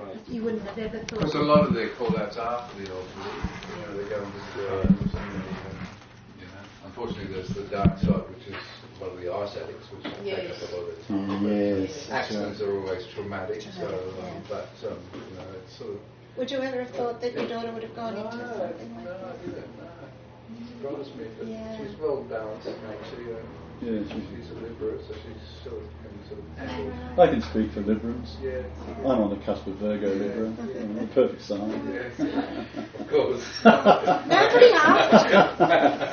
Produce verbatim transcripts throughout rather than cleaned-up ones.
Right. You wouldn't have ever thought. Because a lot of their call-outs are for the old belief. You know, they go and visit their homes and they, um, you know, unfortunately there's the dark side, which is a lot of the ice addicts, which Yes. take up a lot of their time. Yes. Accidents are always traumatic, so, um, but, um, you know, it's sort of... Would you ever have thought that your daughter would have gone No, into no, something like no, that? I didn't, no. It bothers me, but Yeah. she's well balanced, actually. Uh, Yeah, she's a Libra, so she's sort of, can sort of handle... I can speak for Librans. Yeah. I'm on the cusp of Virgo Libra. Yeah. The perfect sign. Yeah, of course. Nobody asked.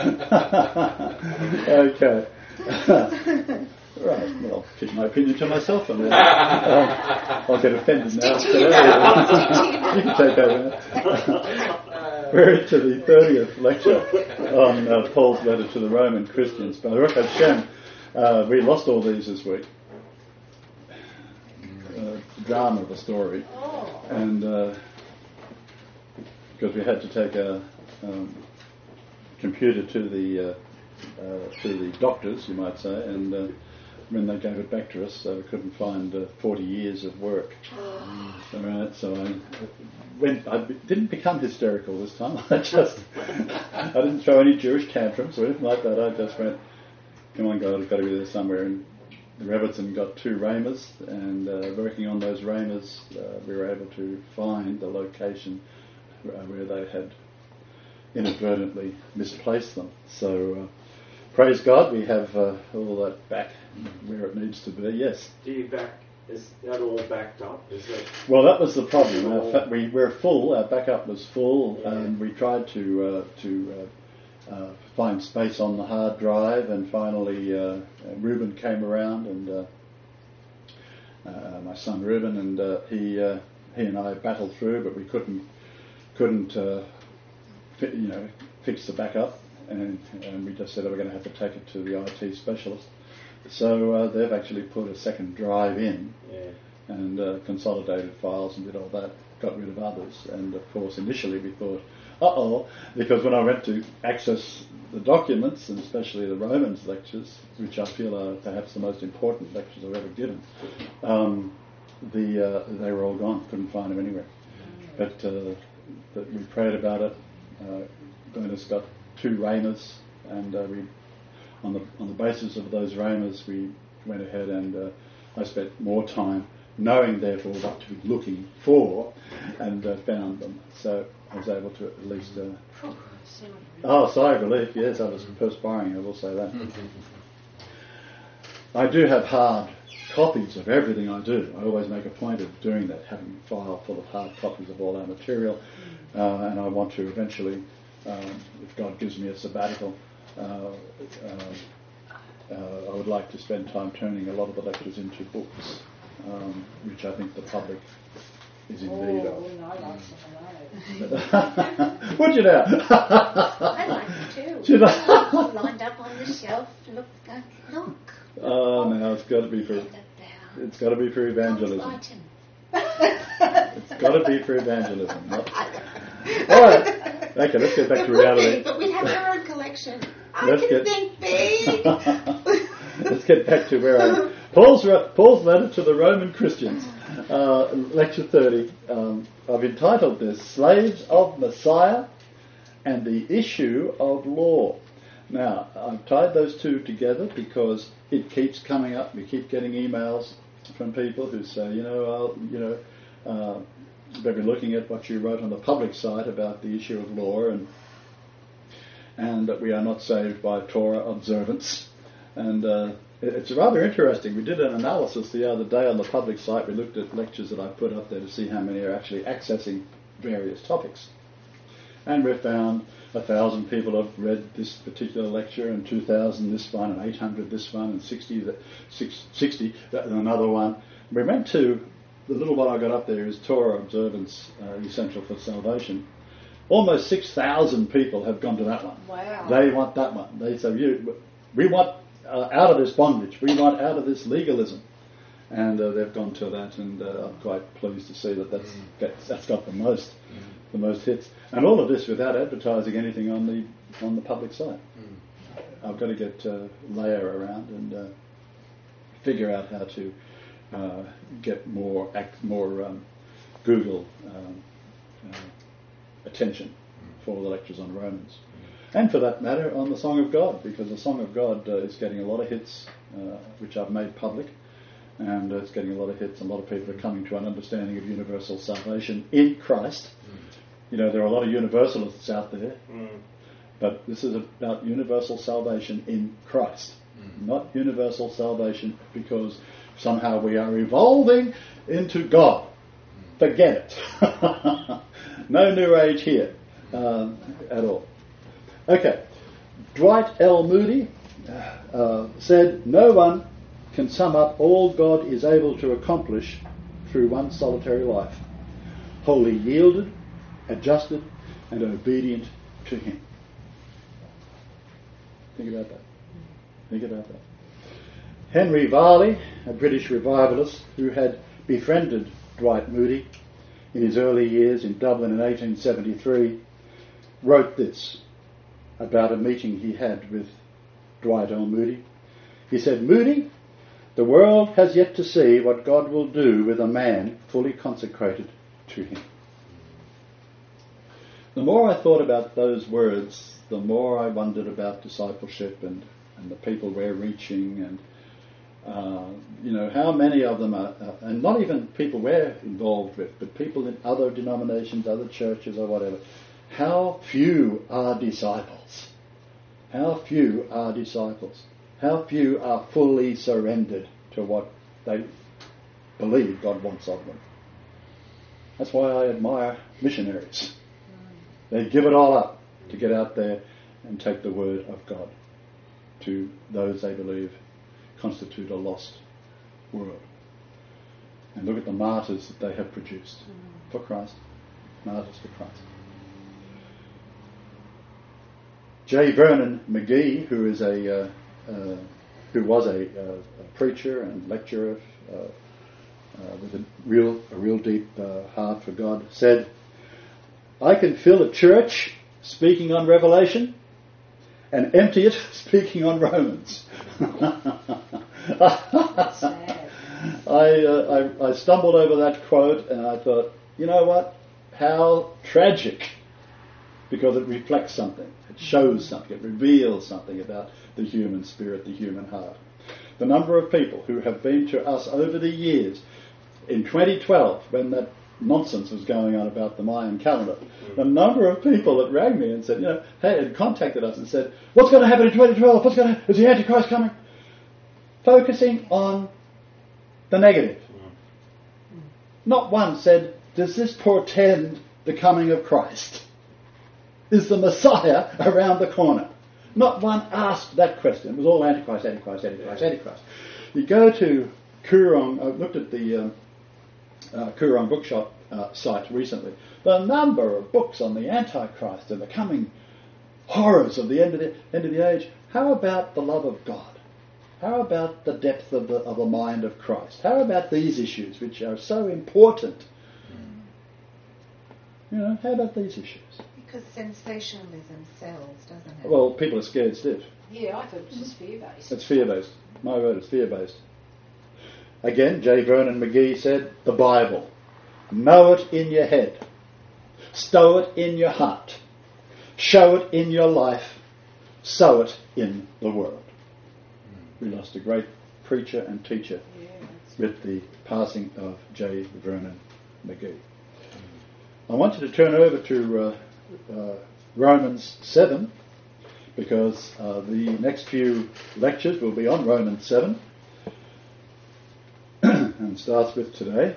Okay. Right, well, I'll keep my opinion to myself on that. Um, I'll get offended now. You can take over now. We're into the thirtieth lecture on uh, Paul's letter to the Roman Christians. But Baruch Hashem, uh, we lost all these this week. Uh, drama of the story. And uh, because we had to take a um, computer to the uh, uh, to the doctors, you might say, and uh, when they gave it back to us, uh, we couldn't find uh, forty years of work. All right, so I went. I didn't become hysterical this time. I just I didn't throw any Jewish tantrums or anything like that. I just went, "Come on, God, it's got to be there somewhere." And the Rebbitzin got two Ramas, and uh, working on those Ramas, uh, we were able to find the location uh, where they had inadvertently misplaced them. So, uh, praise God, we have uh, all that back where it needs to be. Yes. Do you back? Is that all backed up? Is it? Well, that was the problem. Our fa- we were full. Our backup was full, yeah. And we tried to uh, to uh, uh, find space on the hard drive, and finally uh, Reuben came around, and uh, uh, my son Reuben, and uh, he uh, he and I battled through, but we couldn't couldn't uh, fi- you know fix the backup, and and we just said, oh, we're going to have to take it to the I T specialist. So uh, they've actually put a second drive in, yeah. and uh, consolidated files and did all that, got rid of others. And of course initially we thought, uh-oh, because when I went to access the documents, and especially the Romans lectures, which I feel are perhaps the most important lectures I've ever given, um, the uh, they were all gone, couldn't find them anywhere. But, uh, but we prayed about it. Uh, Glennis got two Ramas, and uh, we On the on the basis of those Ramas, we went ahead and uh, I spent more time knowing, therefore, what to be looking for, and uh, found them. So I was able to at least... Uh, oh, sigh of relief, yes, I was perspiring, I will say that. I do have hard copies of everything I do. I always make a point of doing that, having a file full of hard copies of all our material, uh, and I want to eventually, um, if God gives me a sabbatical, Uh, uh, uh, I would like to spend time turning a lot of the lectures into books, um, which I think the public is in need of. Oh, I like some of those. Would you now? I like it too. Lined up on the shelf, look, uh, look. Oh, no, it's got to be for it's got to be for evangelism. It's got to be for evangelism. Not... All right. Okay, let's get back to reality. But we have our own collection. I Let's can get- think big. Let's get back to where I Paul's Paul's letter to the Roman Christians, uh, lecture thirty. Um, I've entitled this "Slaves of Messiah and the Issue of Law." Now, I've tied those two together because it keeps coming up. We keep getting emails from people who say, you know, I'll, you know, uh, they've been looking at what you wrote on the public site about the issue of law, and and that we are not saved by Torah observance. And uh, it's rather interesting. We did an analysis the other day on the public site. We looked at lectures that I put up there to see how many are actually accessing various topics. And we found a thousand people have read this particular lecture, and two thousand this one, and eight hundred this one, and sixty, that, six, sixty that, and another one. We went to, the little one I got up there is Torah observance, uh, essential for salvation. Almost six thousand people have gone to that one. Wow. They want that one. They say, you, we want uh, out of this bondage. We want out of this legalism. And uh, they've gone to that, and uh, I'm quite pleased to see that that's, that's, that's got the most mm. the most hits. And all of this without advertising anything on the on the public site. Mm. I've got to get uh, Leia around and uh, figure out how to uh, get more act, more um, Google um, uh, attention for the lectures on Romans. And for that matter, on the Song of God, because the Song of God uh, is getting a lot of hits, uh, which I've made public, and uh, it's getting a lot of hits. A lot of people are coming to an understanding of universal salvation in Christ. Mm. You know, there are a lot of universalists out there, mm. but this is about universal salvation in Christ, mm. not universal salvation because somehow we are evolving into God. Mm. Forget it. No New Age here um, at all. Okay, Dwight L. Moody uh, said, "No one can sum up all God is able to accomplish through one solitary life, wholly yielded, adjusted, and obedient to Him." Think about that. Think about that. Henry Varley, a British revivalist who had befriended Dwight Moody in his early years in Dublin in eighteen seventy-three, wrote this about a meeting he had with Dwight L. Moody. He said, "Moody, the world has yet to see what God will do with a man fully consecrated to Him." The more I thought about those words, the more I wondered about discipleship and, and the people we're reaching, and uh, you know, how many of them are, uh, and not even people we're involved with, but people in other denominations, other churches or whatever. How few are disciples? How few are disciples? How few are fully surrendered to what they believe God wants of them? That's why I admire missionaries. They give it all up to get out there and take the word of God to those they believe constitute a lost world. And look at the martyrs that they have produced for Christ. Martyrs for Christ. J. Vernon McGee, who is a uh, uh, who was a, uh, a preacher and lecturer uh, uh, with a real a real deep uh, heart for God, said, "I can fill a church speaking on Revelation and empty it speaking on Romans." I, uh, I I stumbled over that quote and I thought, you know what? How tragic. Because it reflects something, it shows something, it reveals something about the human spirit, the human heart. The number of people who have been to us over the years, in twenty twelve, when that nonsense was going on about the Mayan calendar, mm. the number of people that rang me and said, you know, hey, had contacted us and said, what's going to happen in twenty twelve? What's going to, is the Antichrist coming? Focusing on the negative. Mm. Not one said, does this portend the coming of Christ? Is the Messiah around the corner? Not one asked that question. It was all Antichrist, Antichrist, Antichrist, Antichrist. You go to Koorong, I looked at the uh, uh, Koorong bookshop uh, site recently. The number of books on the Antichrist and the coming horrors of the end of the end of the age. How about the love of God? How about the depth of the of the mind of Christ? How about these issues which are so important? You know, how about these issues? Because sensationalism sells, doesn't it? Well, people are scared stiff. Yeah, I thought it was just fear-based. It's fear-based. My word, it's fear-based. Again, J. Vernon McGee said, the Bible. Know it in your head. Stow it in your heart. Show it in your life. Sow it in the world. We lost a great preacher and teacher yeah, with the passing of J. Vernon McGee. I want you to turn over to uh, uh, Romans seven, because uh, the next few lectures will be on Romans seven, and starts with today.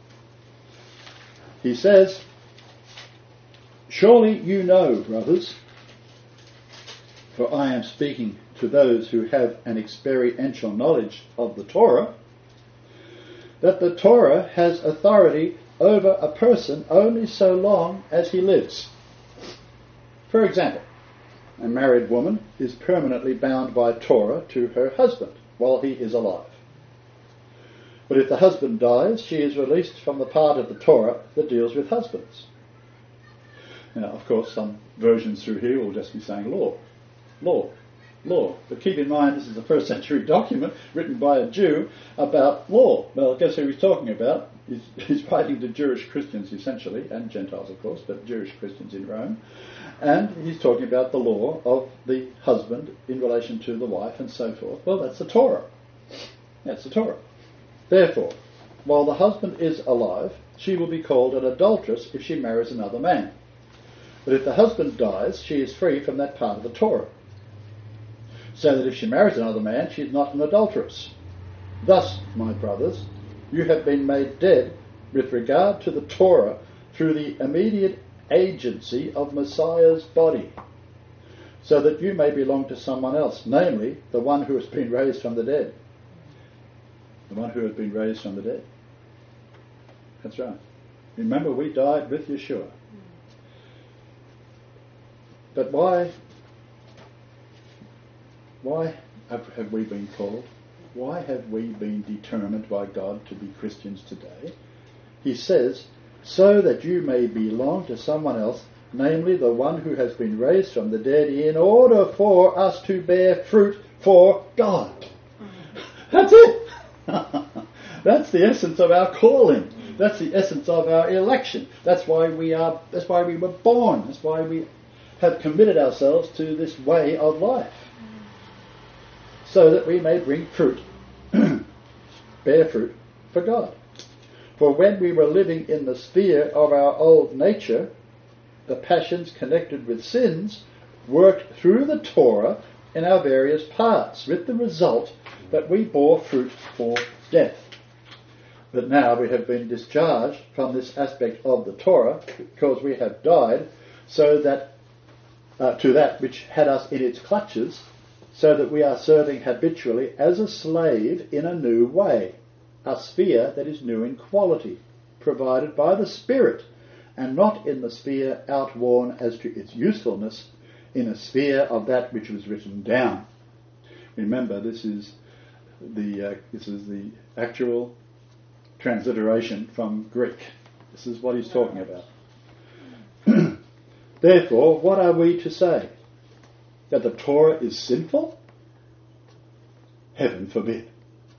He says, surely you know, brothers, for I am speaking to those who have an experiential knowledge of the Torah, that the Torah has authority over a person only so long as he lives. For example, a married woman is permanently bound by Torah to her husband while he is alive. But if the husband dies, she is released from the part of the Torah that deals with husbands. Now, of course, some versions through here will just be saying law. Law. law. But keep in mind, this is a first century document written by a Jew about law. Well, guess who he's talking about? He's, he's writing to Jewish Christians essentially, and Gentiles of course, but Jewish Christians in Rome. And he's talking about the law of the husband in relation to the wife and so forth. Well, that's the Torah. That's the Torah. Therefore, while the husband is alive, she will be called an adulteress if she marries another man. But if the husband dies, she is free from that part of the Torah. So that if she marries another man, she is not an adulteress. Thus, my brothers, you have been made dead with regard to the Torah through the immediate agency of Messiah's body, so that you may belong to someone else, namely the one who has been raised from the dead. The one who has been raised from the dead. That's right. Remember, we died with Yeshua. But why, why have, have we been called? Why have we been determined by God to be Christians today? He says, so that you may belong to someone else, namely the one who has been raised from the dead, in order for us to bear fruit for God. That's it. That's the essence of our calling. That's the essence of our election. That's why we are. That's why we were born. That's why we have committed ourselves to this way of life, so that we may bring fruit, bear fruit for God. For when we were living in the sphere of our old nature, the passions connected with sins worked through the Torah in our various parts, with the result that we bore fruit for death. But now we have been discharged from this aspect of the Torah, because we have died so that uh, to that which had us in its clutches, so that we are serving habitually as a slave in a new way, a sphere that is new in quality, provided by the Spirit, and not in the sphere outworn as to its usefulness, in a sphere of that which was written down. Remember, this is the uh, this is the actual transliteration from Greek. This is what he's talking about. Therefore, what are we to say? That the Torah is sinful? Heaven forbid.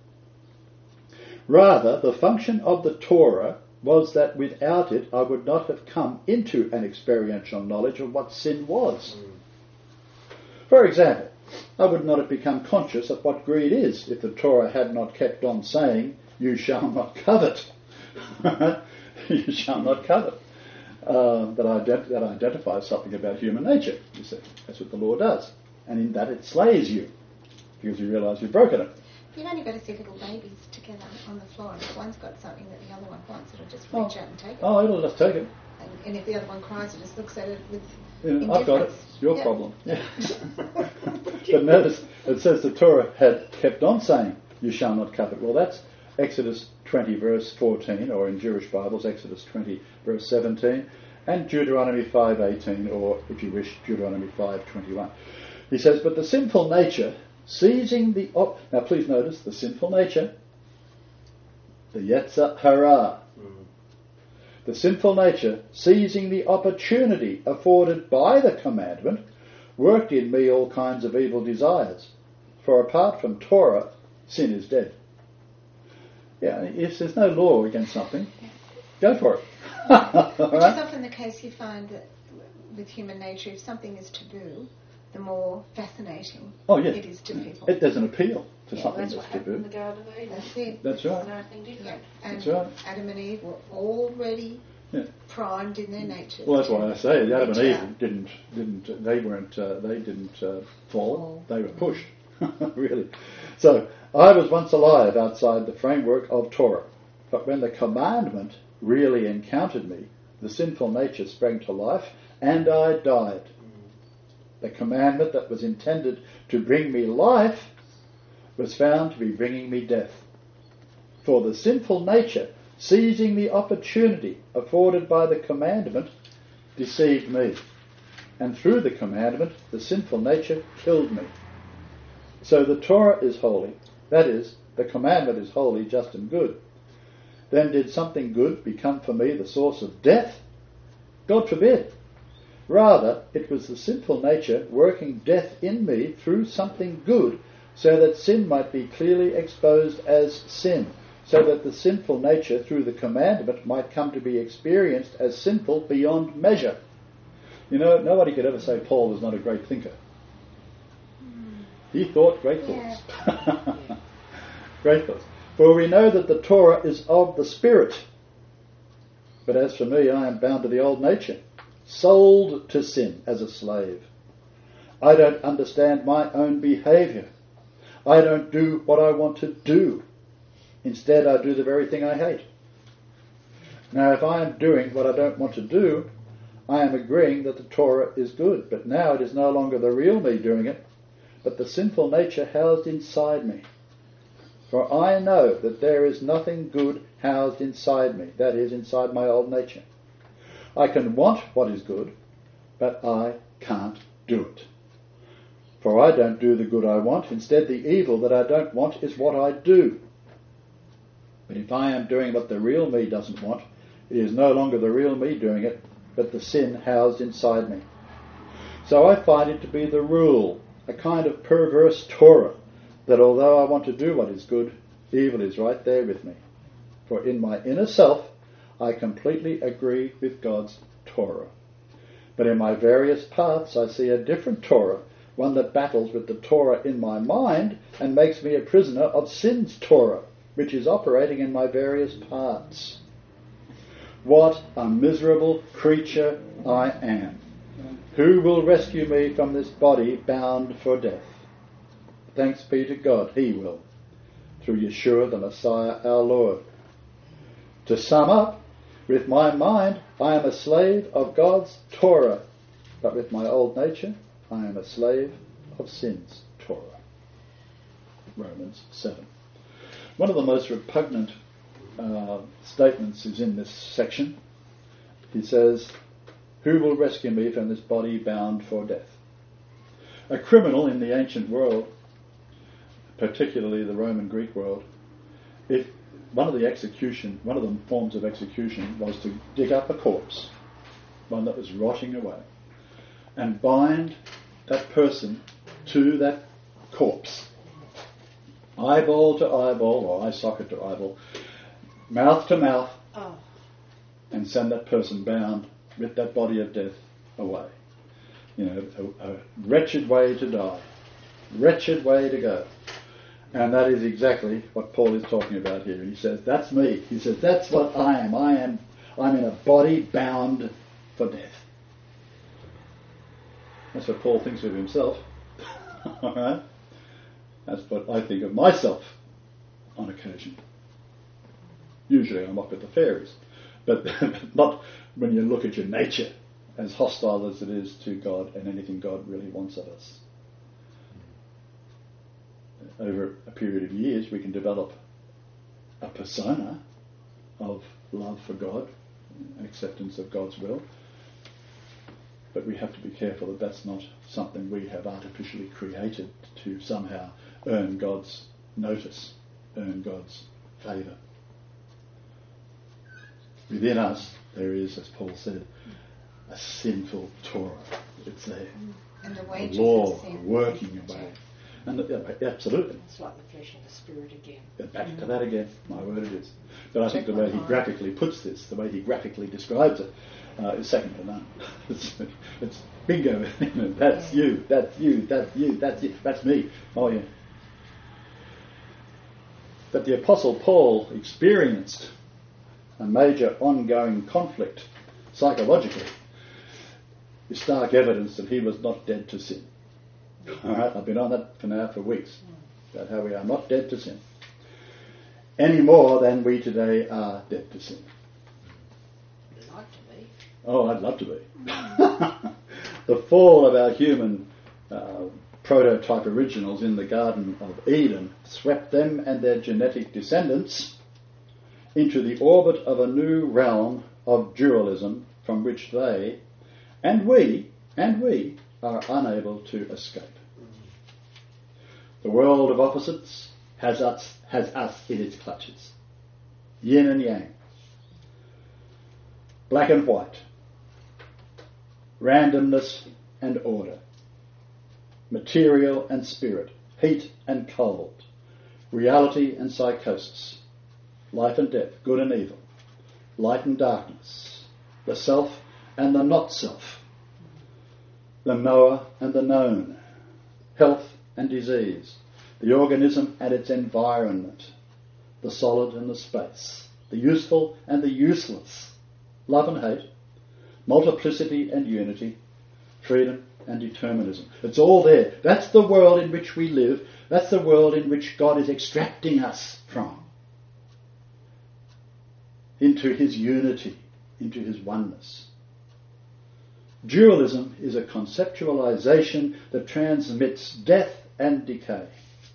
Rather, the function of the Torah was that without it I would not have come into an experiential knowledge of what sin was. For example, I would not have become conscious of what greed is if the Torah had not kept on saying, you shall not covet. You shall not covet. Uh, that, ident- that identifies something about human nature, you see. That's what the law does. And in that it slays you, because you realise you've broken it. You've only got to see little babies together on the floor, and if one's got something that the other one wants, it'll just reach oh. out and take it. Oh, it'll just take it. And, and if the other one cries, it just looks at it with Yeah, indifference. I've got it. It's your Yeah. problem. Yeah. But notice, it says the Torah had kept on saying, you shall not covet. Well, that's Exodus twenty verse fourteen, or in Jewish Bibles, Exodus twenty verse seventeen, and Deuteronomy five eighteen, or if you wish, Deuteronomy five twenty-one. He says, but the sinful nature, seizing the... Op- now please notice, the sinful nature, the Yetzer Hara, mm-hmm. the sinful nature, seizing the opportunity afforded by the commandment, worked in me all kinds of evil desires. For apart from Torah, sin is dead. Yeah, if there's no law against something, go for it. Which right? is often the case. You find that with human nature, if something is taboo, the more fascinating oh, yeah. it is to people. It doesn't appeal to Yeah, something That's that's what happened in taboo. the Garden of Eden. That's it. That's right. Nothing different. Yeah. And That's right. Adam and Eve were already Yeah. primed in their nature. Well, that's why I say Adam and reach Eve out. didn't didn't they weren't uh, they didn't uh, fall. They were pushed. Really. So I was once alive outside the framework of Torah, but when the commandment really encountered me, the sinful nature sprang to life, and I died. The commandment that was intended to bring me life was found to be bringing me death. For the sinful nature, seizing the opportunity afforded by the commandment, deceived me. And through the commandment, the sinful nature killed me. So the Torah is holy. That is, the commandment is holy, just and good. Then did something good become for me the source of death? God forbid. Rather, it was the sinful nature working death in me through something good, so that sin might be clearly exposed as sin, so that the sinful nature through the commandment might come to be experienced as sinful beyond measure. You know, nobody could ever say Paul was not a great thinker. He thought great thoughts. Yeah. Great thoughts. For we know that the Torah is of the Spirit. But as for me, I am bound to the old nature, sold to sin as a slave. I don't understand my own behaviour. I don't do what I want to do. Instead, I do the very thing I hate. Now, if I am doing what I don't want to do, I am agreeing that the Torah is good. But now it is no longer the real me doing it, but the sinful nature housed inside me. For I know that there is nothing good housed inside me, that is, inside my old nature. I can want what is good, but I can't do it. For I don't do the good I want, instead the evil that I don't want is what I do. But if I am doing what the real me doesn't want, it is no longer the real me doing it, but the sin housed inside me. So I find it to be the rule, a kind of perverse Torah, that although I want to do what is good, evil is right there with me. For in my inner self, I completely agree with God's Torah. But in my various paths, I see a different Torah, one that battles with the Torah in my mind and makes me a prisoner of sin's Torah, which is operating in my various parts. What a miserable creature I am! Who will rescue me from this body bound for death? Thanks be to God, He will, through Yeshua the Messiah our Lord. To sum up, with my mind I am a slave of God's Torah, but with my old nature I am a slave of sin's Torah. Romans seven. One of the most repugnant uh, statements is in this section. He says, "Who will rescue me from this body bound for death?" A criminal in the ancient world, particularly the Roman Greek world, if one of the execution, one of the forms of execution was to dig up a corpse, one that was rotting away, and bind that person to that corpse, eyeball to eyeball, or eye socket to eyeball, mouth to mouth, Oh. and send that person bound with that body of death away. You know, a, a wretched way to die, wretched way to go. And that is exactly what Paul is talking about here. He says, that's me. He says, that's what I am. I am I'm in a body bound for death. That's what Paul thinks of himself. All right? That's what I think of myself on occasion. Usually I'm up with the fairies. But not when you look at your nature as hostile as it is to God and anything God really wants of us. Over a period of years, we can develop a persona of love for God, acceptance of God's will, but we have to be careful that that's not something we have artificially created to somehow earn God's notice, earn God's favour. Within us, there is, as Paul said, a sinful Torah. It's there, And the a wages law of sin. working away. And yeah, absolutely. It's like the flesh and the spirit again. Yeah, back to that again. My word it is. But I think the way he graphically puts this, the way he graphically describes it, uh, is second to none. it's, it's bingo. That's you. That's you. That's you. That's you. That's me. Oh yeah. But the Apostle Paul experienced a major ongoing conflict psychologically is stark evidence that he was not dead to sin. All right, I've been on that for now for weeks, about how we are not dead to sin, any more than we today are dead to sin. I'd like to be. Oh, I'd love to be. The fall of our human uh, prototype originals in the Garden of Eden swept them and their genetic descendants into the orbit of a new realm of dualism from which they, and we, and we, are unable to escape. The world of opposites has us, has us in its clutches. Yin and yang. Black and white. randomness and order, material and spirit, heat and cold, reality and psychosis, life and death, good and evil, light and darkness, the self and the not-self, the knower and the known, health and disease, the organism and its environment, the solid and the space, the useful and the useless, love and hate, multiplicity and unity, freedom and determinism. It's all there. That's the world in which we live. That's the world in which God is extracting us from, into his unity, into his oneness. Dualism is a conceptualization that transmits death and decay.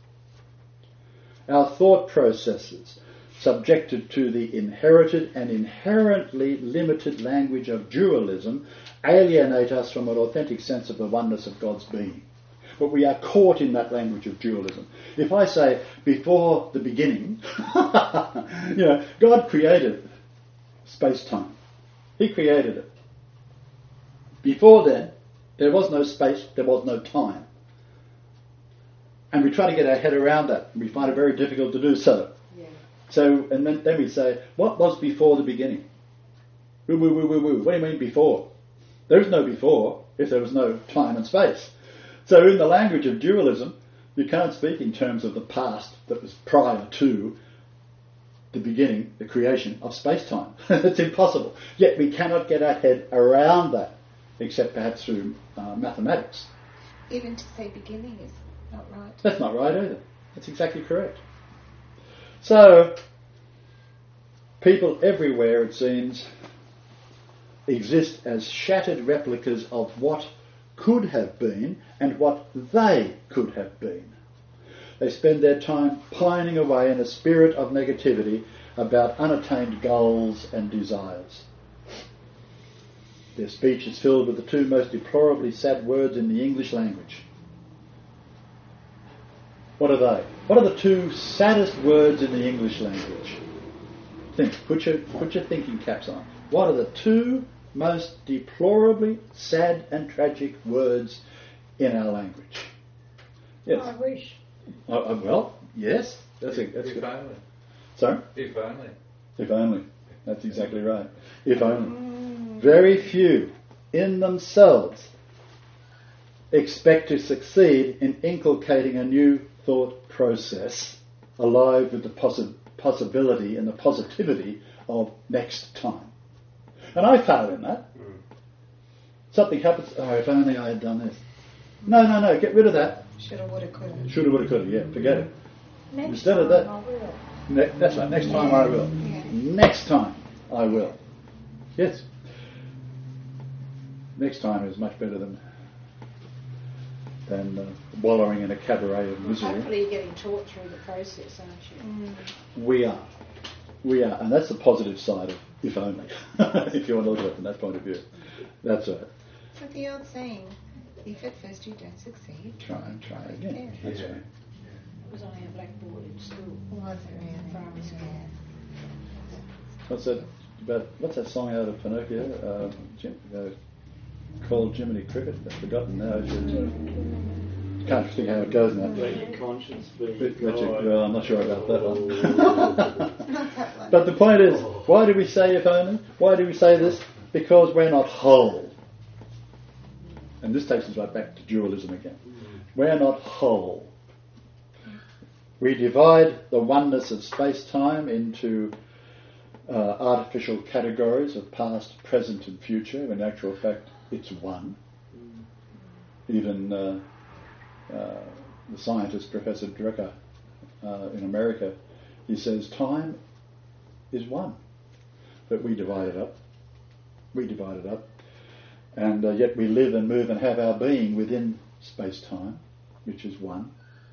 Our thought processes, subjected to the inherited and inherently limited language of dualism, alienate us from an authentic sense of the oneness of God's being. But we are caught in that language of dualism. If I say, before the beginning, you know, God created space-time. He created it. Before then, there was no space, there was no time. And we try to get our head around that, and we find it very difficult to do so. Yeah. So, and then, then we say, what was before the beginning? Woo, woo, woo, woo, woo. What do you mean before? There is no before if there was no time and space. So in the language of dualism, you can't speak in terms of the past that was prior to the beginning, the creation of space-time. It's impossible. Yet we cannot get our head around that, except perhaps through uh, mathematics. Even to say beginning is not right. That's not right either. That's exactly correct. So, people everywhere, it seems, exist as shattered replicas of what could have been and what they could have been. They spend their time pining away in a spirit of negativity about unattained goals and desires. Their speech is filled with the two most deplorably sad words in the English language. What are they? What are the two saddest words in the English language? Think. Put your, put your thinking caps on. What are the two most deplorably sad and tragic words in our language? Yes. I wish. Uh, uh, well, yes. That's a, that's if good. only. Sorry? If only. If only. That's exactly right. If only. Very few in themselves expect to succeed in inculcating a new thought process alive with the possi- possibility and the positivity of next time. And I fail in that. Mm. Something happens, oh, if only I had done this. No, no, no, get rid of that. Shoulda, woulda, coulda. Shoulda, woulda, coulda, yeah, forget it. Next Instead time of that, I will. Ne- that's right, next time Yeah. I will. Yeah. Next time I will. Yes. Next time is much better than than uh, wallowing in a cabaret of misery. Hopefully you're getting taught through the process, aren't you? Mm. We are. We are. And that's the positive side of if only. If you want to look at it from that point of view. That's right. But the old saying, if at first you don't succeed, Try and try again. again. That's Yeah. right. It was on our blackboard in school. Was it really? Primary school. Yeah. What's that about? What's that song out of Pinocchio? Uh, Jim, uh, called Jiminy Cricket. I've forgotten now. I can't think how it goes now. Let your conscience be. Let your- guide. well, I'm not sure about that one. Not that one. But the point is, why do we say if only? Why do we say this? Because we're not whole. And this takes us right back to dualism again. We're not whole. We divide the oneness of space-time into uh, artificial categories of past, present and future. In actual fact, it's one. Even uh, uh, the scientist, Professor Drucker, uh, in America, he says time is one. But we divide it up. We divide it up. And uh, yet we live and move and have our being within space-time, which is one.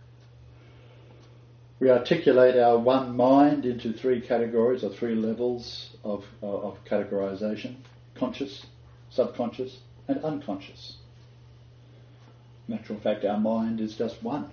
We articulate our one mind into three categories or three levels of, uh, of categorization: conscious, subconscious, and unconscious. In actual fact, our mind is just one.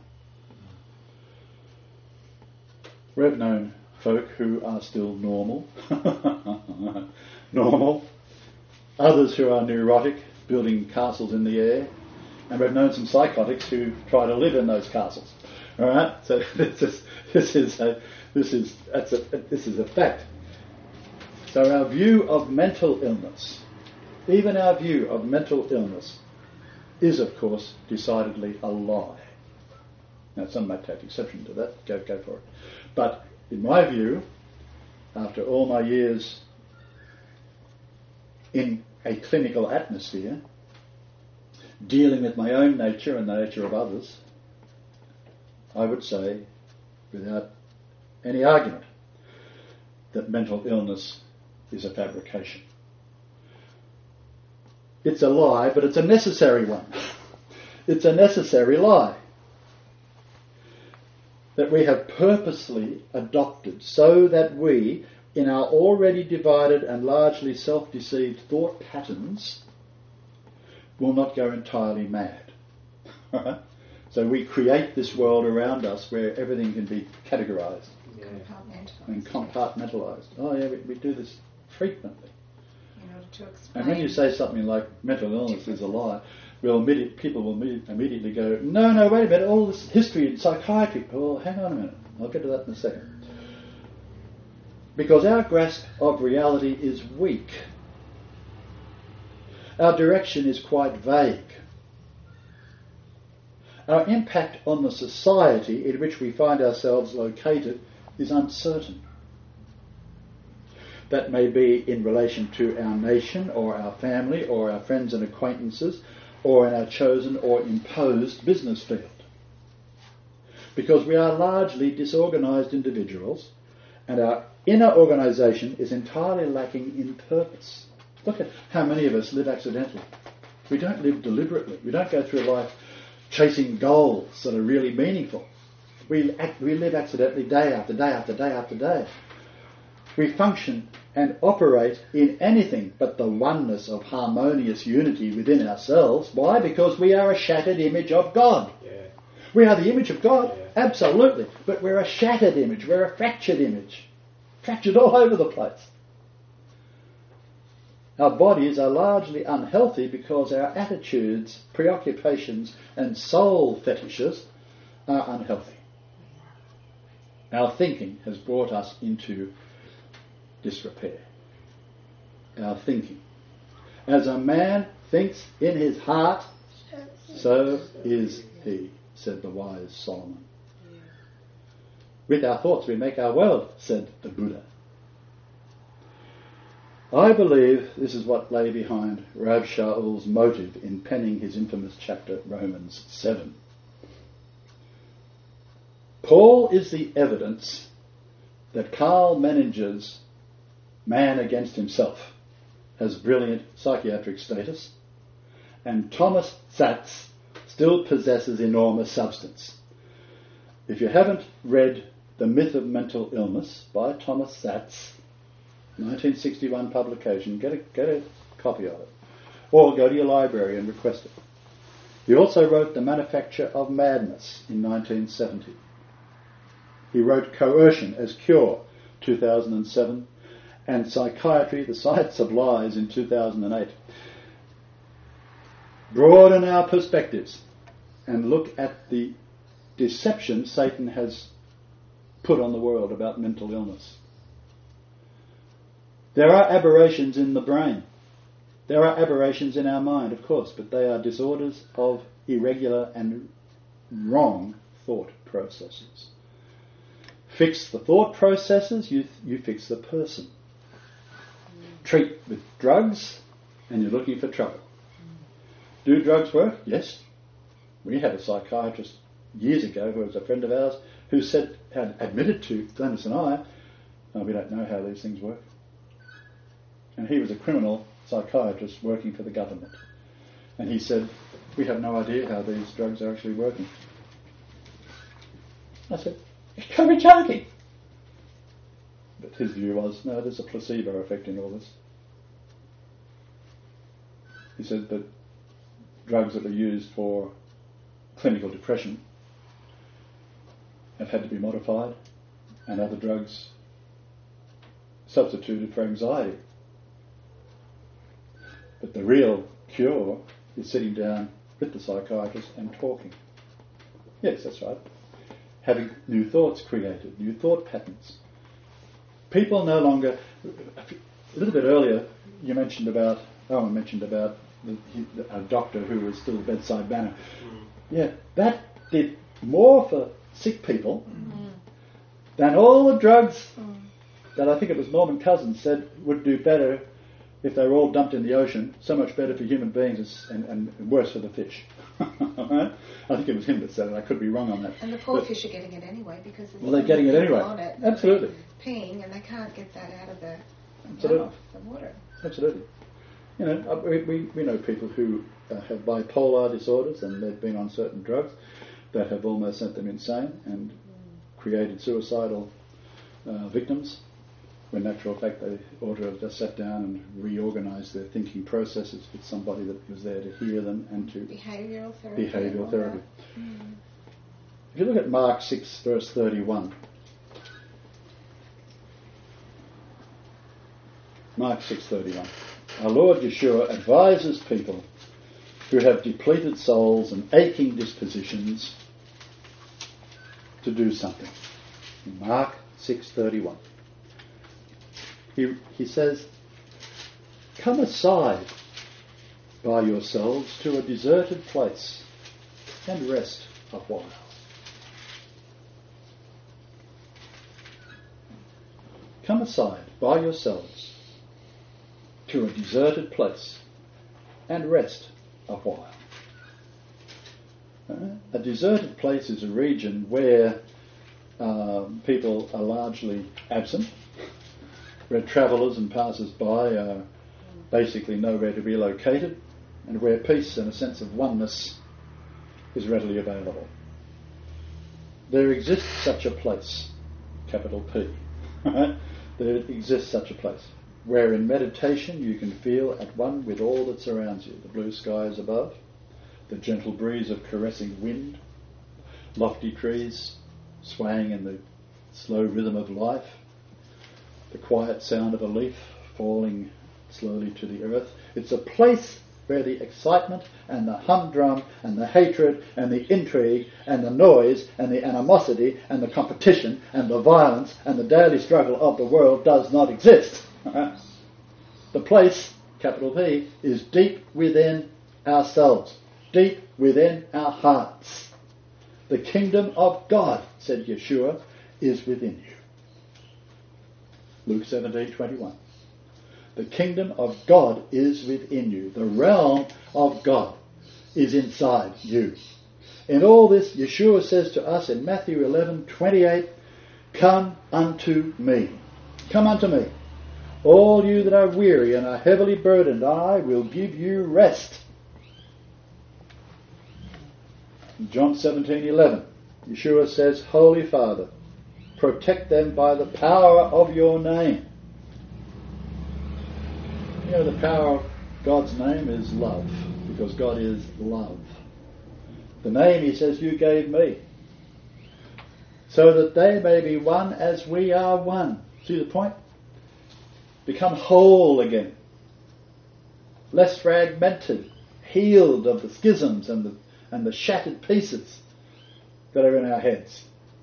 We've known folk who are still normal, normal, others who are neurotic, building castles in the air, and we've known some psychotics who try to live in those castles. All right, so this is this is a this is that's a this is a fact. So our view of mental illness, even our view of mental illness, is of course decidedly a lie. Now some may take exception to that. Go go for it. But in my view, after all my years in a clinical atmosphere, dealing with my own nature and the nature of others, I would say, without any argument, that mental illness is a fabrication. It's a lie, but it's a necessary one. It's a necessary lie that we have purposely adopted so that we, in our already divided and largely self-deceived thought patterns, will not go entirely mad. So we create this world around us where everything can be categorised Yeah. and compartmentalised. Oh yeah, we, we do this frequently. In order to explain. And when you say something like mental illness is a lie, well, immediate, people will immediate, immediately go, no, no, wait a minute, all this history in psychiatry. Well, hang on a minute. I'll get to that in a second. Because our grasp of reality is weak. Our direction is quite vague. Our impact on the society in which we find ourselves located is uncertain. That may be in relation to our nation or our family or our friends and acquaintances or in our chosen or imposed business field. Because we are largely disorganised individuals and our inner organisation is entirely lacking in purpose. Look at how many of us live accidentally. We don't live deliberately. We don't go through life chasing goals that are really meaningful. We act, we live accidentally day after day after day after day. We function and operate in anything but the oneness of harmonious unity within ourselves. Why? Because we are a shattered image of God. Yeah. We are the image of God, Yeah. absolutely. But we're a shattered image. We're a fractured image. Fractured all over the place. Our bodies are largely unhealthy because our attitudes, preoccupations and soul fetishes are unhealthy. Our thinking has brought us into disrepair. Our thinking. As a man thinks in his heart, so is he, said the wise Solomon. With our thoughts we make our world, said the Buddha. I believe this is what lay behind Rav Shaul's motive in penning his infamous chapter, Romans seven. Paul is the evidence that Karl Menninger's Man Against Himself has brilliant psychiatric status, and Thomas Szasz still possesses enormous substance. If you haven't read The Myth of Mental Illness by Thomas Szasz, nineteen sixty-one publication, get a, get a copy of it. Or go to your library and request it. He also wrote The Manufacture of Madness in nineteen seventy. He wrote Coercion as Cure, two thousand seven, and Psychiatry, The Science of Lies in two thousand eight. Broaden our perspectives and look at the deception Satan has put on the world about mental illness. There are aberrations in the brain. There are aberrations in our mind, of course, but they are disorders of irregular and wrong thought processes. Fix the thought processes, you, you fix the person. Treat with drugs, and you're looking for trouble. Do drugs work? Yes. We had a psychiatrist years ago who was a friend of ours who said, had admitted to Glennis and I, oh, we don't know how these things work. And he was a criminal psychiatrist working for the government. And he said, we have no idea how these drugs are actually working. I said, you can't be joking. But his view was, no, there's a placebo effect in all this. He said that drugs that are used for clinical depression have had to be modified, and other drugs substituted for anxiety. But the real cure is sitting down with the psychiatrist and talking. Yes, that's right. Having new thoughts created, new thought patterns. People no longer... A little bit earlier, you mentioned about... Owen mentioned about the, he, a doctor who was still bedside manner. Mm. Yeah, that did more for sick people mm. than all the drugs mm. that I think it was Norman Cousins said would do better if they were all dumped in the ocean, so much better for human beings and, and worse for the fish. I think it was him that said it. I could be wrong on that. And the poor but, fish are getting it anyway because there's well, they're getting it anyway. on it. Absolutely. Peeing and they can't get that out of the, Absolutely. the water. Absolutely. You know, we, we, we know people who uh, have bipolar disorders and they've been on certain drugs that have almost sent them insane and mm. created suicidal uh, victims, when in actual fact they ought to have just sat down and reorganised their thinking processes with somebody that was there to hear them and to... Behavioural therapy. Behavioural therapy. Mm. If you look at Mark six, verse thirty-one, Mark six thirty-one. Our Lord Yeshua advises people who have depleted souls and aching dispositions to do something. In Mark six thirty-one. He, he says, "Come aside by yourselves to a deserted place and rest a while." Come aside by yourselves to a deserted place and rest a while. Uh, a deserted place is a region where um, people are largely absent, where travellers and passers-by are basically nowhere to be located, and where peace and a sense of oneness is readily available. There exists such a place, capital P. Right? There exists such a place where in meditation you can feel at one with all that surrounds you, the blue skies above, the gentle breeze of caressing wind, lofty trees swaying in the slow rhythm of life, the quiet sound of a leaf falling slowly to the earth. It's a place where the excitement and the humdrum and the hatred and the intrigue and the noise and the animosity and the competition and the violence and the daily struggle of the world does not exist. The place, capital P, is deep within ourselves, deep within our hearts. The kingdom of God, said Yeshua, is within you. Luke seventeen twenty-one. The kingdom of God is within you. The realm of God is inside you. In all this, Yeshua says to us in Matthew eleven twenty-eight, "Come unto me. Come unto me. All you that are weary and are heavily burdened, I will give you rest." In John seventeen eleven, Yeshua says, "Holy Father, protect them by the power of your name." You know, the power of God's name is love, because God is love. The name, he says, you gave me, so that they may be one as we are one. See the point? Become whole again, less fragmented, healed of the schisms and the, and the shattered pieces that are in our heads.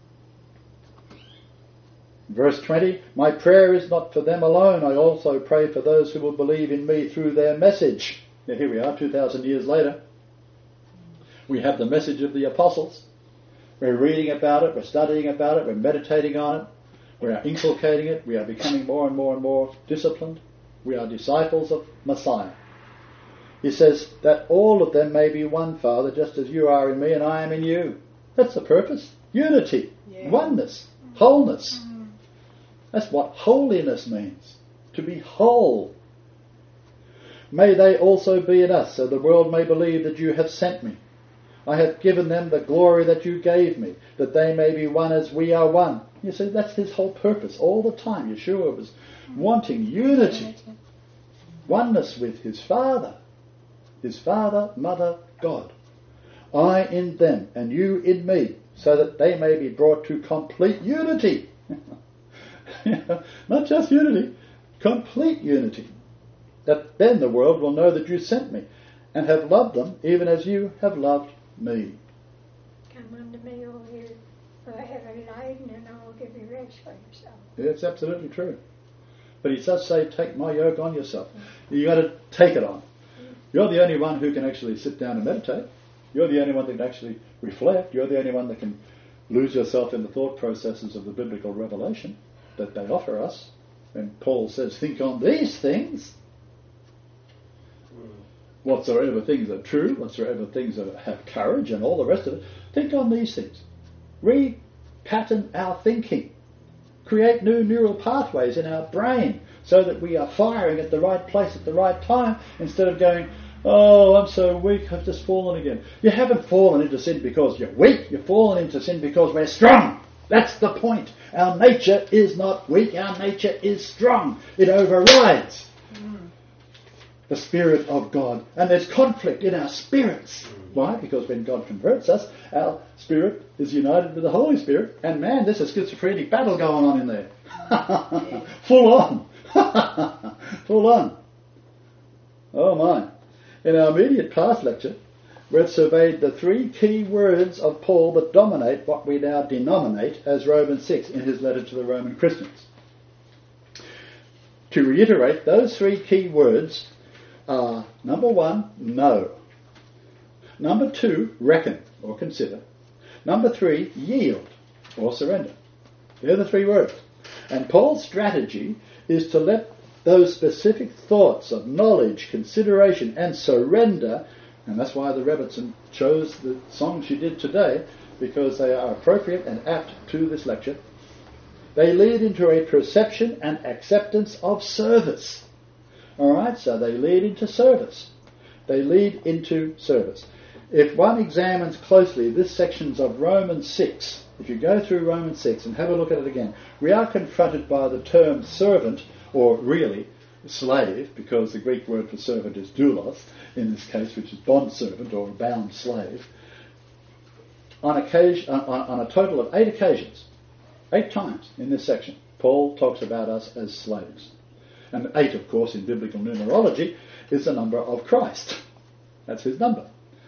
Verse twenty, "My prayer is not for them alone. I also pray for those who will believe in me through their message." Now here we are, two thousand years later. We have the message of the apostles. We're reading about it, we're studying about it, we're meditating on it, we are inculcating it, we are becoming more and more and more disciplined. We are disciples of Messiah. He says that all of them may be one, Father, just as you are in me and I am in you. That's the purpose. Unity, yeah. Oneness, wholeness. Mm. That's what holiness means, to be whole. "May they also be in us, so the world may believe that you have sent me. I have given them the glory that you gave me, that they may be one as we are one." You see, that's his whole purpose. All the time Yeshua was wanting unity, oneness with his Father, his Father, Mother, God. "I in them and you in me, so that they may be brought to complete unity." Not just unity, complete unity. "That then the world will know that you sent me and have loved them even as you have loved me. Come unto me, all you who are heavy laden, and I will give you rest for yourself. Yeah, it's absolutely true. But he does say, take my yoke on yourself. You've got to take it on. You're the only one who can actually sit down and meditate. You're the only one that can actually reflect. You're the only one that can lose yourself in the thought processes of the biblical revelation that they offer us. And Paul says, think on these things. Whatsoever things are true, whatsoever things that have courage and all the rest of it. Think on these things. Re-pattern our thinking. Create new neural pathways in our brain so that we are firing at the right place at the right time instead of going, oh, I'm so weak, I've just fallen again. You haven't fallen into sin because you're weak. You've fallen into sin because we're strong. That's the point. Our nature is not weak. Our nature is strong. It overrides mm. the Spirit of God. And there's conflict in our spirits. Why? Because when God converts us, our spirit is united with the Holy Spirit. And man, there's a schizophrenic battle going on in there. Full on. Full on. Oh my. In our immediate past lecture, we've surveyed the three key words of Paul that dominate what we now denominate as Romans six in his letter to the Roman Christians. To reiterate, those three key words are, number one, know. Number two, reckon or consider. Number three, yield or surrender. They're the three words. And Paul's strategy is to let those specific thoughts of knowledge, consideration and surrender, and that's why the Rebbitzin chose the songs she did today, because they are appropriate and apt to this lecture. They lead into a perception and acceptance of service. Alright, so they lead into service. They lead into service. If one examines closely this sections of Romans six, if you go through Romans six and have a look at it again, we are confronted by the term servant, or really slave, because the Greek word for servant is doulos, in this case, which is bond-servant or bound slave, on, occasion, on, on a total of eight occasions, eight times in this section, Paul talks about us as slaves. And eight, of course, in biblical numerology, is the number of Christ. That's his number.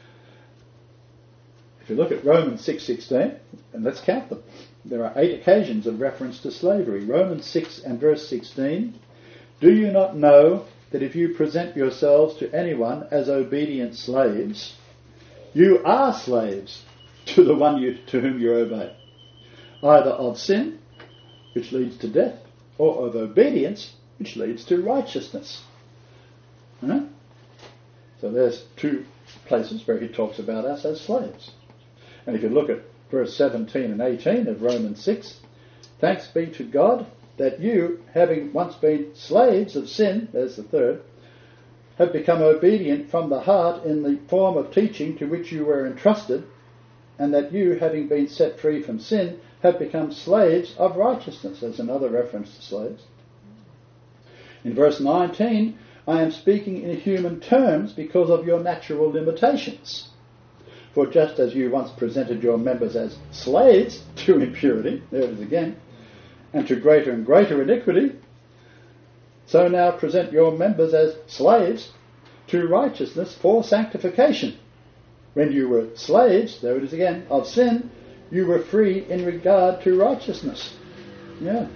If you look at Romans six sixteen, and let's count them, there are eight occasions of reference to slavery. Romans six and verse sixteen, do you not know that if you present yourselves to anyone as obedient slaves, you are slaves to the one you, to whom you obey, either of sin, which leads to death, or of obedience, which leads to righteousness. Huh? So there's two places where he talks about us as slaves. And if you look at verse seventeen and eighteen of Romans six, thanks be to God that you, having once been slaves of sin, there's the third, have become obedient from the heart in the form of teaching to which you were entrusted, and that you, having been set free from sin, have become slaves of righteousness. There's another reference to slaves. In verse nineteen, I am speaking in human terms because of your natural limitations. For just as you once presented your members as slaves to impurity, there it is again, and to greater and greater iniquity, so now present your members as slaves to righteousness for sanctification. When you were slaves, there it is again, of sin, you were free in regard to righteousness. Yeah.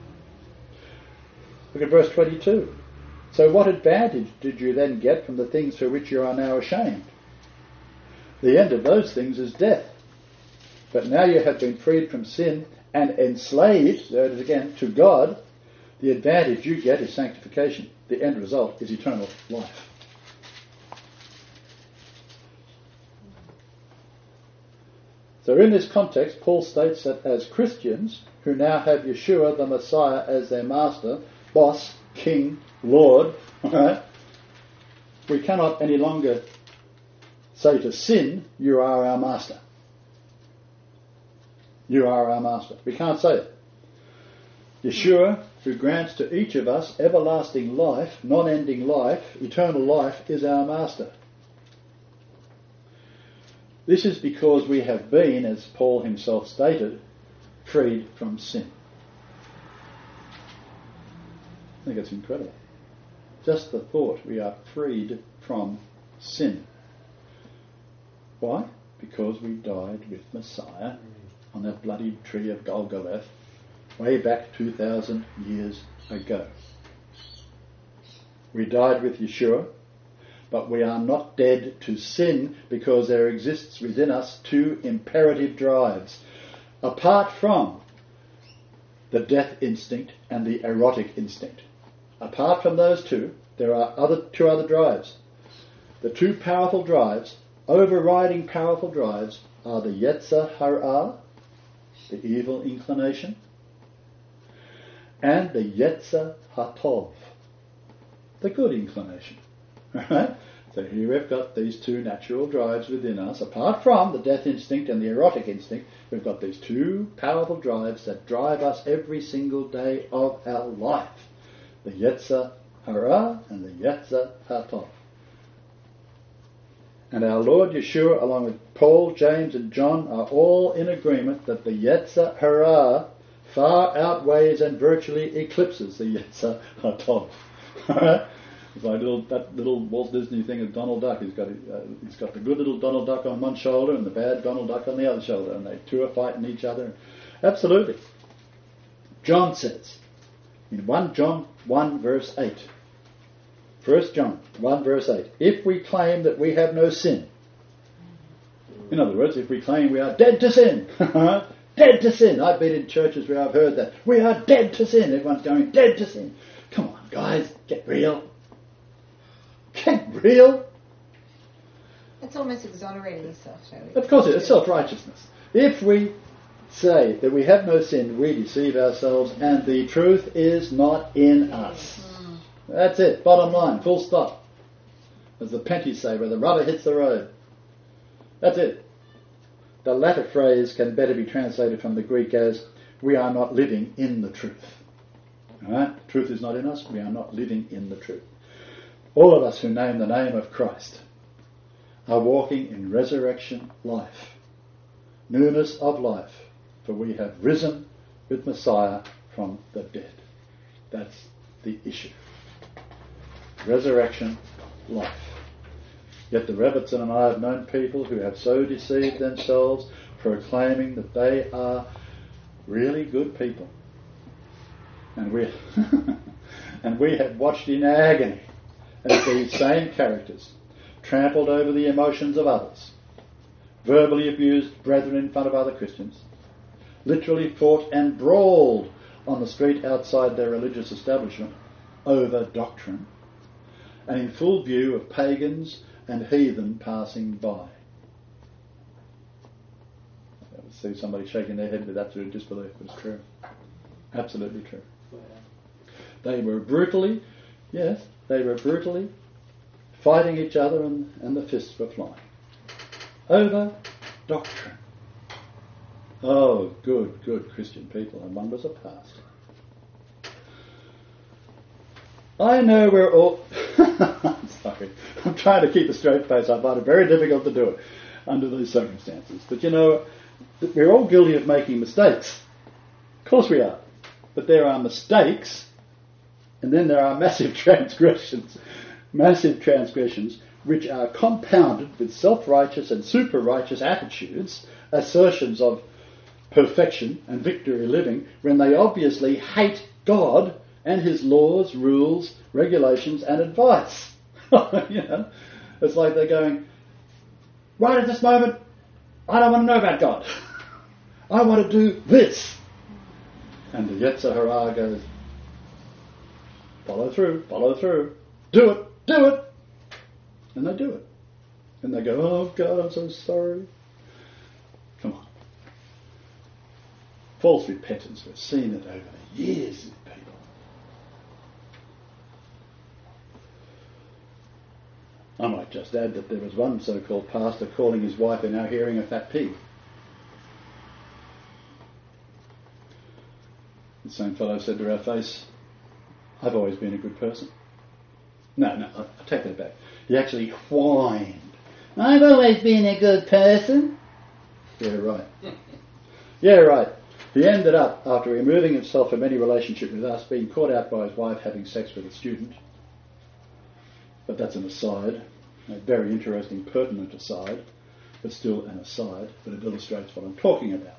Look at verse twenty-two. So what advantage did you then get from the things for which you are now ashamed? The end of those things is death. But now you have been freed from sin and enslaved, there it is again, to God. The advantage you get is sanctification. The end result is eternal life. So in this context, Paul states that as Christians who now have Yeshua the Messiah as their master, boss, king, Lord, right, we cannot any longer say to sin, you are our master. You are our master. We can't say it. Yeshua, who grants to each of us everlasting life, non-ending life, eternal life, is our master. This is because we have been, as Paul himself stated, freed from sin. I think it's incredible. Just the thought we are freed from sin. Why? Because we died with Messiah on that bloody tree of Golgotha way back two thousand years ago. We died with Yeshua, but we are not dead to sin because there exists within us two imperative drives. Apart from the death instinct and the erotic instinct, apart from those two, there are other two other drives. The two powerful drives, overriding powerful drives, are the Yetzer Hara, the evil inclination, and the Yetzer HaTov, the good inclination. Right? So here we've got these two natural drives within us. Apart from the death instinct and the erotic instinct, we've got these two powerful drives that drive us every single day of our life. The Yetzer Hara and the Yetzer HaTov. And our Lord Yeshua, along with Paul, James and John, are all in agreement that the Yetzer Hara far outweighs and virtually eclipses the Yetzer HaTov. It's like little, that little Walt Disney thing of Donald Duck. He's got uh, he's got the good little Donald Duck on one shoulder and the bad Donald Duck on the other shoulder, and they two are fighting each other. Absolutely. John says in First John one verse eight, First John one verse eight, if we claim that we have no sin, in other words, if we claim we are dead to sin, dead to sin. I've been in churches where I've heard that. We are dead to sin. Everyone's going, dead to sin. Come on, guys, get real. Get real. It's almost exonerating yourself, shall we? Of course it is, self-righteousness. If we say that we have no sin, we deceive ourselves and the truth is not in us. Mm. That's it, bottom line, full stop. As the Penties say, where the rubber hits the road. That's it. The latter phrase can better be translated from the Greek as, we are not living in the truth. All right? The truth is not in us, we are not living in the truth. All of us who name the name of Christ are walking in resurrection life, newness of life, for we have risen with Messiah from the dead. That's the issue. Resurrection life. Yet the Rebbitzin and I have known people who have so deceived themselves, proclaiming that they are really good people. And we and we have watched in agony as these same characters trampled over the emotions of others, verbally abused brethren in front of other Christians, literally fought and brawled on the street outside their religious establishment over doctrine, and in full view of pagans and heathen passing by. I see somebody shaking their head with absolute disbelief, but it's true. Absolutely true. They were brutally, yes, they were brutally fighting each other and, and the fists were flying. Over doctrine. Oh, good, good Christian people, and one was a pastor. I know we're all... I'm sorry. I'm trying to keep a straight face. I find it very difficult to do it under these circumstances. But you know, we're all guilty of making mistakes. Of course we are. But there are mistakes, and then there are massive transgressions. Massive transgressions which are compounded with self-righteous and super-righteous attitudes, assertions of perfection and victory living, when they obviously hate God and his laws, rules, regulations and advice. You know, it's like they're going, right at this moment, I don't want to know about God. I want to do this. And the Yetzer Hara goes, follow through, follow through, do it, do it. And they do it. And they go, oh God, I'm so sorry. Come on. False repentance, we've seen it over the years with people. I might just add that there was one so-called pastor calling his wife in our hearing a fat pig. The same fellow said to our face, I've always been a good person. No, no, I, I take that back. He actually whined. I've always been a good person. Yeah, right. Yeah, right. He ended up, after removing himself from any relationship with us, being caught out by his wife having sex with a student. But that's an aside. A very interesting, pertinent aside, but still an aside, but it illustrates what I'm talking about.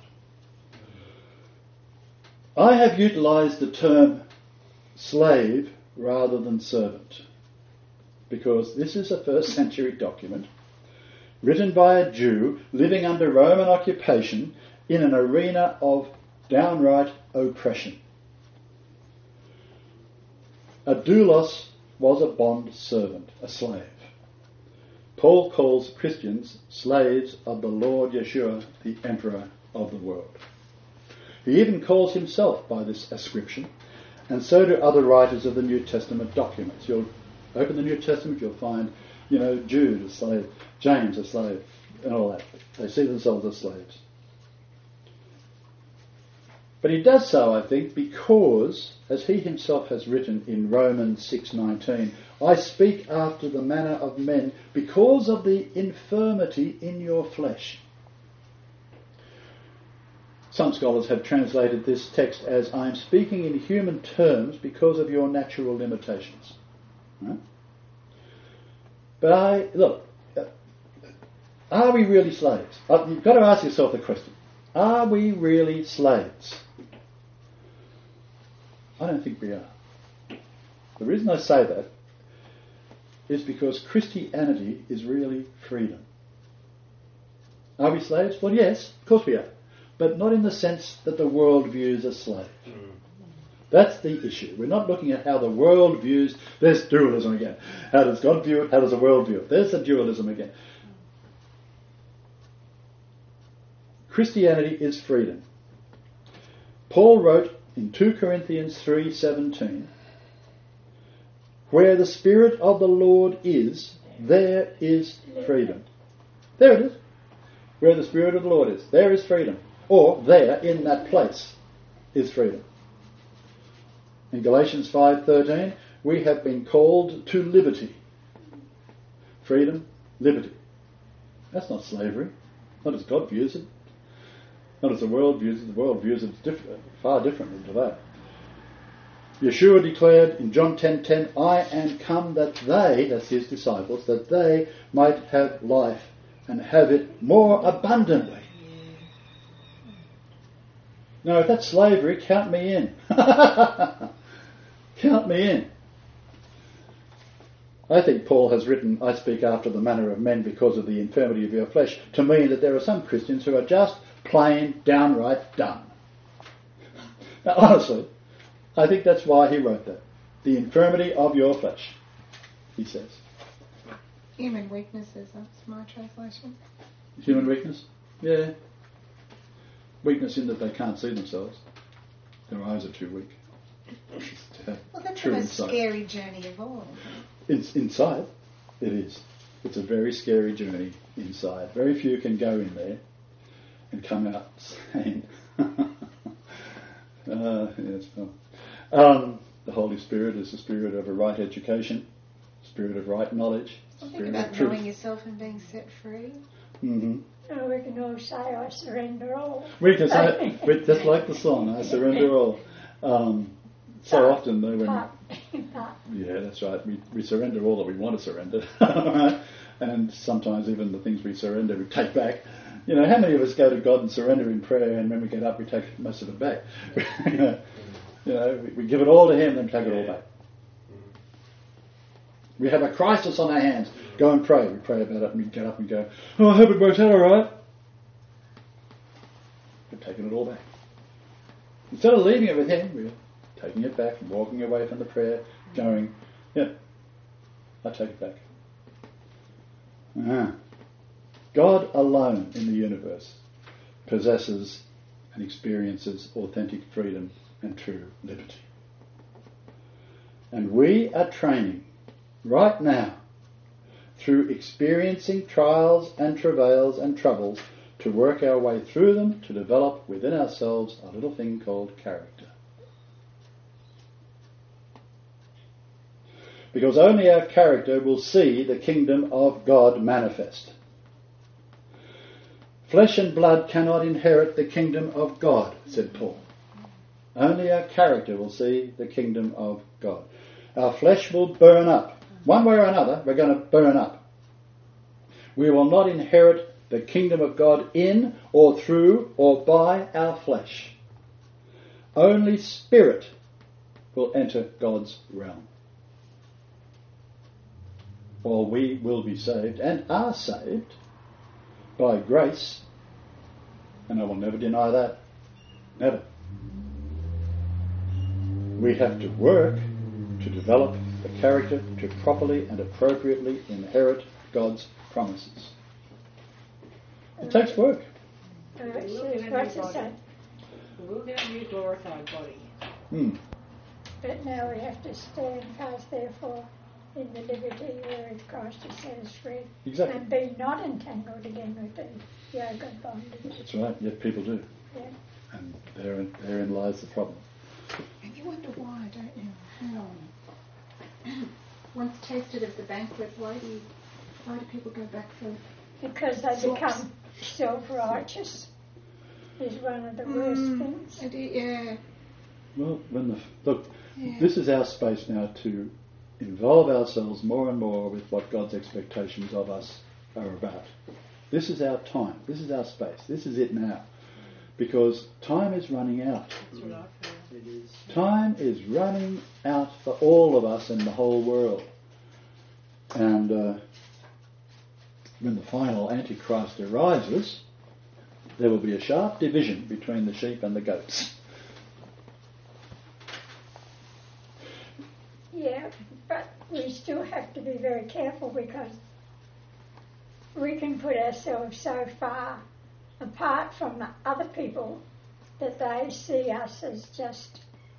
I have utilised the term slave rather than servant because this is a first century document written by a Jew living under Roman occupation in an arena of downright oppression. A doulos was a bond servant, a slave. Paul calls Christians slaves of the Lord Yeshua, the Emperor of the world. He even calls himself by this ascription, and so do other writers of the New Testament documents. You'll open the New Testament, you'll find, you know, Jude a slave, James a slave, and all that. They see themselves as slaves. But he does so, I think, because, as he himself has written in Romans six nineteen, I speak after the manner of men because of the infirmity in your flesh. Some scholars have translated this text as, I am speaking in human terms because of your natural limitations. Right? But I, look, are we really slaves? You've got to ask yourself the question, are we really slaves? I don't think we are. The reason I say that is because Christianity is really freedom. Are we slaves? Well, yes, of course we are. But not in the sense that the world views a slave. Mm. That's the issue. We're not looking at how the world views... There's dualism again. How does God view it? How does the world view it? There's the dualism again. Christianity is freedom. Paul wrote in two Corinthians three seventeen, where the Spirit of the Lord is, there is freedom. There it is. Where the Spirit of the Lord is, there is freedom. Or there, in that place, is freedom. In Galatians five thirteen, we have been called to liberty. Freedom, liberty. That's not slavery. Not as God views it. Not as the world views it. The world views it diff- far differently to that. Yeshua declared in John ten ten, I am come that they, that's his disciples, that they might have life and have it more abundantly. Now, if that's slavery, count me in. Count me in. I think Paul has written, I speak after the manner of men because of the infirmity of your flesh, to mean that there are some Christians who are just plain, downright dumb. Now, honestly, I think that's why he wrote that. The infirmity of your flesh, he says. Human weaknesses, that's my translation. Human weakness? Yeah. Weakness in that they can't see themselves. Their eyes are too weak. Well, that's True the most inside. scary journey of all. In, inside, it is. It's a very scary journey inside. Very few can go in there and come out saying, uh, yes, well. um, the Holy Spirit is the spirit of a right education, spirit of right knowledge, Well, think spirit about of truth. knowing yourself and being set free. Mm-hmm. Oh, we can all say, I surrender all. We can say, we- just like the song, I surrender all. Um, so often, though, when Part, part. yeah, that's right. We we surrender all that we want to surrender, right? And sometimes even the things we surrender, we take back. You know, how many of us go to God and surrender in prayer, and when we get up, we take most of it back? you know, you know we, we give it all to Him, then take it all back. We have a crisis on our hands. Go and pray. We pray about it, and we get up and go, "Oh, I hope it works out all right." We're taking it all back. Instead of leaving it with Him, we're taking it back and walking away from the prayer, going, yeah, I take it back. Uh-huh. God alone in the universe possesses and experiences authentic freedom and true liberty. And we are training right now through experiencing trials and travails and troubles to work our way through them to develop within ourselves a little thing called character. Because only our character will see the kingdom of God manifest. Flesh and blood cannot inherit the kingdom of God, said Paul. Only our character will see the kingdom of God. Our flesh will burn up. One way or another, we're going to burn up. We will not inherit the kingdom of God in or through or by our flesh. Only spirit will enter God's realm. Or we will be saved and are saved by grace, and I will never deny that. Never. We have to work to develop the character to properly and appropriately inherit God's promises. It takes work. Uh, it says, what's it say? Will there be a glorified body? Hmm. But now we have to stand fast, therefore, in the liberty wherein Christ has set us free. Exactly. And be not entangled again with the yoke of bondage. That's right, yet people do. Yeah. And therein, therein lies the problem. And you wonder why, don't you? How? Once tasted of the banquet, why do you, why do people go back for? Because they Slops. become self-righteous is one of the worst Mm, things. I do, yeah. Well, when the look, Yeah. this is our space now to involve ourselves more and more with what God's expectations of us are about. This is our time. This is our space. This is it now. Because time is running out. That's what I feel. It is. Time is running out for all of us in the whole world. And uh, when the final Antichrist arises, there will be a sharp division between the sheep and the goats. Yeah, but we still have to be very careful because we can put ourselves so far apart from the other people that they see us as just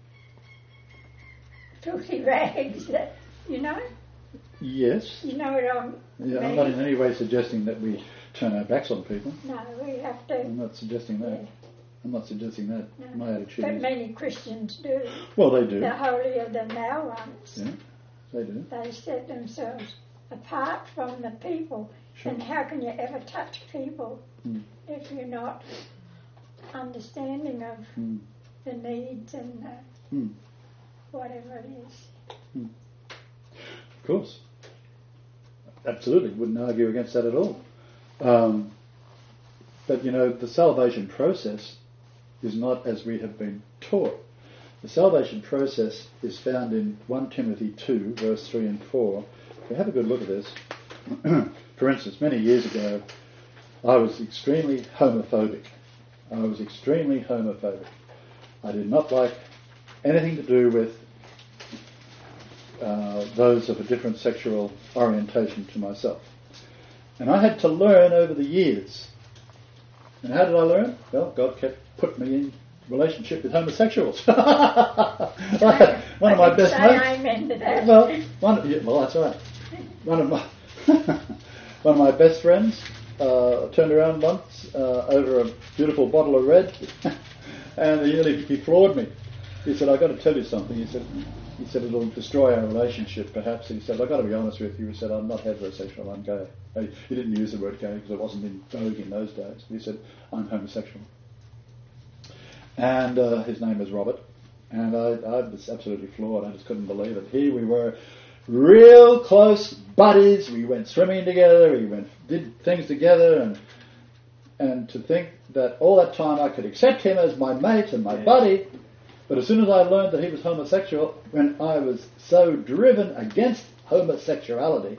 filthy rags that, you know, Yes. you know what I'm Yeah, I'm mean? not in any way suggesting that we turn our backs on people. No, we have to. I'm not suggesting that. Yeah. I'm not suggesting that. No. My attitude But is... many Christians do. Well, they do. The holier than thou ones. Yeah, they do. They set themselves apart from the people. Sure. And how can you ever touch people Mm. if you're not understanding of Mm. the needs and the Mm. whatever it is? Of course. Absolutely. Wouldn't argue against that at all. Um, but, you know, the salvation process is not as we have been taught. The salvation process is found in First Timothy two, verse three and four. If you have a good look at this. For instance, many years ago, I was extremely homophobic. I was extremely homophobic. I did not like anything to do with uh, those of a different sexual orientation to myself. And I had to learn over the years. And how did I learn? Well, God kept putting me in relationship with homosexuals. One of my best Say mates. amen to that. Well, one, yeah, well, that's right. One of my one of my best friends uh, turned around once uh, over a beautiful bottle of red, and he really he floored me. He said, "I've got to tell you something." He said, "He said it'll destroy our relationship, perhaps." He said, "I've got to be honest with you." He said, "I'm not heterosexual. I'm gay." He, he didn't use the word gay because it wasn't in vogue in those days. He said, "I'm homosexual." And uh, his name was Robert. And I, I was absolutely floored. I just couldn't believe it. Here we were, real close buddies. We went swimming together. We went did things together, and and to think that all that time I could accept him as my mate and my Yeah. buddy, but as soon as I learned that he was homosexual, when I was so driven against homosexuality,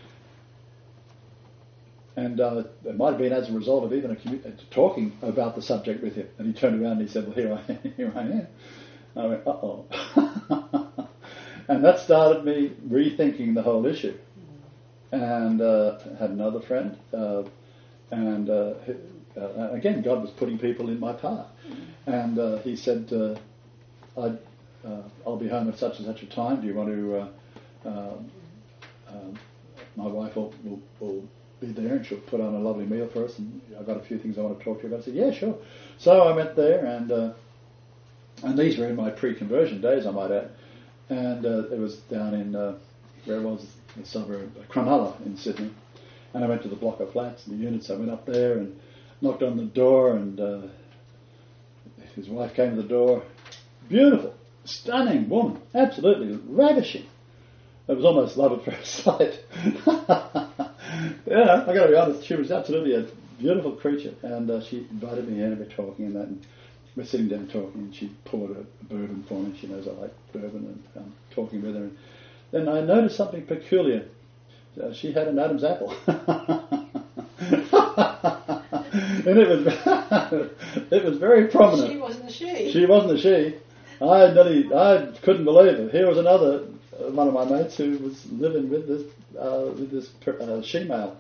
and uh, it might have been as a result of even a commu- uh, talking about the subject with him, and he turned around and he said, "Well, here I am." Here I am. I went, uh-oh. And that started me rethinking the whole issue. And uh, had another friend, uh, and uh, he- uh, again, God was putting people in my path. And uh, he said, uh, I'd, uh, I'll be home at such and such a time. Do you want to, uh, um, um, my wife will, will, will be there and she'll put on a lovely meal for us, and I've got a few things I want to talk to you about. I said, yeah, sure. So I went there, and uh, and these were in my pre-conversion days, I might add. And uh, it was down in, uh, where was it? The suburb, Cronulla in Sydney. And I went to the block of flats and the units. I went up there and knocked on the door, and uh, his wife came to the door. Beautiful, stunning woman, absolutely ravishing. It was almost love at first sight. Yeah, no, I got to be honest. She was absolutely a beautiful creature, and uh, she invited me in and we're talking and that. And we're sitting down talking, and she poured a, a bourbon for me. She knows I like bourbon, and um, talking with her. And then I noticed something peculiar. Uh, she had an Adam's apple, and it was it was very prominent. She wasn't a she. She wasn't a she. I nearly, I couldn't believe it. Here was another uh, one of my mates who was living with this uh, with this per, uh, she-male.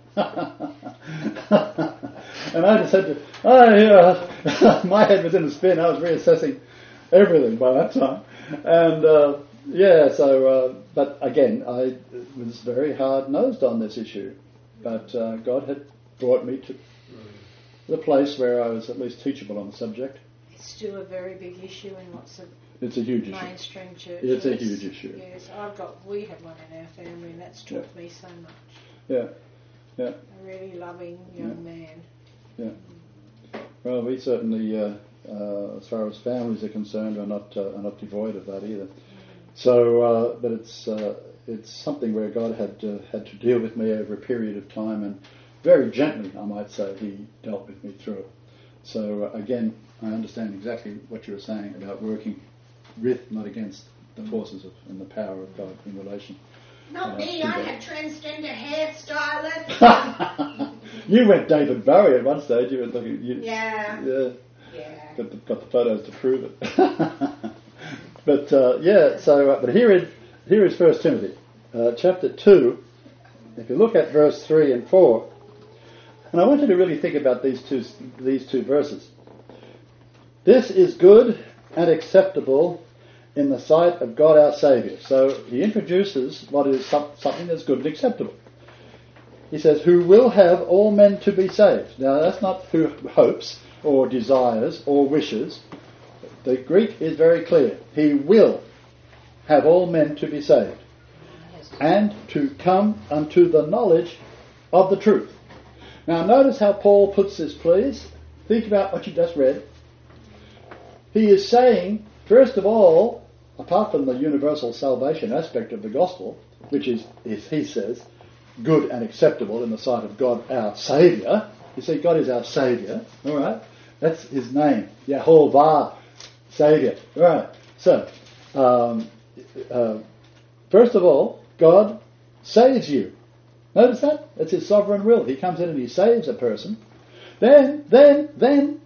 And I just said, to, oh yeah, my head was in a spin. I was reassessing everything by that time, and uh, yeah. So, uh, but again, I was very hard-nosed on this issue. But uh, God had brought me to the place where I was at least teachable on the subject. It's still a very big issue in lots of It's a huge issue. mainstream churches. It's a huge issue. Yes, I've got. We have one in our family, and that's taught me so much. Yeah, yeah, A really loving young man. yeah. Well, we certainly, uh, uh, as far as families are concerned, are not uh, are not devoid of that either. So, uh, but it's uh, it's something where God had uh, had to deal with me over a period of time, and very gently, I might say, He dealt with me through it. So uh, again, I understand exactly what you were saying about working with, not against, the forces of and the power of God in relation. Not uh, me, to I God. had transgender hairstylists. You went David Bowie at one stage. You were looking. You, Yeah. Yeah. Yeah. Got the, got the photos to prove it. But uh, yeah. So, uh, but here is here is First Timothy, uh, chapter two. If you look at verse three and four, and I want you to really think about these two these two verses. This is good and acceptable in the sight of God our Saviour. So he introduces what is some, something that's good and acceptable. He says, who will have all men to be saved. Now that's not who hopes or desires or wishes. The Greek is very clear. He will have all men to be saved and to come unto the knowledge of the truth. Now notice how Paul puts this, please. Think about what you just read. He is saying, first of all, apart from the universal salvation aspect of the gospel, which is, is he says, good and acceptable in the sight of God our Saviour. You see, God is our Saviour, all right? That's his name, Yehovah, Saviour. All right, so, um, uh, first of all, God saves you. Notice that? That's his sovereign will. He comes in and he saves a person. Then, then, then,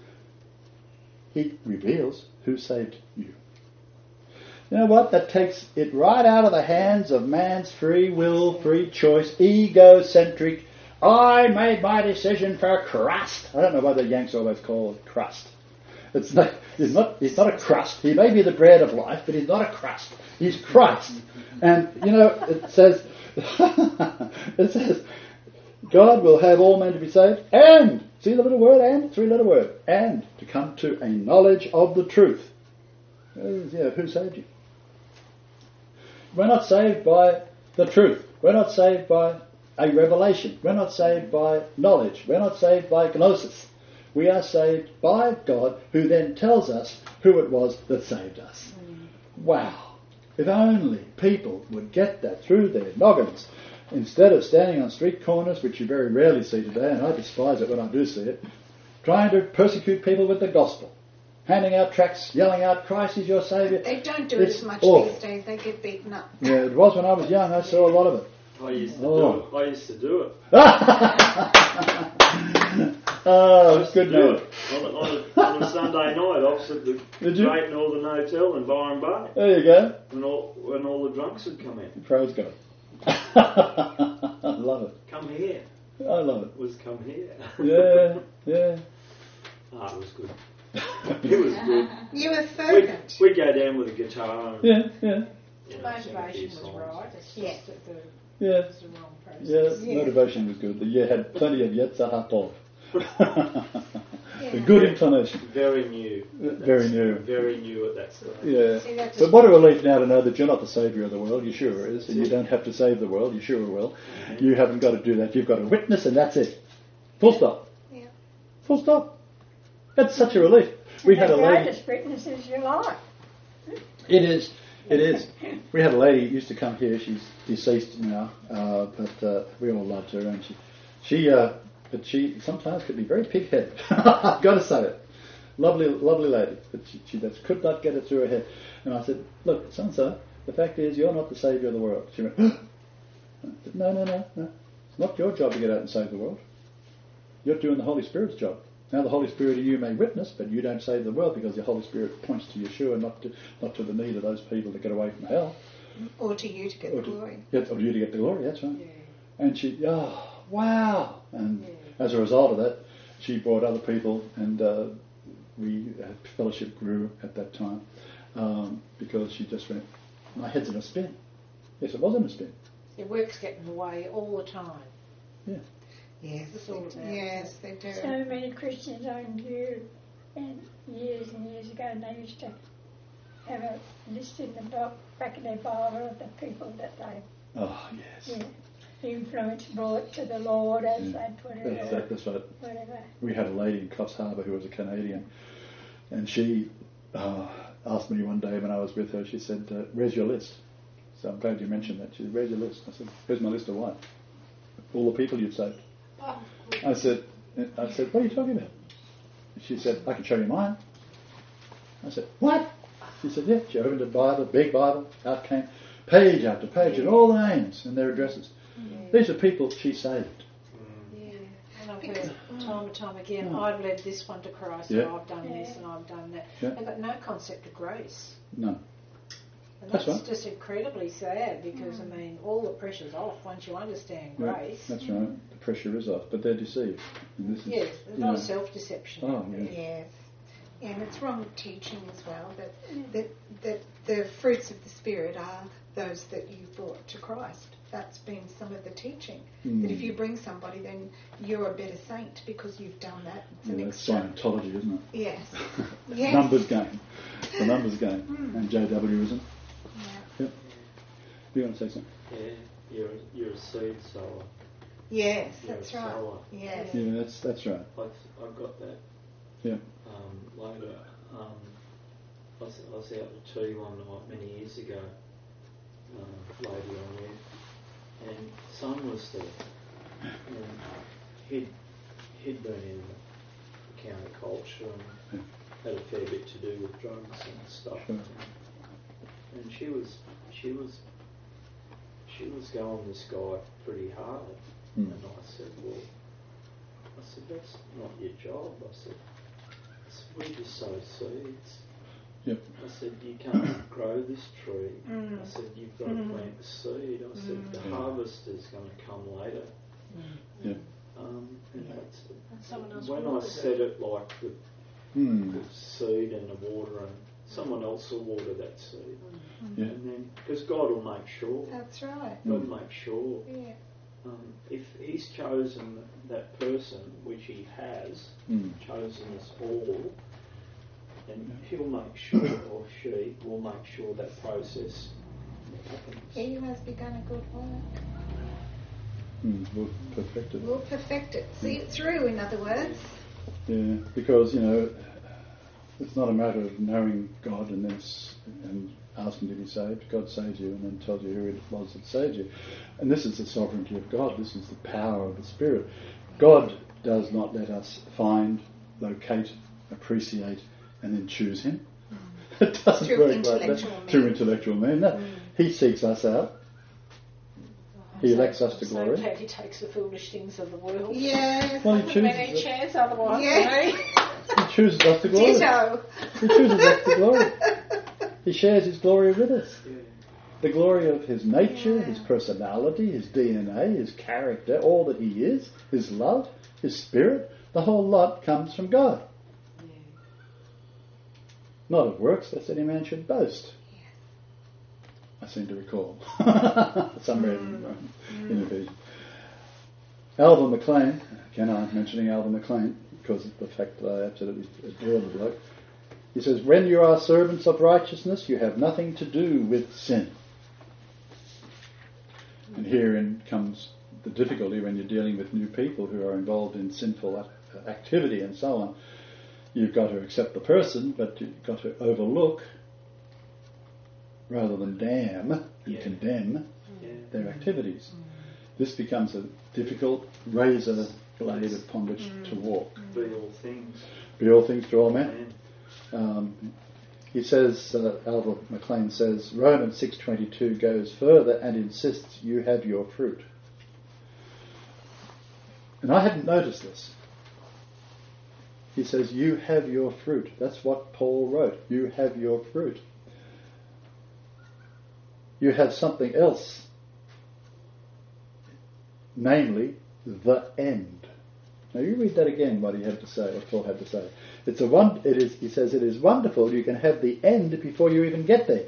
he reveals who saved you. You know what? That takes it right out of the hands of man's free will, free choice, egocentric. I made my decision for crust. I don't know why the Yanks always call it crust. It's not. He's not. He's not a crust. He may be the bread of life, but he's not a crust. He's Christ. And you know, it says, it says, God will have all men to be saved, and see the little word and, three-letter word, and to come to a knowledge of the truth. Yeah, who saved you? We're not saved by the truth. We're not saved by a revelation. We're not saved by knowledge. We're not saved by gnosis. We are saved by God, who then tells us who it was that saved us. Mm. Wow. If only people would get that through their noggins, instead of standing on street corners, which you very rarely see today, and I despise it when I do see it, trying to persecute people with the gospel. Handing out tracts, yelling out, Christ is your Saviour. They don't do It's it as much awful. these days. They get beaten up. Yeah, it was when I was young. I saw a lot of it. I used to Oh. do it. I used to do it. Oh, I it's used to good do news. it. On a, on, a, on a Sunday night opposite the Did you? Great Northern Hotel in Byron Bay. There you go. When all, when all the drunks had come in. Praise God. I love it. Come here. I love It was come here. it. Yeah, yeah. Ah, it was good. It was good. You were We'd, fervent. we'd go down with a guitar and Yeah, yeah, you The know, sing a motivation few was songs. right. It's Yeah. just that the, yeah. it was the wrong process. Yeah, Yeah. motivation was good. You had plenty of Yetzirah. Yeah. A good inclination. Very new. Very new. Very new at that stage. Yeah. See, that's But what a relief now to know that you're not the saviour of the world. Yeshua is, and you don't have to save the world. Yeshua will. You haven't got to do that. You've got to witness, and that's it. Full stop. Yeah. Full stop. That's such a relief. We had a the lady. greatest witnesses you like. It is. It is. We had a lady who used to come here. She's deceased now, uh, but uh, we all loved her, and she She, uh, but she sometimes could be very pig-headed. I've got to say it. Lovely, lovely lady, but she, she just could not get it through her head. And I said, look, so-and-so, the fact is you're not the saviour of the world. She went, I said, no, no, no, no. It's not your job to get out and save the world. You're doing the Holy Spirit's job. Now the Holy Spirit in you may witness, but you don't save the world because the Holy Spirit points to Yeshua, not to not to the need of those people to get away from hell. Or to you to get Or the to, glory. yeah, or you to get the glory, that's right. Yeah. And she, oh, wow. And Yeah. as a result of that, she brought other people, and uh, we uh, fellowship grew at that time um, because she just went, my head's in a spin. Yes, it was in a spin. Your work's getting away all the time. Yeah. Yes, It's all about yes, they do. So many Christians I knew, and years and years ago, and they used to have a list in the book, back in their Bible of the people that they Oh, yes. yeah, influenced, brought to the Lord as Yeah. they put it, That's, or that, that's right. whatever. We had a lady in Coffs Harbour who was a Canadian, and she uh, asked me one day when I was with her, she said, uh, where's your list? So I'm glad you mentioned that. She said, where's your list? I said, where's my list of what? All the people you've saved. Oh, I said, I said, what are you talking about? She said, I can show you mine. I said, what? She said, yeah. She opened the Bible, big Bible, out came page after page, and all the names and their addresses. yeah. These are people she saved. Yeah. And I've heard time and time again, Mm. I've led this one to Christ, Yeah. or I've done this Yeah. and I've done that. Yeah. They've got no concept of grace. No. And That's that's right. just incredibly sad because, I mean, all the pressure's off once you understand Yeah, grace. that's right. The pressure is off, but they're deceived. And this is, Yes, there's a you lot know, of self-deception. Oh, out there. yeah. Yes. Yeah, and it's wrong teaching as well, that, that, that the fruits of the Spirit are those that you've brought to Christ. That's been some of the teaching. Mm. That if you bring somebody, then you're a better saint because you've done that. It's Yeah, an that's extra. Scientology, isn't it? Yes. Yes. Numbers game. The numbers game. Mm. And J W isn't. Yeah. Yep. You want to say something? Yeah, you're a, you're a seed sower. Yes, You're that's a right. sower. Yes. Yeah, that's that's right. I've, I've got that Yeah. um, later. Um, I, was, I was out at tea one night many years ago, uh, lady I knew, and son was there, and he'd, he'd been in counterculture and had a fair bit to do with drugs and stuff. Sure. And she was, she was, she was going this guy pretty hard. Mm. And I said, well, I said, that's not your job. I said, I said we just sow seeds. Yep. I said, you can't grow this tree. Mm. I said, you've got to Mm. plant the seed. I said, the Yeah. harvest is going to come later. Yep. Um, and Yeah. that's, And someone else when will I do said it. it like the, Hmm. the seed and the water, and someone else will water that seed. Yeah. And then, because God will make sure. That's right. God will make sure. Yeah. Um, if He's chosen that person, which He has, Hmm. chosen us all, and He'll make sure, or she will make sure that process happens. He who has begun a good work Hmm. We'll perfect it. will perfect it. See it through, in other words. Yeah, because you know, it's not a matter of knowing God and then s- and asking to be saved. God saves you and then tells you who it was that saved you. And this is the sovereignty of God. This is the power of the Spirit. God does not let us find, locate, appreciate, and then choose Him. It doesn't Through work like intellectual that. men. Through intellectual men. No. He seeks us out. He So- elects us to I'm so glory. glad He takes the foolish things of the world. Yes. Well, He Hasn't been any chooses, chance otherwise. Yeah. he chooses us to glory. Ditto. He chooses us to glory. He shares His glory with us. Yeah. The glory of His nature, Yeah. His personality, His D N A, His character, all that He is, His love, His Spirit, the whole lot comes from God. Yeah. Not of works, lest any man should boast. I seem to recall. Somewhere in, uh, in Ephesians. Alvin McLean, again I'm mentioning Alvin McLean because of the fact that I absolutely adore the bloke. He says, when you are servants of righteousness, you have nothing to do with sin. And herein comes the difficulty when you're dealing with new people who are involved in sinful a- activity and so on. You've got to accept the person, but you've got to overlook, rather than damn and Yeah. condemn, Yeah. their activities. this becomes a difficult razor blade upon which mm. to walk. Be all things. Be all things to all men. Um, he says, uh, Alva McLean says, Romans six twenty-two goes further and insists you have your fruit. And I hadn't noticed this. He says, you have your fruit. That's what Paul wrote. You have your fruit. You have something else. Namely, the end. Now you read that again, what he had to say, what Paul had to say. It's a one, it is, he says, it is wonderful you can have the end before you even get there.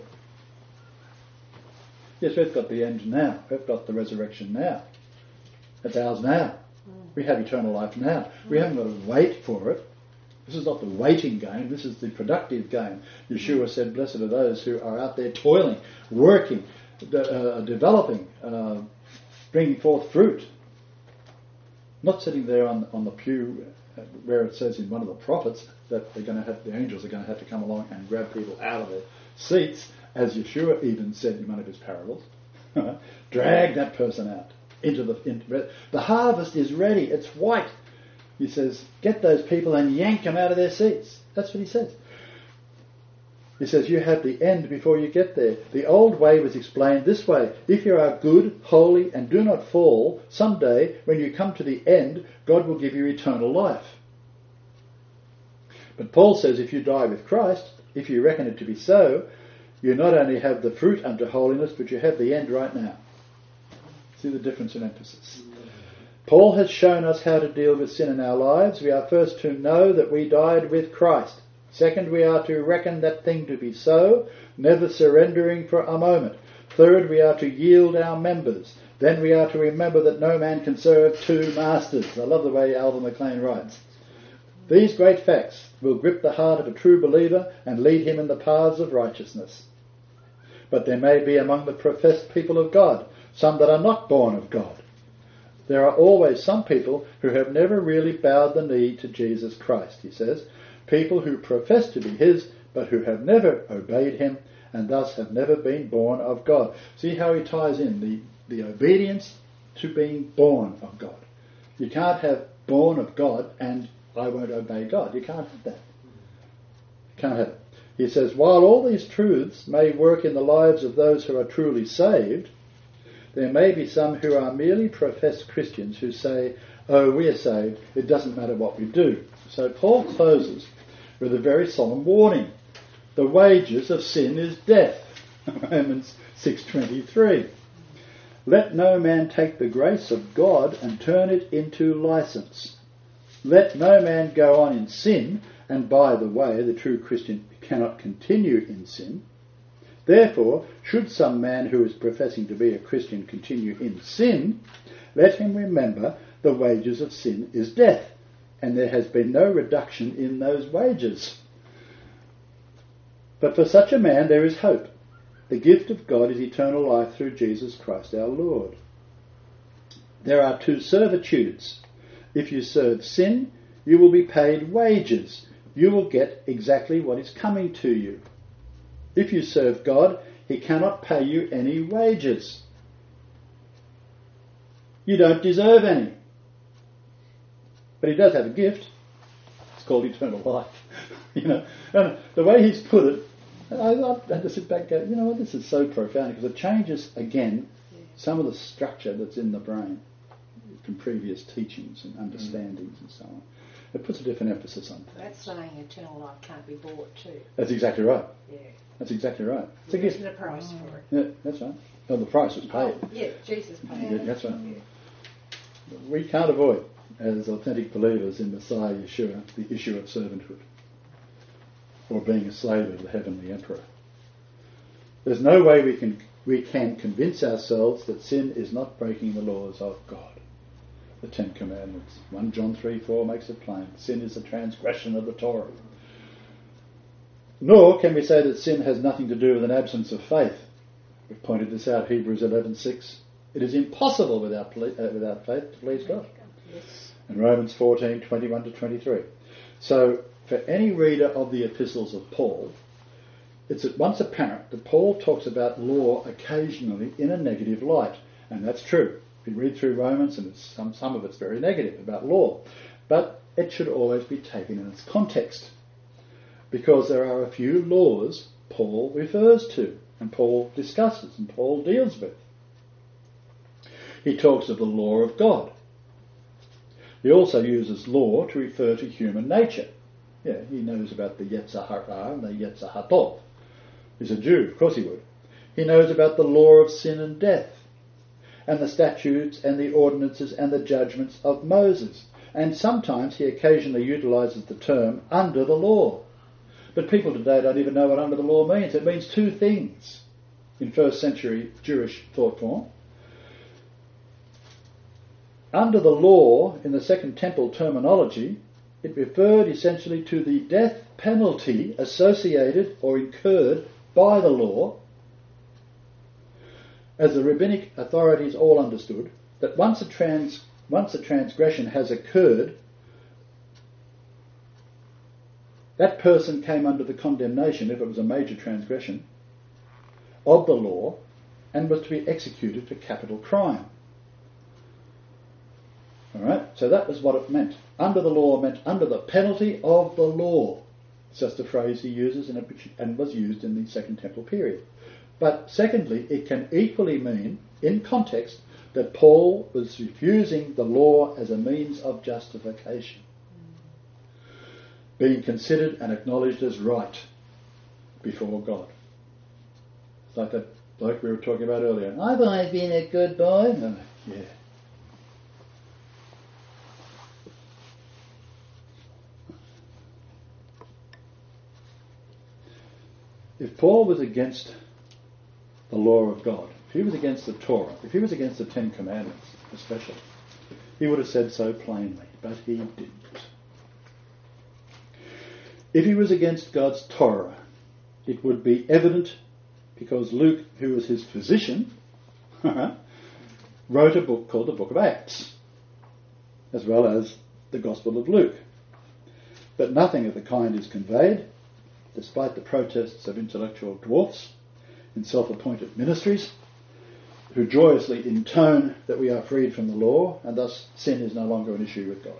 Yes, we've got the end now. We've got the resurrection now. It's ours now. We have eternal life now. We haven't got to wait for it. This is not the waiting game. This is the productive game. Yeshua said, blessed are those who are out there toiling, working, de- uh, developing, uh, bringing forth fruit. Not sitting there on, on the pew uh, where it says in one of the prophets that they're going to have, the angels are going to have to come along and grab people out of their seats, as Yeshua even said in one of his parables. Drag that person out. Into the, into, the harvest is ready. It's white. He says, get those people and yank them out of their seats. That's what he says. He says, you have the end before you get there. The old way was explained this way. If you are good, holy, and do not fall, someday, when you come to the end, God will give you eternal life. But Paul says, if you die with Christ, if you reckon it to be so, you not only have the fruit unto holiness, but you have the end right now. See the difference in emphasis. Paul has shown us how to deal with sin in our lives. We are first to know that we died with Christ. Second, we are to reckon that thing to be so, never surrendering for a moment. Third, we are to yield our members. Then we are to remember that no man can serve two masters. I love the way Alva McLean writes. These great facts will grip the heart of a true believer and lead him in the paths of righteousness. But there may be among the professed people of God some that are not born of God. There are always some people who have never really bowed the knee to Jesus Christ, he says. People who profess to be his, but who have never obeyed him, and thus have never been born of God. See how he ties in the, the obedience to being born of God. You can't have born of God and I won't obey God. You can't have that. You can't have it. He says, while all these truths may work in the lives of those who are truly saved, there may be some who are merely professed Christians who say, oh, we are saved, it doesn't matter what we do. So Paul closes with a very solemn warning. The wages of sin is death. Romans six twenty-three. Let no man take the grace of God and turn it into license. Let no man go on in sin, and by the way, the true Christian cannot continue in sin. Therefore, should some man who is professing to be a Christian continue in sin, let him remember the wages of sin is death, and there has been no reduction in those wages. But for such a man there is hope. The gift of God is eternal life through Jesus Christ our Lord. There are two servitudes. If you serve sin, you will be paid wages. You will get exactly what is coming to you. If you serve God, he cannot pay you any wages. You don't deserve any. But he does have a gift. It's called eternal life. You know, and the way he's put it, I, I had to sit back and go, you know what, this is so profound, because it changes, again, some of the structure that's in the brain from previous teachings and understandings mm. and so on. It puts a different emphasis on things. That's saying eternal life can't be bought too. That's exactly right. Yeah. That's exactly right. It's There a gift. isn't a price for it. Yeah, that's right. No, the price was paid. Oh, yeah, Jesus paid Yeah, it. that's right. We can't avoid, as authentic believers in Messiah Yeshua, the issue of servanthood, or being a slave of the heavenly emperor. There's no way we can we can convince ourselves that sin is not breaking the laws of God. The Ten Commandments. First John three four makes it plain. Sin is a transgression of the Torah. Nor can we say that sin has nothing to do with an absence of faith. We've pointed this out, Hebrews eleven six. It is impossible without ple- uh, without faith to please God. Yes. And Romans fourteen twenty-one to twenty-three. So, for any reader of the epistles of Paul, it's at once apparent that Paul talks about law occasionally in a negative light. And that's true. We read through Romans and it's some, some of it's very negative about law. But it should always be taken in its context, because there are a few laws Paul refers to and Paul discusses and Paul deals with. He talks of the law of God. He also uses law to refer to human nature. Yeah, he knows about the Yetzer Hara and the Yetzer Hatov. He's a Jew, of course he would. He knows about the law of sin and death, and the statutes and the ordinances and the judgments of Moses. And sometimes he occasionally utilises the term under the law. But people today don't even know what under the law means. It means two things in first century Jewish thought form. Under the law, in the Second Temple terminology, it referred essentially to the death penalty associated or incurred by the law, as the rabbinic authorities all understood that once a, trans, once a transgression has occurred, that person came under the condemnation, if it was a major transgression, of the law and was to be executed for capital crime. All right, so that was what it meant. Under the law meant under the penalty of the law. It's just a phrase he uses in a, and was used in the Second Temple period. But secondly, it can equally mean, in context, that Paul was refusing the law as a means of justification, being considered and acknowledged as right before God. It's like that bloke we were talking about earlier. I've always been a good boy. No, yeah. If Paul was against the law of God, if he was against the Torah, if he was against the Ten Commandments especially, he would have said so plainly, but he didn't. If he was against God's Torah, it would be evident because Luke, who was his physician, wrote a book called the Book of Acts, as well as the Gospel of Luke. But nothing of the kind is conveyed, despite the protests of intellectual dwarfs in self-appointed ministries, who joyously intone that we are freed from the law, and thus sin is no longer an issue with God.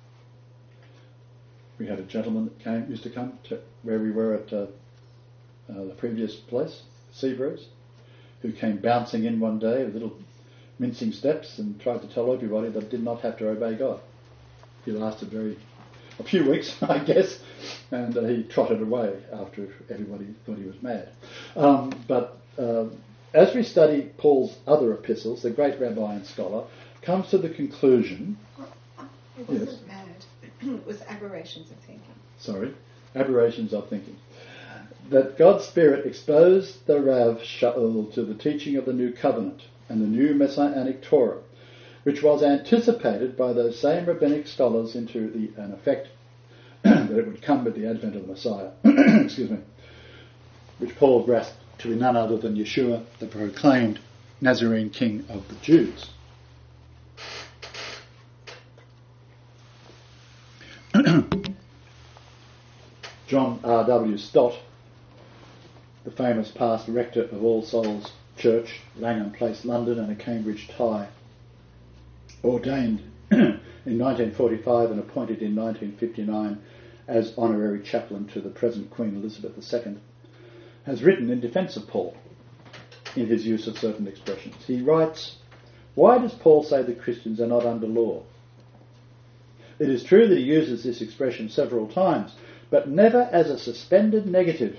We had a gentleman that came, used to come to where we were at uh, uh, the previous place, Seabreeze, who came bouncing in one day with little mincing steps and tried to tell everybody that did not have to obey God. He lasted very a few weeks, I guess, and uh, he trotted away after everybody thought he was mad. Um, but uh, as we study Paul's other epistles, the great rabbi and scholar comes to the conclusion... It wasn't yes. mad. It was aberrations of thinking. Sorry, aberrations of thinking. That God's Spirit exposed the Rav Shaul to the teaching of the New Covenant and the new Messianic Torah, which was anticipated by those same rabbinic scholars into the, an effect that it would come with the advent of the Messiah, excuse me, which Paul grasped to be none other than Yeshua, the proclaimed Nazarene King of the Jews. John R W Stott, the famous past rector of All Souls Church, Langham Place, London, and a Cambridge tie, ordained in nineteen forty-five and appointed in nineteen fifty-nine as honorary chaplain to the present Queen Elizabeth the Second, has written in defence of Paul in his use of certain expressions. He writes, "Why does Paul say that Christians are not under law? It is true that he uses this expression several times, but never as a suspended negative.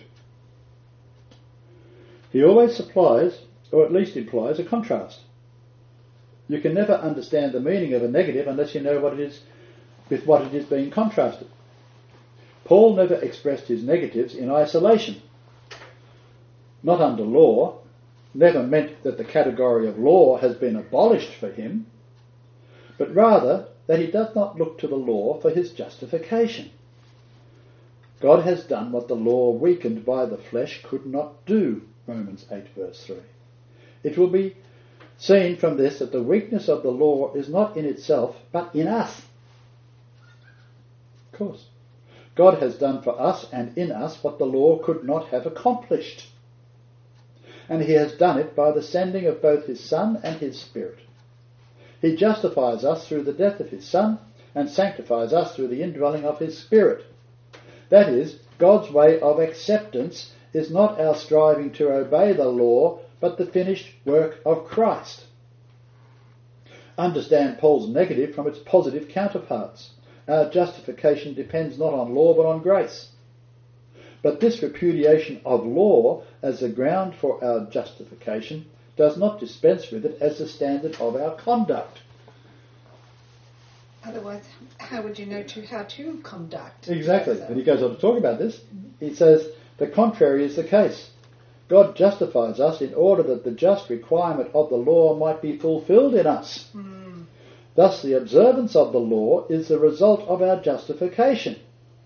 He always supplies, or at least implies, a contrast. You can never understand the meaning of a negative unless you know what it is with what it is being contrasted. Paul never expressed his negatives in isolation. Not under law never meant that the category of law has been abolished for him, but rather that he does not look to the law for his justification. God has done what the law weakened by the flesh could not do, Romans eight verse three. It will be seen from this that the weakness of the law is not in itself, but in us. Of course. God has done for us and in us what the law could not have accomplished. And he has done it by the sending of both his Son and his Spirit. He justifies us through the death of his Son and sanctifies us through the indwelling of his Spirit. That is, God's way of acceptance is not our striving to obey the law, but the finished work of Christ. Understand Paul's negative from its positive counterparts. Our justification depends not on law but on grace. But this repudiation of law as the ground for our justification does not dispense with it as the standard of our conduct. Otherwise, how would you know to how to conduct? Exactly. yourself? And he goes on to talk about this. He says, the contrary is the case. God justifies us in order that the just requirement of the law might be fulfilled in us. Mm. Thus, the observance of the law is the result of our justification.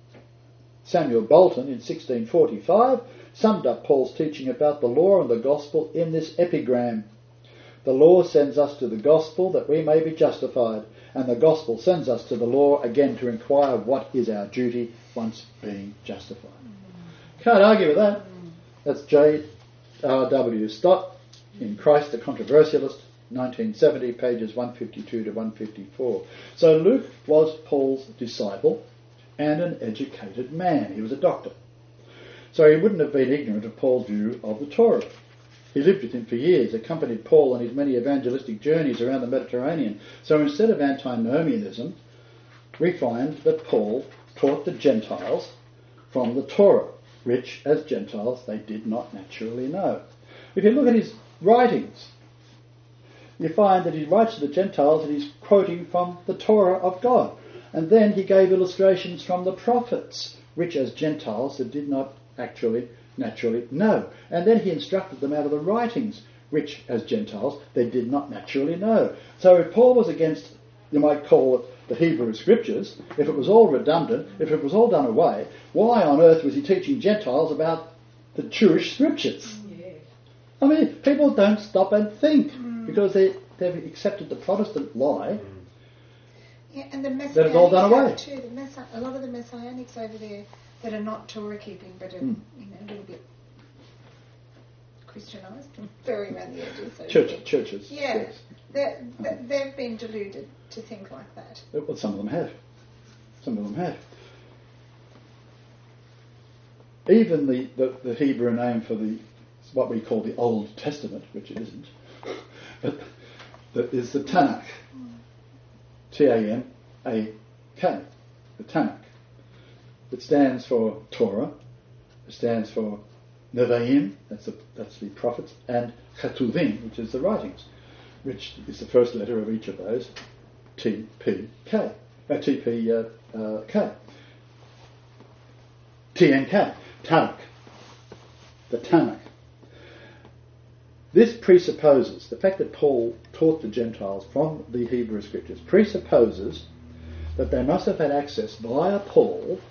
Samuel Bolton, in sixteen forty-five, summed up Paul's teaching about the law and the gospel in this epigram. The law sends us to the gospel that we may be justified, and the gospel sends us to the law again to inquire what is our duty once being justified. Can't argue with that. That's J R W Stott in Christ the Controversialist, nineteen seventy, pages one fifty-two to one fifty-four. So Luke was Paul's disciple and an educated man. He was a doctor. So he wouldn't have been ignorant of Paul's view of the Torah. He lived with him for years, accompanied Paul on his many evangelistic journeys around the Mediterranean. So instead of antinomianism, we find that Paul taught the Gentiles from the Torah, which, as Gentiles, they did not naturally know. If you look at his writings, you find that he writes to the Gentiles and he's quoting from the Torah of God. And then he gave illustrations from the prophets, which as Gentiles they did not actually naturally know. And then he instructed them out of the writings, which as Gentiles they did not naturally know. So if Paul was against, you might call it, the Hebrew Scriptures, if it was all redundant, if it was all done away, why on earth was he teaching Gentiles about the Jewish Scriptures? Yeah. I mean, people don't stop and think because they, they've accepted the Protestant lie. Yeah, and the That is all done away. too. The Messi- a lot of the Messianics over there that are not Torah keeping, but are Mm. you know a little bit Christianized, very around the edges. So Church, churches. Yeah, yes. they're, they're, they've been deluded to think like that. Well, some of them have. Some of them have. Even the, the, the Hebrew name for the what we call the Old Testament, which it isn't, but that is the Tanakh. T A N A K. The Tanakh. It stands for Torah. It stands for Nevi'im, that's the, that's the prophets, and Ketuvim, which is the writings, which is the first letter of each of those, T P K. Uh, T P K. T N K. Tanakh. The Tanakh. This presupposes, the fact that Paul taught the Gentiles from the Hebrew Scriptures, presupposes that they must have had access via Paul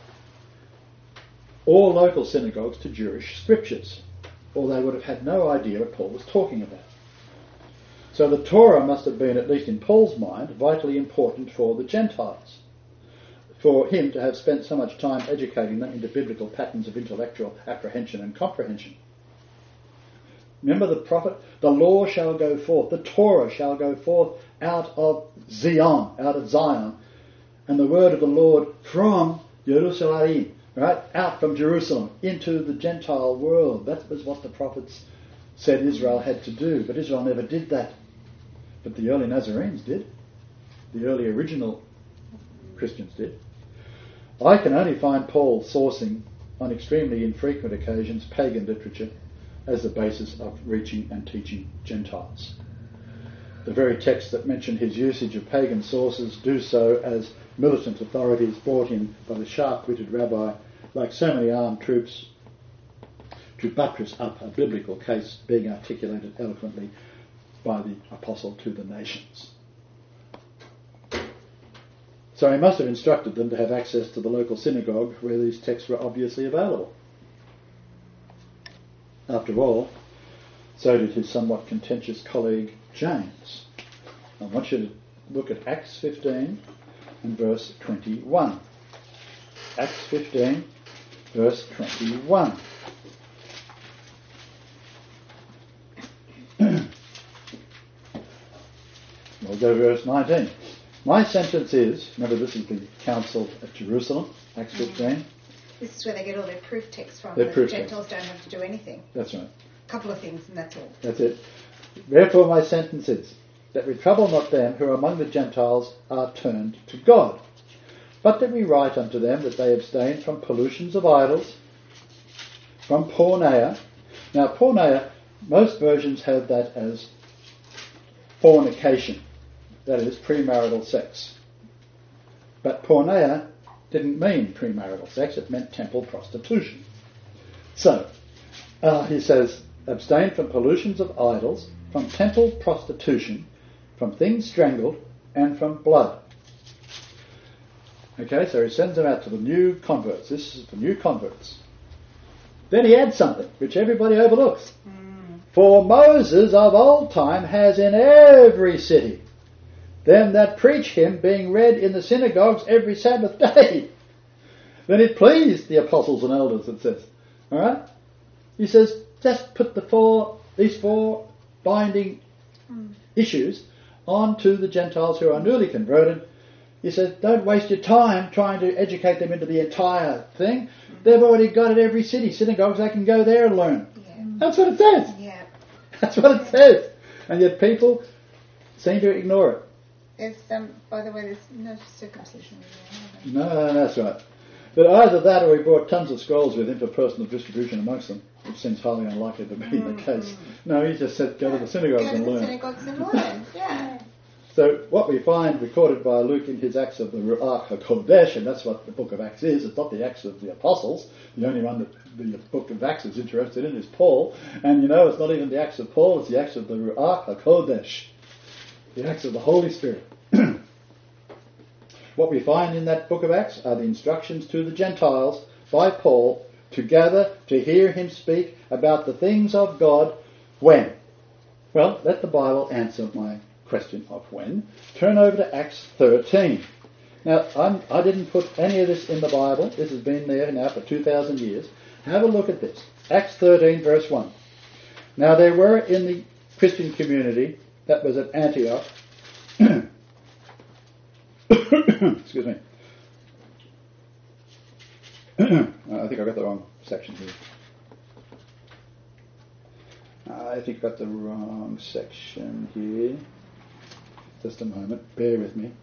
or local synagogues to Jewish Scriptures, or they would have had no idea what Paul was talking about. So the Torah must have been, at least in Paul's mind, vitally important for the Gentiles, for him to have spent so much time educating them into biblical patterns of intellectual apprehension and comprehension. Remember the prophet? The law shall go forth, the Torah shall go forth out of Zion, out of Zion, and the word of the Lord from Jerusalem, right, out from Jerusalem into the Gentile world. That was what the prophets said Israel had to do, but Israel never did that. But the early Nazarenes did. The early original Christians did. I can only find Paul sourcing, on extremely infrequent occasions, pagan literature as the basis of reaching and teaching Gentiles. The very texts that mention his usage of pagan sources do so as militant authorities brought in by the sharp-witted rabbi, like so many armed troops, to buttress up a biblical case being articulated eloquently by the apostle to the nations. So he must have instructed them to have access to the local synagogue where these texts were obviously available. After all, so did his somewhat contentious colleague James. I want you to look at Acts fifteen and verse twenty-one. Acts fifteen, verse twenty-one. Well, go to verse nineteen. My sentence is, remember this is the council at Jerusalem, Acts fifteen. This is where they get all their proof texts from. Their The proof Gentiles don't have to do anything. That's right. A couple of things, and that's all. That's it. Therefore my sentence is, that we trouble not them who among the Gentiles are turned to God, but that we write unto them that they abstain from pollutions of idols, from porneia. Now porneia, most versions have that as fornication, that is premarital sex. But porneia didn't mean premarital sex, it meant temple prostitution. So, uh, he says, abstain from pollutions of idols, from temple prostitution, from things strangled, and from blood. Okay, so he sends them out to the new converts. This is for new converts. Then he adds something, which everybody overlooks. Mm. For Moses of old time has in every city them that preach him being read in the synagogues every Sabbath day. Then it pleased the apostles and elders, it says. Alright? He says, just put the four, these four binding mm. issues onto the Gentiles who are newly converted. He says, don't waste your time trying to educate them into the entire thing. Mm. They've already got it every city. Synagogues, they can go there and learn. Yeah. That's what it says. Yeah. That's what it says. And yet people seem to ignore it. There's um, by the way, there's no circumcision. No, no, that's right. But either that or he brought tons of scrolls with him for personal distribution amongst them, which seems highly unlikely to be mm. the case. No, he just said go to the synagogues go to and the learn. synagogues and learn, yeah. So what we find recorded by Luke in his Acts of the Ruach HaKodesh, and that's what the book of Acts is, it's not the Acts of the Apostles. The only one that the book of Acts is interested in is Paul. And you know, it's not even the Acts of Paul, it's the Acts of the Ruach HaKodesh. The Acts of the Holy Spirit. What we find in that book of Acts are the instructions to the Gentiles by Paul to gather to hear him speak about the things of God when? Well, let the Bible answer my question of when. Turn over to Acts thirteen. Now, I'm, I didn't put any of this in the Bible. This has been there now for two thousand years. Have a look at this. Acts thirteen, verse one. Now, there were in the Christian community that was at Antioch excuse me. I think I got the wrong section here. I think I got the wrong section here. Just a moment. Bear with me.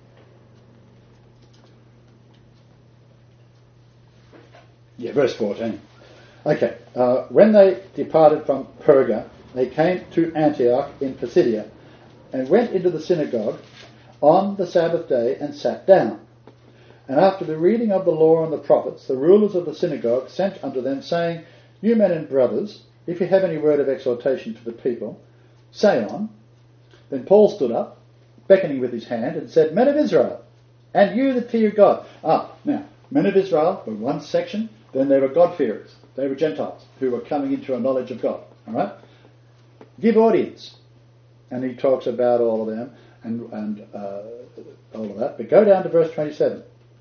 Yeah, verse fourteen. Okay. Uh, when they departed from Perga, they came to Antioch in Pisidia and went into the synagogue on the Sabbath day and sat down. And after the reading of the law and the prophets, the rulers of the synagogue sent unto them, saying, You men and brothers, if you have any word of exhortation to the people, say on. Then Paul stood up, beckoning with his hand, and said, Men of Israel, and you that fear God. Ah, now, men of Israel were one section, then there were God-fearers. They were Gentiles who were coming into a knowledge of God. All right? Give audience. And he talks about all of them. And, and uh, all of that. But go down to verse twenty-seven.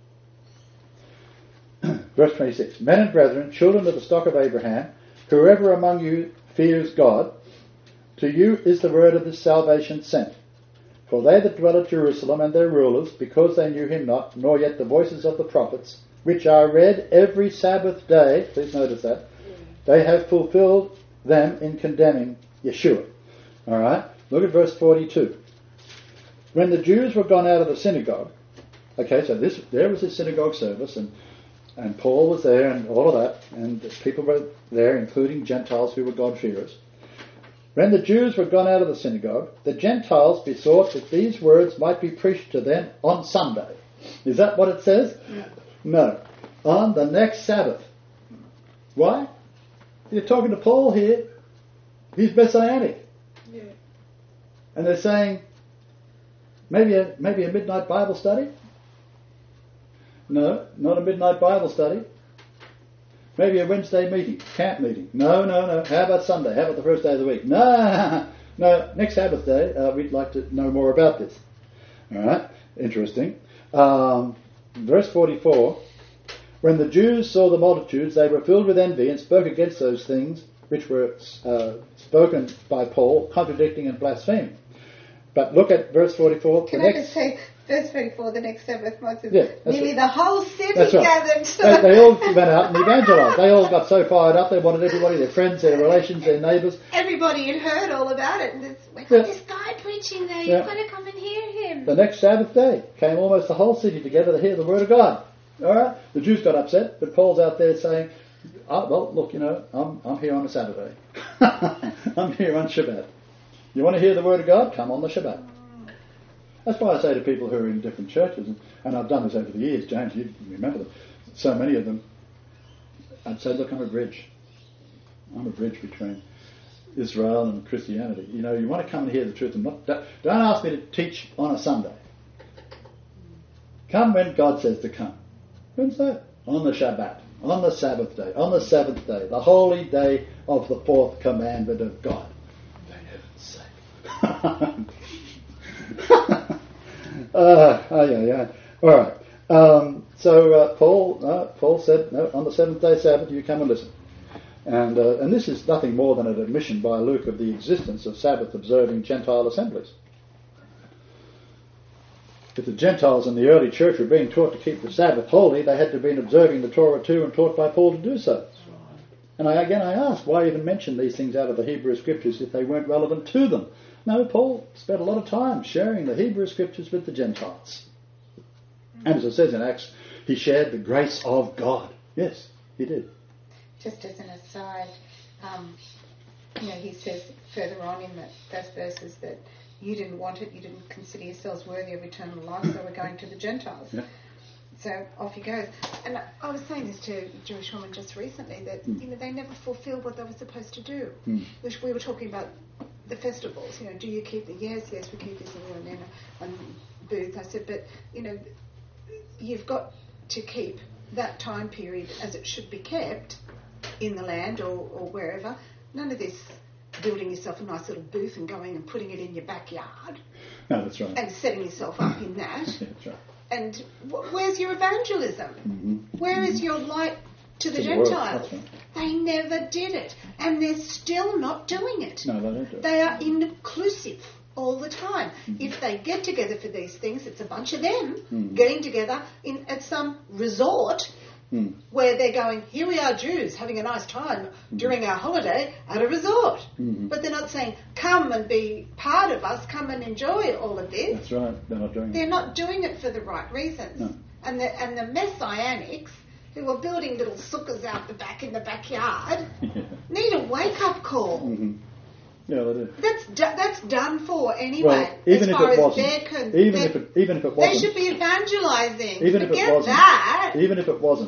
Verse twenty-six. Men and brethren, children of the stock of Abraham, whoever among you fears God, to you is the word of this salvation sent. For they that dwell at Jerusalem and their rulers, because they knew him not, nor yet the voices of the prophets, which are read every Sabbath day, please notice that, they have fulfilled them in condemning Yeshua. All right? Look at verse forty-two. When the Jews were gone out of the synagogue, okay, so this there was his synagogue service, and, and Paul was there, and all of that, and people were there, including Gentiles who were God-fearers. When the Jews were gone out of the synagogue, the Gentiles besought that these words might be preached to them on Sunday. Is that what it says? Yeah. No. On the next Sabbath. Why? You're talking to Paul here. He's Messianic. Yeah. And they're saying, Maybe a, maybe a midnight Bible study? No, not a midnight Bible study. Maybe a Wednesday meeting, camp meeting. No, no, no. How about Sunday? How about the first day of the week? No, no. Next Sabbath day, uh, we'd like to know more about this. All right, interesting. Um, verse forty-four. When the Jews saw the multitudes, they were filled with envy and spoke against those things which were uh, spoken by Paul, contradicting and blaspheming. But look at verse forty-four. Can the I next, just say, verse thirty-four, the next Sabbath month, Yeah, that's nearly right. the whole city That's right. gathered. they, they all went out and evangelized. They all got so fired up, they wanted everybody, their friends, their relations, their neighbours. Everybody had heard all about it. And this, we got Yeah. this guy preaching there. Yeah. You've got to come and hear him. The next Sabbath day came almost the whole city together to hear the word of God. All right, the Jews got upset, but Paul's out there saying, oh, "Well, look, you know, I'm I'm here on a Saturday. I'm here on Shabbat. You want to hear the word of God? Come on the Shabbat." That's why I say to people who are in different churches, and, and I've done this over the years, James, you remember them, so many of them. I'd say, look, I'm a bridge. I'm a bridge between Israel and Christianity. You know, you want to come and hear the truth, and not, don't ask me to teach on a Sunday. Come when God says to come. When's that? On the Shabbat, on the Sabbath day, on the seventh day, the holy day of the fourth commandment of God. For heaven's sake. uh, oh, yeah, yeah. All right. Um, so uh, Paul, uh, Paul said, no, on the seventh day Sabbath, you come and listen. And uh, and this is nothing more than an admission by Luke of the existence of Sabbath-observing Gentile assemblies. If the Gentiles in the early church were being taught to keep the Sabbath holy, they had to have been observing the Torah too and taught by Paul to do so. And I, again I ask, why even mention these things out of the Hebrew Scriptures if they weren't relevant to them? No, Paul spent a lot of time sharing the Hebrew Scriptures with the Gentiles. And as it says in Acts, he shared the grace of God. Yes, he did. Just as an aside, um, you know, he says further on in the, those verses that you didn't want it, you didn't consider yourselves worthy of eternal life, so we're going to the Gentiles. Yeah. So off he goes. And I, I was saying this to a Jewish woman just recently, that Mm. you know they never fulfilled what they were supposed to do. Mm. Which we were talking about the festivals. You know, do you keep the yes, yes, we keep this, and then on Booth I said, but you know, you've got to keep that time period as it should be kept in the land or, or wherever. None of this building yourself a nice little booth and going and putting it in your backyard No, that's right. and setting yourself up in that. Yeah, that's right. And wh- where's your evangelism? Mm-hmm. Where is your light to the To the world, Gentiles? that's right. They never did it. And they're still not doing it. No, they don't do it. They are inclusive all the time. Mm-hmm. If they get together for these things, it's a bunch of them Mm. getting together in at some resort Mm. where they're going, here we are Jews having a nice time during our holiday at a resort. Mhm. But they're not saying, come and be part of us, come and enjoy all of this. That's right. They're not doing They're it. not doing it for the right reasons. No. And the and the messianics who are building little sukkahs out the back in the backyard Yeah. need a wake-up call. Mm-hmm. Yeah, they do. That's do- that's done for anyway. Well, even as if far it as wasn't, they're con- even they're- if it, even if it they wasn't, should be evangelizing. even if Forget it wasn't, that. even if it wasn't,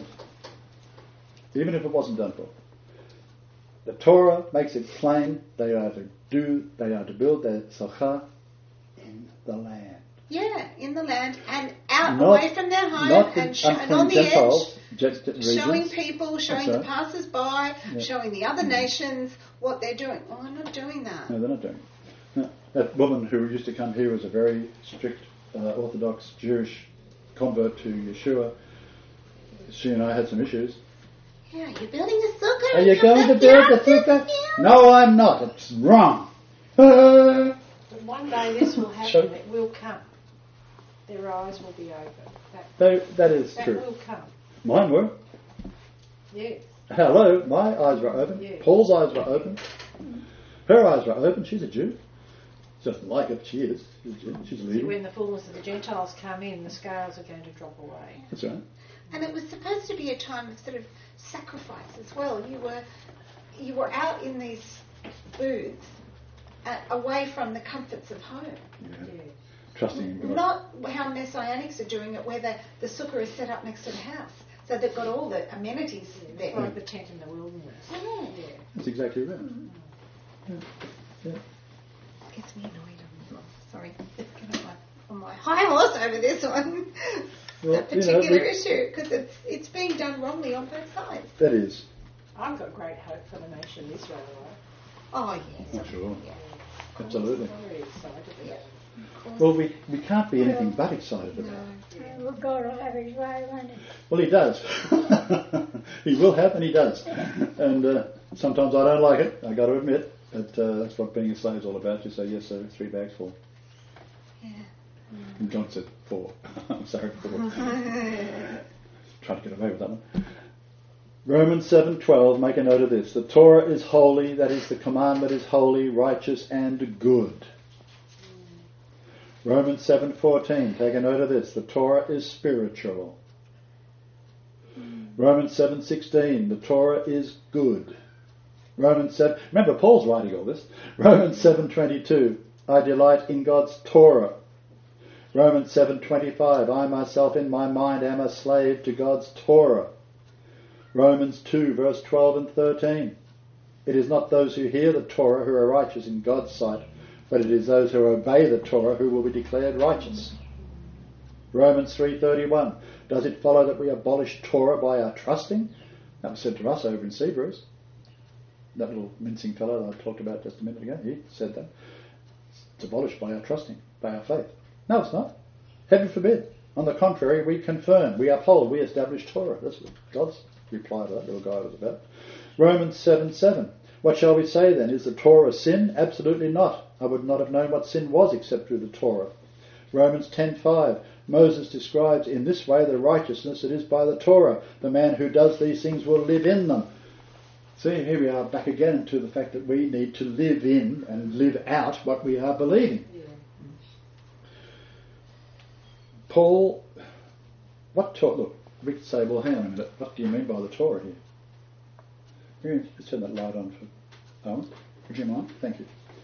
even if it wasn't done for, the Torah makes it plain they are to do, they are to build their sukkah in the land. Yeah, in the land and out Not- away from their home Not the and, sh- and unclean on the Gentiles, edge, just regions. showing people, showing That's the right. passers-by, Yeah. showing the other nations what they're doing. Well, I'm not doing that. No, they're not doing it. No. That woman who used to come here was a very strict uh, Orthodox Jewish convert to Yeshua. She and I had some issues. Yeah, you're building a sukkah. Are in you your going to build the backyard, sukkah? yeah. No, I'm not. It's wrong. Ah. But one day this will happen. Sure. It will come. Their eyes will be open. That, That, that is that true. will come. Mine were. Yes. Hello, my eyes were open. Yeah. Paul's eyes were open. Her eyes were open. She's a Jew. She doesn't like it. She is. She's a Jew. She's a See, leader. when the fullness of the Gentiles come in, the scales are going to drop away. That's right. And it was supposed to be a time of sort of sacrifice as well. You were you were out in these booths, uh, away from the comforts of home. Yeah. Yeah. Trusting in God. Not how Messianics are doing it, where the, the sukkah is set up next to the house. So they've got all the amenities there. Like the tent in the wilderness. Mm. Yeah. That's exactly right. Yeah. Yeah. Gets me annoyed. I'm sorry. Get on my, on my high horse over this one. Well, that you know, particular we- issue, because it's, it's being done wrongly on both sides. That is. I've got great hope for the nation Israel. Oh, yes. Oh, sure. Yeah. Absolutely. I'm very excited about it. Well, we, we can't be anything but excited about it. Uh, well, God will have his way, won't he? Well, he does. He will have, and he does. And uh, sometimes I don't like it, I got to admit. But uh, that's what being a slave's all about. You say, yes, sir, three bags full. And John said four. I'm sorry, four. Try to get away with that one. Romans seven twelve, make a note of this. The Torah is holy, that is, the commandment is holy, righteous and good. Romans seven fourteen, take a note of this. The Torah is spiritual. Romans seven sixteen, the Torah is good. Romans seven, remember Paul's writing all this. Romans seven twenty-two, I delight in God's Torah. Romans seven twenty-five, I myself in my mind am a slave to God's Torah. Romans two verse twelve and thirteen, it is not those who hear the Torah who are righteous in God's sight, but it is those who obey the Torah who will be declared righteous. Romans three thirty-one, does it follow that we abolish Torah by our trusting? That was said to us over in Hebrews. That little mincing fellow that I talked about just a minute ago, he said that. It's abolished by our trusting, by our faith. No, it's not. Heaven forbid. On the contrary, we confirm, we uphold, we establish Torah. That's what God's reply to that little guy was about. Romans seven seven. What shall we say then? Is the Torah sin? Absolutely not. I would not have known what sin was except through the Torah. Romans ten five. Moses describes in this way the righteousness that is by the Torah. The man who does these things will live in them. See, here we are back again to the fact that we need to live in and live out what we are believing. Yeah. Paul, what Torah? Look, we could say, well, hang on a minute, what do you mean by the Torah here? Here, let's turn that light on for Owen. Would you mind? Thank you.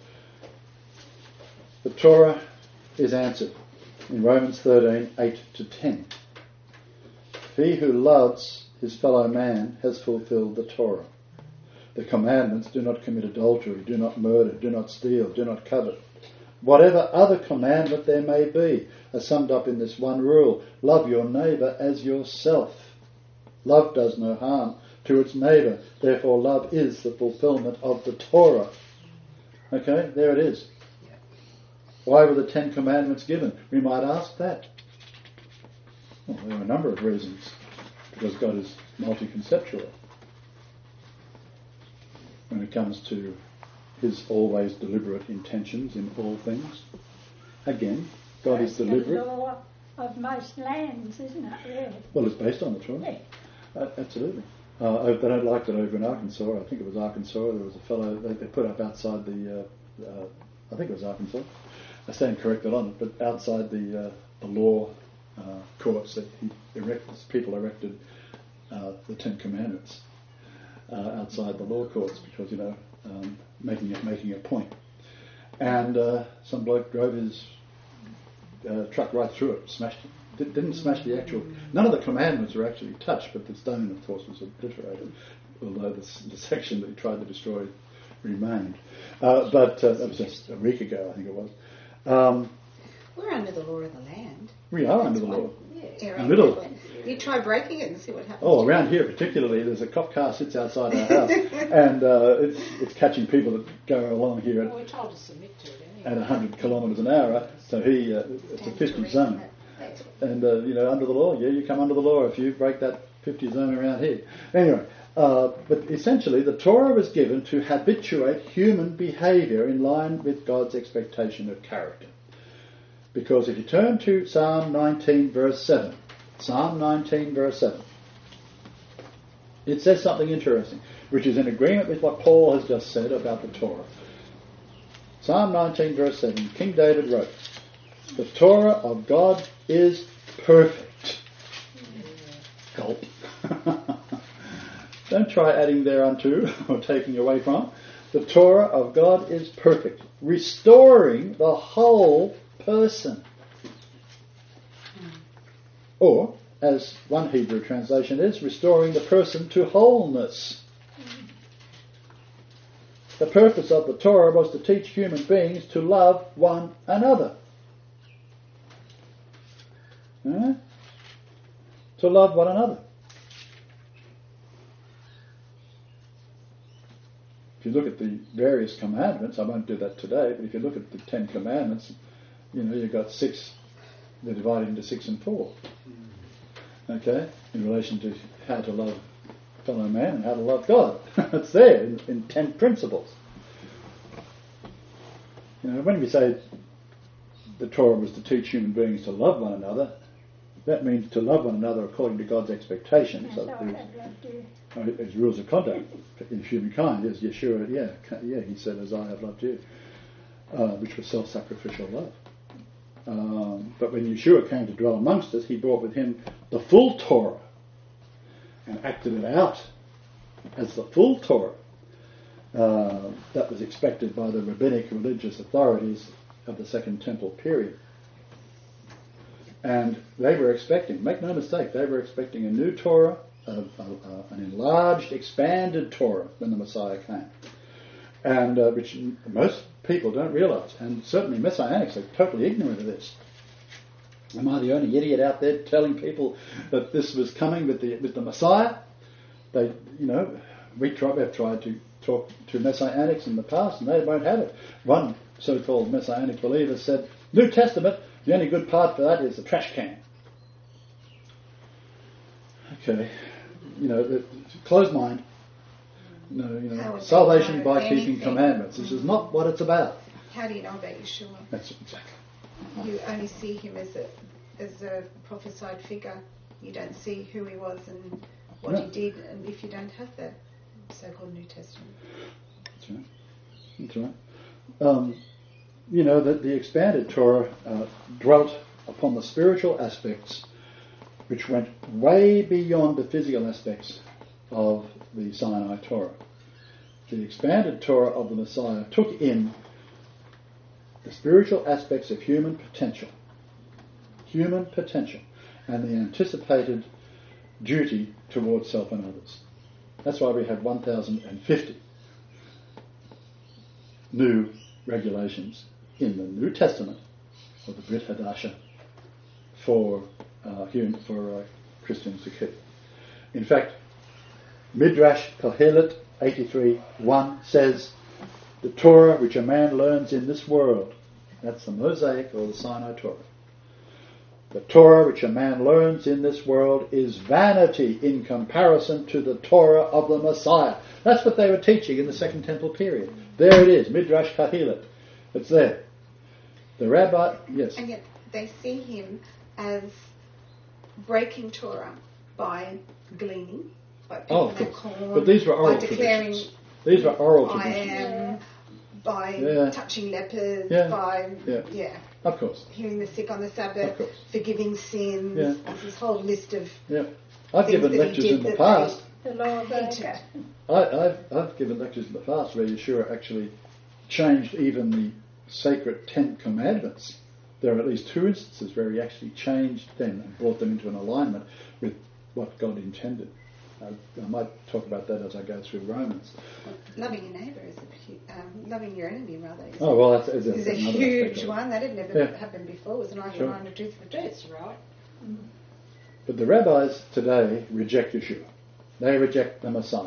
The Torah is answered in Romans thirteen, eight to ten. He who loves his fellow man has fulfilled the Torah. The commandments, do not commit adultery, do not murder, do not steal, do not covet. Whatever other commandment there may be are summed up in this one rule. Love your neighbour as yourself. Love does no harm to its neighbour. Therefore love is the fulfilment of the Torah. Okay, there it is. Why were the Ten Commandments given? We might ask that. Well, there are a number of reasons. Because God is multi-conceptual. When it comes to his always deliberate intentions in all things. Again, God That's is deliberate. the law of most lands, isn't it? Really? Well, it's based on the Torah. Yeah. Uh, absolutely. Uh, they don't like it over in Arkansas. I think it was Arkansas. There was a fellow they, they put up outside the. Uh, uh, I think it was Arkansas. I stand corrected on it, but outside the uh, the law uh, courts that he erected, people erected uh, the Ten Commandments uh, outside the law courts because you know um, making it making a point. And uh, some bloke drove his uh, truck right through it, smashed it. Did, didn't smash the actual. None of the commandments were actually touched, but the stone, of course, was obliterated. Although the, the section that he tried to destroy remained. Uh, but uh, that was just a week ago, I think it was. Um, We're under the law of the land. we are under the law. Yeah, A little. You try breaking it and see what happens. Oh, around here particularly, there's a cop car sits outside our house, and uh, it's it's catching people that go along here Well, we're at, told to submit to it anyway. at one hundred kilometres an hour. So he, uh, it's a fifty zone. And, uh, you know, under the law, yeah, you come under the law if you break that fifty zone around here. Anyway, uh, but essentially the Torah was given to habituate human behaviour in line with God's expectation of character. Because if you turn to Psalm nineteen verse seven, Psalm nineteen verse seven, it says something interesting, which is in agreement with what Paul has just said about the Torah. Psalm nineteen verse seven, King David wrote, "The Torah of God is perfect." Gulp. Don't try adding thereunto or taking away from. The Torah of God is perfect, restoring the whole person. Or, as one Hebrew translation is, restoring the person to wholeness. The purpose of the Torah was to teach human beings to love one another. Huh? To love one another. If you look at the various commandments, I won't do that today, but if you look at the Ten Commandments, you know, you've got six, they're divided into six and four. Okay? In relation to how to love fellow man and how to love God. It's there in, in ten principles. You know, when we say the Torah was to teach human beings to love one another. That means to love one another according to God's expectations. Yes, So I these- have loved you. uh, His rules of conduct in humankind. Yes, Yeshua, yeah, ca- yeah, he said, as I have loved you, uh, which was self-sacrificial love. Um, but when Yeshua came to dwell amongst us, he brought with him the full Torah and acted it out as the full Torah uh, that was expected by the rabbinic religious authorities of the Second Temple period. And they were expecting, make no mistake, they were expecting a new Torah, a, a, a, an enlarged, expanded Torah when the Messiah came. And uh, which most people don't realise, and certainly Messianics are totally ignorant of this. Am I the only idiot out there telling people that this was coming with the with the Messiah? They, you know, we try, we've tried to talk to Messianics in the past, and they won't have it. One so-called Messianic believer said, New Testament, the only good part for that is the trash can. Okay, you know, the closed mind. No, you How know, would they salvation know by keeping anything? commandments. This is not what it's about. How do you know about Yeshua? That's exactly. You only see him as a as a prophesied figure. You don't see who he was and what No. he did, and if you don't have that so-called New Testament. That's right. That's right. Um, you know, that the expanded Torah uh, dwelt upon the spiritual aspects which went way beyond the physical aspects of the Sinai Torah. The expanded Torah of the Messiah took in the spiritual aspects of human potential, human potential, and the anticipated duty towards self and others. That's why we have one thousand fifty new regulations in the New Testament, or the Brit Hadasha, for uh, human, for uh, Christians to keep. In fact, Midrash Kohelet eighty-three one says, the Torah which a man learns in this world, that's the Mosaic or the Sinai Torah, the Torah which a man learns in this world is vanity in comparison to the Torah of the Messiah. That's what they were teaching in the Second Temple period. There it is, Midrash Kohelet. It's there. The rabbi, yes. And yet they see him as breaking Torah by gleaning, by picking Oh, of that course. corn, But these were oral by declaring, traditions. These were oral I traditions. am, by Yeah. touching lepers, Yeah. by Yeah. yeah, Of course. healing the sick on the Of Sabbath, course. forgiving sins. Yeah. There's this whole list of Yeah. I've things given that he lectures did in the that past. The law of Hated. nature. I, I've, I've given lectures in the past where Yeshua actually changed even the sacred Ten Commandments. There are at least two instances where he actually changed them and brought them into an alignment with what God intended. I, I might talk about that as I go through Romans. loving your neighbour is a hu- um, loving your enemy rather. Is, Oh, well, that's, that's is a another aspect huge of it. one. That had never Yeah. happened before. It was an eye for Sure. an eye and a tooth for a tooth. That's right. But the rabbis today reject Yeshua. They reject the Messiah.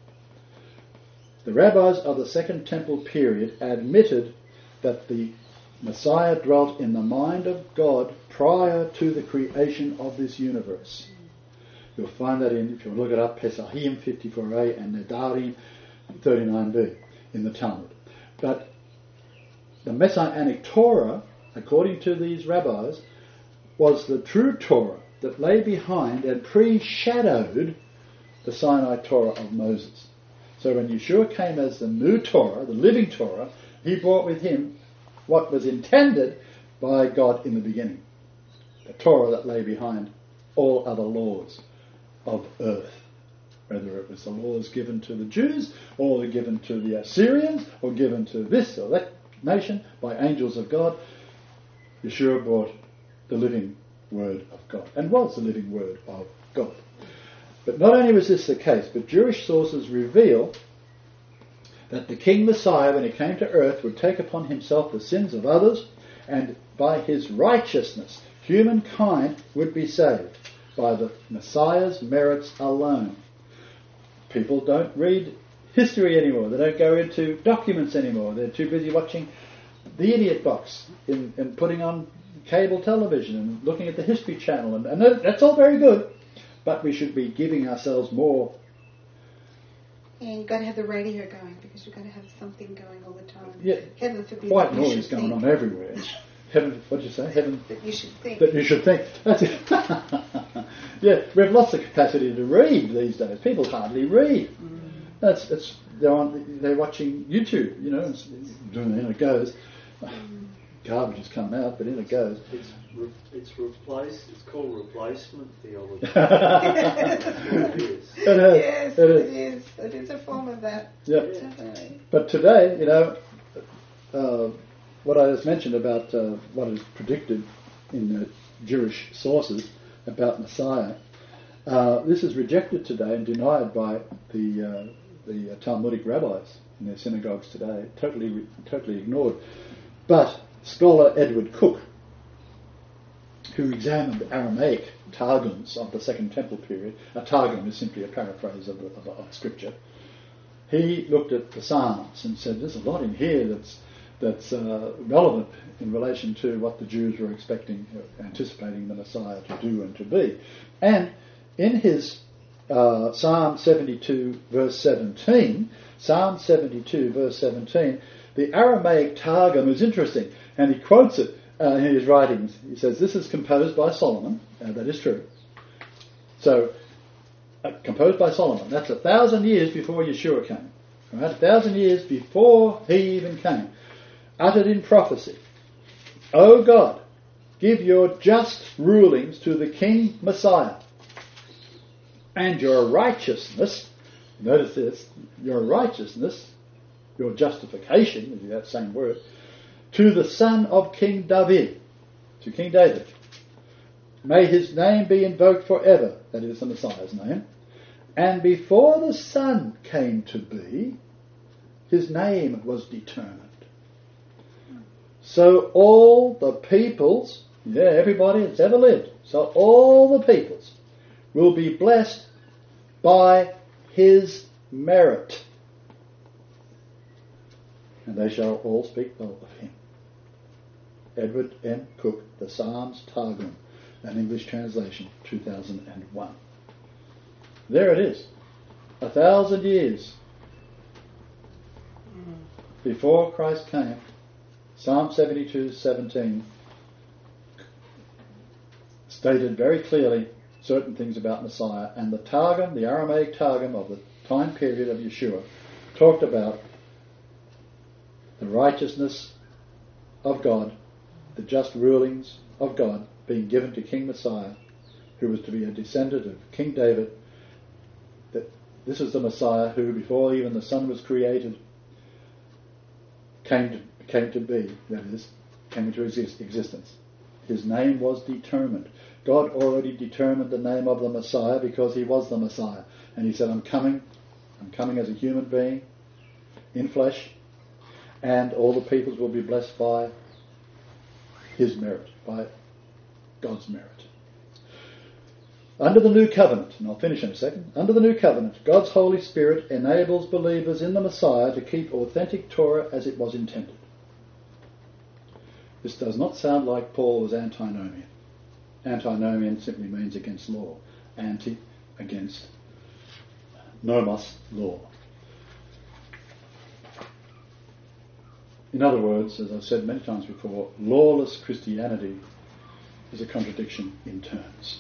The rabbis of the Second Temple period admitted that the Messiah dwelt in the mind of God prior to the creation of this universe. You'll find that in, if you look it up, Pesachim fifty-four a and Nedarim thirty-nine b in the Talmud. But the Messianic Torah, according to these rabbis, was the true Torah that lay behind and pre-shadowed the Sinai Torah of Moses. So when Yeshua came as the new Torah, the living Torah, he brought with him what was intended by God in the beginning. The Torah that lay behind all other laws of earth. Whether it was the laws given to the Jews, or given to the Assyrians, or given to this or that nation by angels of God, Yeshua brought the living word of God, and was the living word of God. But not only was this the case, but Jewish sources reveal that the King Messiah, when he came to earth, would take upon himself the sins of others, and by his righteousness, humankind would be saved by the Messiah's merits alone. People don't read history anymore. They don't go into documents anymore. They're too busy watching the Idiot Box and, and putting on cable television and looking at the History Channel. And, and that's all very good, but we should be giving ourselves more. And you've got to have the radio going because you've got to have something going all the time. Yeah, Heaven forbid white you noise should going think. on everywhere. Heaven, what did you say? Heaven. That you should think. That you should think. That's it. Yeah, we have lots of capacity to read these days. People hardly read. Mm. That's it's they're on they're watching YouTube, you know, and, and in it goes. Mm. Garbage has come out, but in it goes. It's re- it's replaced. It's called replacement theology. That's what it is. It is. Yes, it is. it is. It is a form of that. Yep. Definitely. But today, you know, uh, what I just mentioned about uh, what is predicted in the Jewish sources about Messiah, uh, this is rejected today and denied by the uh, the Talmudic rabbis in their synagogues today. Totally, totally ignored. But scholar Edward Cook, who examined Aramaic targums of the Second Temple period, a targum is simply a paraphrase of, of, of scripture. He looked at the Psalms and said, "There's a lot in here that's that's uh, relevant in relation to what the Jews were expecting, uh, anticipating the Messiah to do and to be." And in his uh, Psalm seventy-two, verse seventeen, Psalm seventy-two, verse seventeen, the Aramaic Targum is interesting, and he quotes it uh, in his writings. He says, "This is composed by Solomon," and that is true. So, uh, composed by Solomon. That's a thousand years before Yeshua came. Right? A thousand years before he even came. Uttered in prophecy. "O God, give your just rulings to the King Messiah, and your righteousness," notice this, your righteousness, your justification, is that same word, "to the son of King David," to King David. "May his name be invoked forever," that is the Messiah's name. "And before the Son came to be, his name was determined." So all the peoples, yeah, everybody that's ever lived, so all the peoples will be blessed by his merit. "And they shall all speak well of him." Edward M. Cook, The Psalms Targum, an English translation, two thousand one. There it is. A thousand years before Christ came, Psalm seventy-two, seventeen stated very clearly certain things about Messiah, and the Targum, the Aramaic Targum of the time period of Yeshua, talked about the righteousness of God, the just rulings of God being given to King Messiah, who was to be a descendant of King David, that this is the Messiah who, before even the Son was created, came to, came to be, that is, came into exist, existence. His name was determined. God already determined the name of the Messiah because he was the Messiah. And he said, I'm coming, I'm coming as a human being, in flesh, and all the peoples will be blessed by his merit, by God's merit. Under the new covenant, and I'll finish in a second, under the new covenant, God's Holy Spirit enables believers in the Messiah to keep authentic Torah as it was intended. This does not sound like Paul was antinomian. Antinomian simply means against law. Anti, against, nomos, law. In other words, as I've said many times before, lawless Christianity is a contradiction in terms.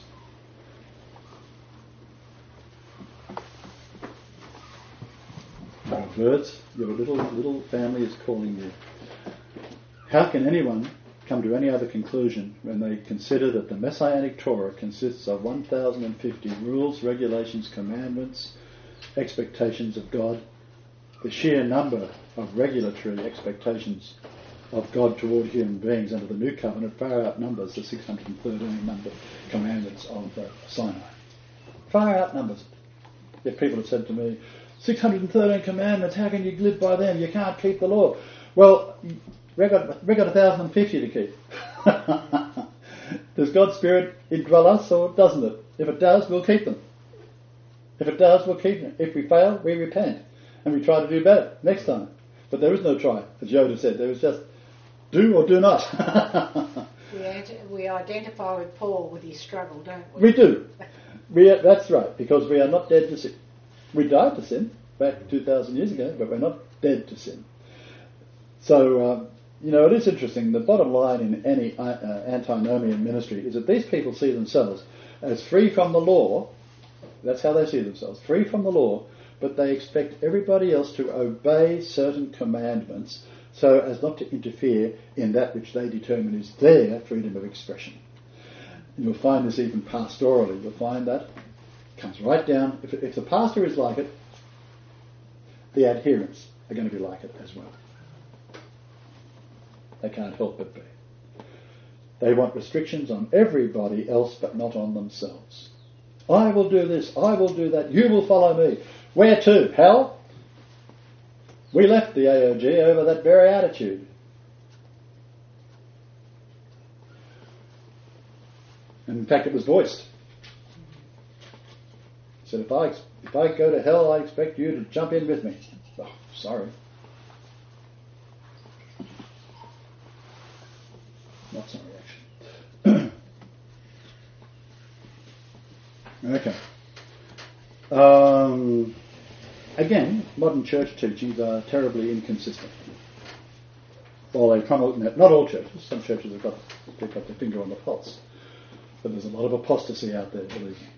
Birds, your little little family is calling you. How can anyone come to any other conclusion when they consider that the Messianic Torah consists of one thousand fifty rules, regulations, commandments, expectations of God? The sheer number of regulatory expectations of God toward human beings under the New Covenant far outnumbers the six hundred thirteen number commandments of uh, Sinai. Far outnumbers it. Yet people have said to me, six hundred thirteen commandments, how can you live by them? You can't keep the law. Well, we've got, we've got one thousand fifty to keep. Does God's Spirit indwell us or doesn't it? If it does, we'll keep them. If it does, we'll keep them. If we fail, we repent. And we try to do better next time. But there is no try, as Yoda said. There is just do or do not. we, ant- we identify with Paul with his struggle, don't we? We do. We are, that's right, because we are not dead to sin. We died to sin back two thousand years ago, but we're not dead to sin. So um, you know, it is interesting. The bottom line in any uh, antinomian ministry is that these people see themselves as free from the law. That's how they see themselves, free from the law, but they expect everybody else to obey certain commandments so as not to interfere in that which they determine is their freedom of expression. And you'll find this even pastorally. You'll find that comes right down. If, if the pastor is like it, the adherents are going to be like it as well. They can't help but be. They want restrictions on everybody else but not on themselves. I will do this, I will do that, you will follow me. Where to? Hell? We left the A O G over that very attitude. And in fact it was voiced. He said, if I, if I go to hell, I expect you to jump in with me. Oh, sorry. Not sorry, actually. Okay. Um, again, modern church teachings are terribly inconsistent. While they promulgate, not all churches, some churches have got, they've got their finger on the pulse, but there's a lot of apostasy out there, believe me.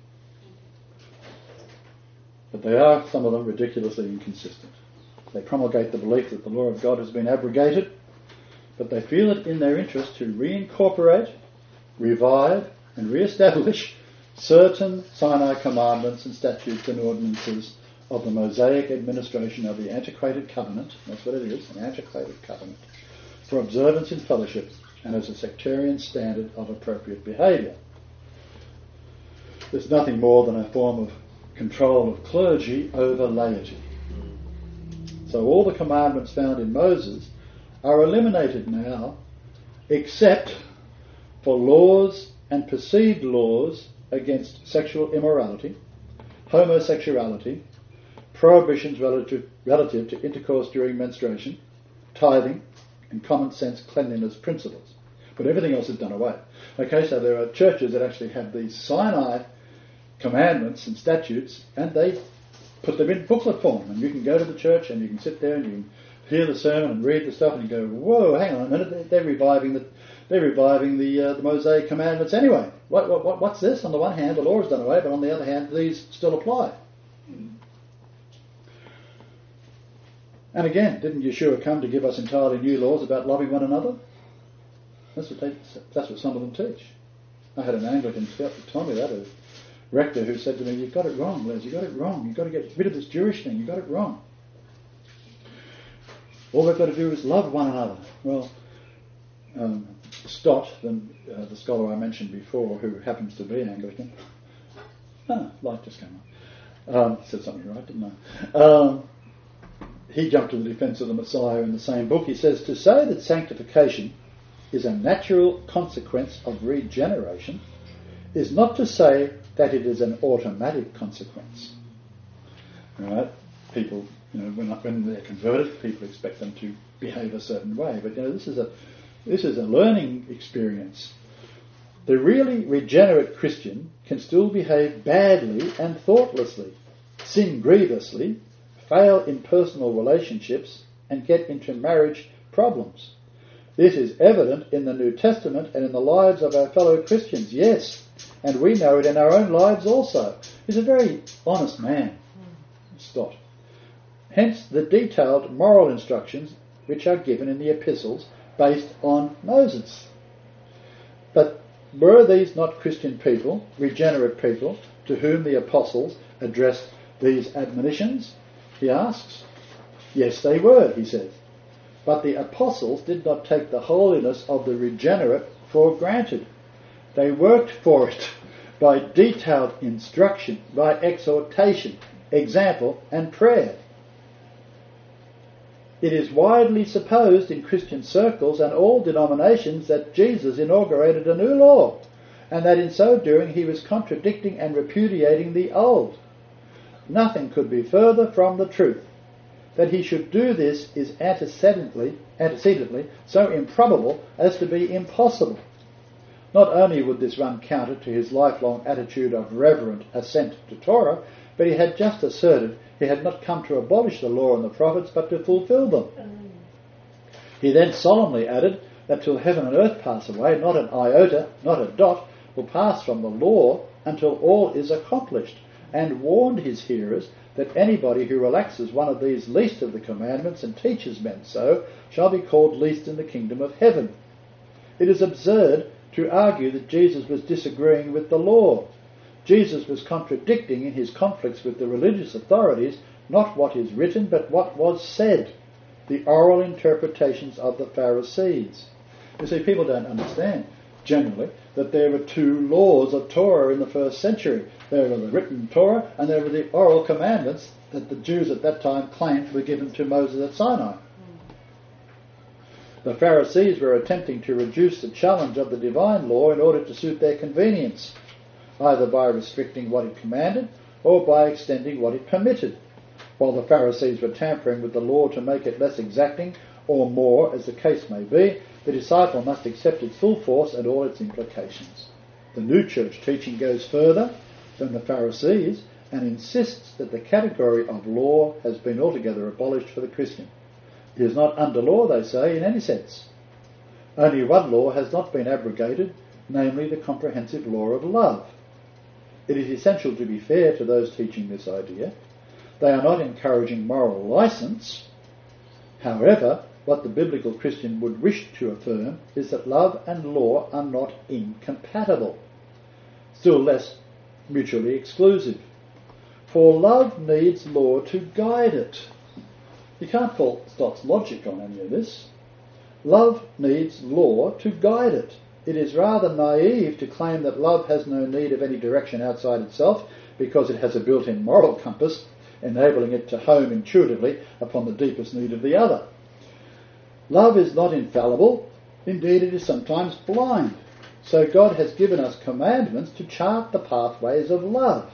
But they are, some of them, ridiculously inconsistent. They promulgate the belief that the law of God has been abrogated, but they feel it in their interest to reincorporate, revive, and re-establish certain Sinai commandments and statutes and ordinances of the Mosaic administration of the antiquated covenant, that's what it is, an antiquated covenant, for observance in fellowship and as a sectarian standard of appropriate behaviour. There's nothing more than a form of control of clergy over laity. So all the commandments found in Moses are eliminated now, except for laws and perceived laws against sexual immorality, homosexuality, prohibitions relative, relative to intercourse during menstruation, tithing, and common sense cleanliness principles. But everything else is done away. Okay, so there are churches that actually have these Sinai commandments and statutes, and they put them in booklet form, and you can go to the church and you can sit there and you can hear the sermon and read the stuff, and you go, whoa, hang on a minute, they're reviving the they're reviving the uh, the Mosaic commandments anyway. What, what what what's this? On the one hand, the law is done away, but on the other hand, these still apply. And again, didn't Yeshua come to give us entirely new laws about loving one another? That's what they, that's what some of them teach. I had an Anglican tell me that, a rector who said to me, "You've got it wrong, Les. You got it wrong. You've got to get rid of this Jewish thing. You got it wrong. All we've got to do is love one another." Well, um, Stott, the, uh, the scholar I mentioned before, who happens to be Anglican, ah, light just came on. Um, said something right, didn't I? Um, he jumped to the defence of the Messiah in the same book. He says, to say that sanctification is a natural consequence of regeneration is not to say that it is an automatic consequence. Right? People, you know, when, when they're converted, people expect them to behave a certain way. But you know, this is a this is a learning experience. The really regenerate Christian can still behave badly and thoughtlessly, sin grievously, fail in personal relationships, and get into marriage problems. This is evident in the New Testament and in the lives of our fellow Christians, yes, and we know it in our own lives also. He's a very honest man, Stott. Hence the detailed moral instructions which are given in the epistles based on Moses. But were these not Christian people, regenerate people, to whom the apostles addressed these admonitions? He asks. Yes, they were, he says. But the apostles did not take the holiness of the regenerate for granted. They worked for it by detailed instruction, by exhortation, example, and prayer. It is widely supposed in Christian circles and all denominations that Jesus inaugurated a new law, and that in so doing he was contradicting and repudiating the old. Nothing could be further from the truth. That he should do this is antecedently, antecedently so improbable as to be impossible. Not only would this run counter to his lifelong attitude of reverent assent to Torah, but he had just asserted he had not come to abolish the law and the prophets, but to fulfill them. He then solemnly added that till heaven and earth pass away, not an iota, not a dot, will pass from the law until all is accomplished, and warned his hearers that anybody who relaxes one of these least of the commandments and teaches men so shall be called least in the kingdom of heaven. It is absurd to argue that Jesus was disagreeing with the law. Jesus was contradicting in his conflicts with the religious authorities not what is written but what was said, the oral interpretations of the Pharisees. You see, people don't understand generally that there were two laws of Torah in the first century. There were the written Torah and there were the oral commandments that the Jews at that time claimed were given to Moses at Sinai. The Pharisees were attempting to reduce the challenge of the divine law in order to suit their convenience, either by restricting what it commanded or by extending what it permitted, while the Pharisees were tampering with the law to make it less exacting or more, as the case may be. The disciple must accept its full force and all its implications. The new church teaching goes further than the Pharisees and insists that the category of law has been altogether abolished for the Christian. It is not under law, they say, in any sense. Only one law has not been abrogated, namely the comprehensive law of love. It is essential to be fair to those teaching this idea. They are not encouraging moral license. However, what the biblical Christian would wish to affirm is that love and law are not incompatible, still less mutually exclusive. For love needs law to guide it. You can't fault Stott's logic on any of this. Love needs law to guide it. It is rather naive to claim that love has no need of any direction outside itself because it has a built-in moral compass, enabling it to home intuitively upon the deepest need of the other. Love is not infallible, indeed it is sometimes blind. So God has given us commandments to chart the pathways of love.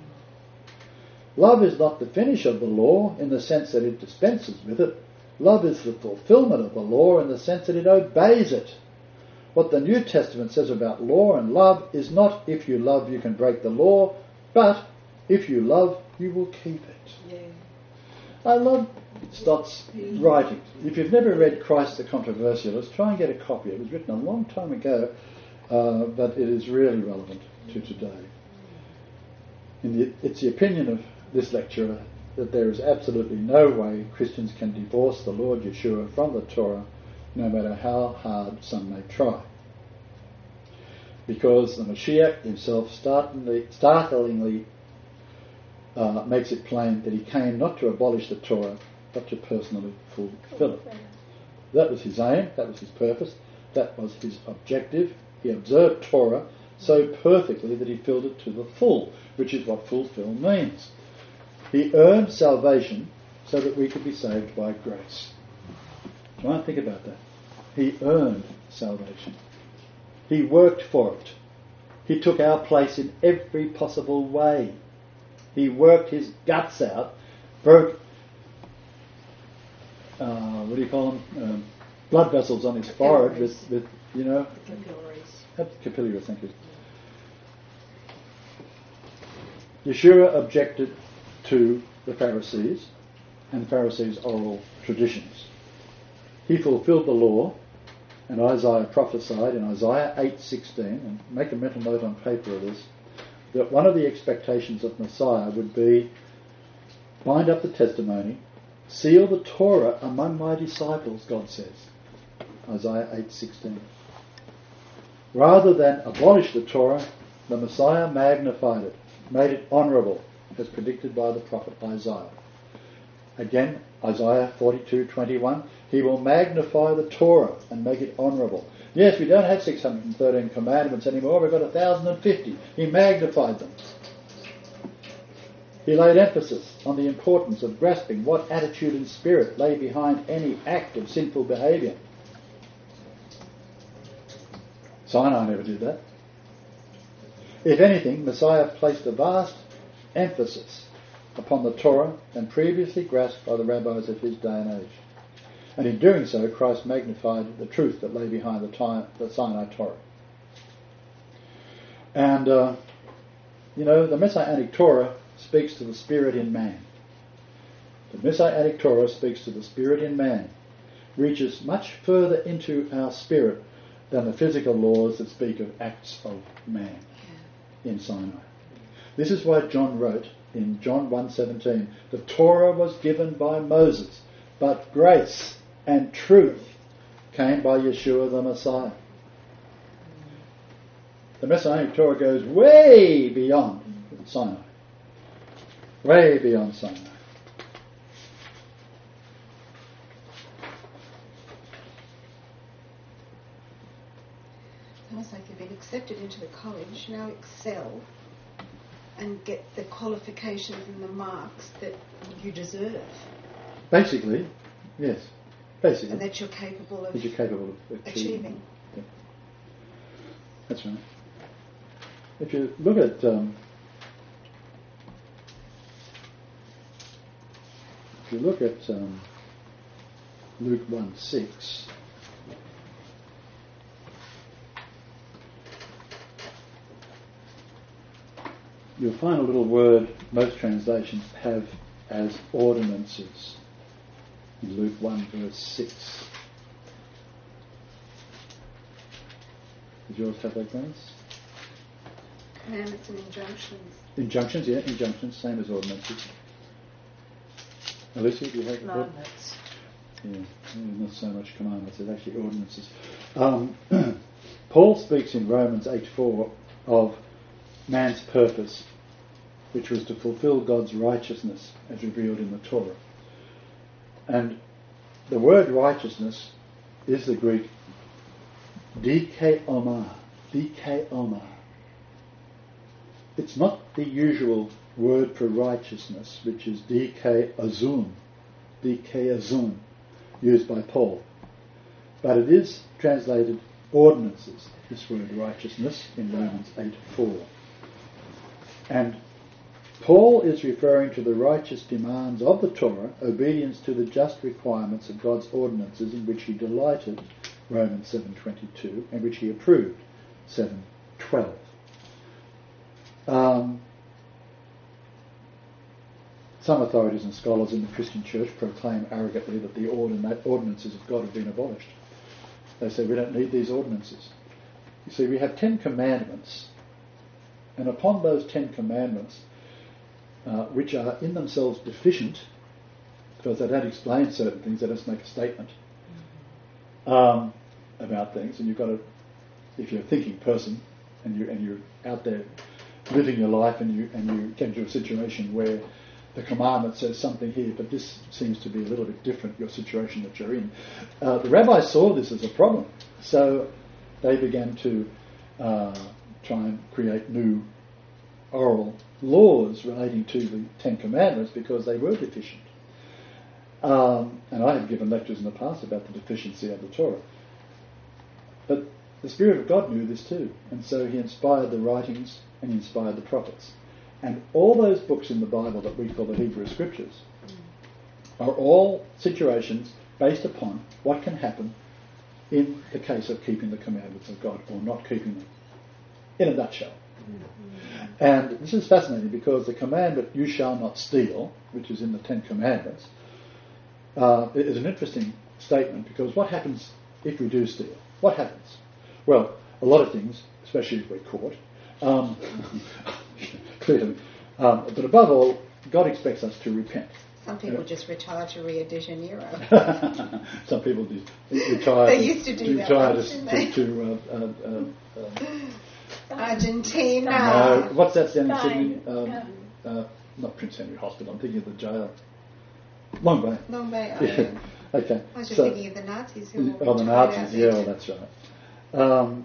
Love is not the finish of the law in the sense that it dispenses with it. Love is the fulfillment of the law in the sense that it obeys it. What the New Testament says about law and love is not if you love you can break the law, but if you love you will keep it. Yeah. I love Stott's writing. If you've never read Christ the Controversialist, try and get a copy. It was written a long time ago, uh, but it is really relevant to today. In the, it's the opinion of this lecturer that there is absolutely no way Christians can divorce the Lord Yeshua from the Torah, no matter how hard some may try. Because the Mashiach himself startlingly, startlingly uh, makes it plain that he came not to abolish the Torah, but to personally fulfill it. That was his aim, that was his purpose, that was his objective. He observed Torah so perfectly that he filled it to the full, which is what fulfill means. He earned salvation so that we could be saved by grace. Try and think about that. He earned salvation. He worked for it. He took our place in every possible way. He worked his guts out, broke, uh, what do you call them, um, blood vessels on his forehead with, with, you know, Capillaries. capillaries, thank you. Yeshua objected to the Pharisees and the Pharisees' oral traditions. He fulfilled the law, and Isaiah prophesied in Isaiah eight sixteen, and make a mental note on paper of this, that one of the expectations of Messiah would be, bind up the testimony, seal the Torah among my disciples, God says. Isaiah eight sixteen. Rather than abolish the Torah, the Messiah magnified it, made it honourable, as predicted by the prophet Isaiah. Again, Isaiah forty-two twenty-one, he will magnify the Torah and make it honourable. Yes, we don't have six hundred thirteen commandments anymore, we've got one thousand fifty. He magnified them. He laid emphasis on the importance of grasping what attitude and spirit lay behind any act of sinful behaviour. Sinai never did that. If anything, Messiah placed a vast emphasis upon the Torah and previously grasped by the rabbis of his day and age. And in doing so, Christ magnified the truth that lay behind the, time, the Sinai Torah. And, uh, you know, the Messianic Torah speaks to the spirit in man. The Messianic Torah speaks to the spirit in man. reaches much further into our spirit than the physical laws that speak of acts of man in Sinai. This is why John wrote in John one seventeen, the Torah was given by Moses, but grace and truth came by Yeshua the Messiah. The Messianic Torah goes way beyond Sinai. Way beyond Sinai. It's almost like you've been accepted into the college, now excel and get the qualifications and the marks that you deserve. Basically, yes. Basically. And that you're capable of that you're capable of achieving. achieving. Yeah. That's right. If you look at um, if you look at um, Luke one six, you'll find a little word most translations have as ordinances in Luke one verse six. Does yours have that, Glennis? Commandments and injunctions. Injunctions, yeah, injunctions, same as ordinances. Alicia, do you have Commandments. Yeah, not so much commandments, it's actually ordinances. Um, Paul speaks in Romans eight four of man's purpose, which was to fulfill God's righteousness as revealed in the Torah. And the word righteousness is the Greek dikeomar, dikeomar. It's not the usual word for righteousness, which is dikeazun, dikeazun, used by Paul. But it is translated ordinances, this word righteousness, in Romans eight four. And Paul is referring to the righteous demands of the Torah, obedience to the just requirements of God's ordinances in which he delighted, Romans seven twenty-two, and which he approved, seven twelve. Um, some authorities and scholars in the Christian church proclaim arrogantly that the ordina- ordinances of God have been abolished. They say we don't need these ordinances. You see, we have Ten Commandments, and upon those Ten Commandments, uh, which are in themselves deficient, because they don't explain certain things, they just make a statement um, about things, and you've got to, if you're a thinking person, and you and you're out there living your life, and you and you get into a situation where the commandment says something here, but this seems to be a little bit different, your situation that you're in. Uh, the rabbis saw this as a problem, so they began to uh, try and create new oral laws relating to the Ten Commandments because they were deficient. Um, and I have given lectures in the past about the deficiency of the Torah. But the Spirit of God knew this too, and so he inspired the writings and he inspired the prophets. And all those books in the Bible that we call the Hebrew Scriptures are all situations based upon what can happen in the case of keeping the commandments of God or not keeping them, in a nutshell. Mm-hmm. And this is fascinating because the commandment, you shall not steal, which is in the Ten Commandments, uh, is an interesting statement because what happens if we do steal? What happens? Well, a lot of things, especially if we're caught. Um, clearly. Um, but above all, God expects us to repent. Some people just retire to Rio de Janeiro. Some people do retire. They used to do that retire once, to, didn't to, they? to uh, uh, uh, Argentina. no, what's that down in Spain. Sydney? Um, uh, not Prince Henry Hospital. I'm thinking of the jail. Long Bay. Long Bay. Oh, Yeah. yeah. Okay. I was just So- thinking of the Nazis who were Oh, the retired Nazis, out yeah, there. well, that's right. Um,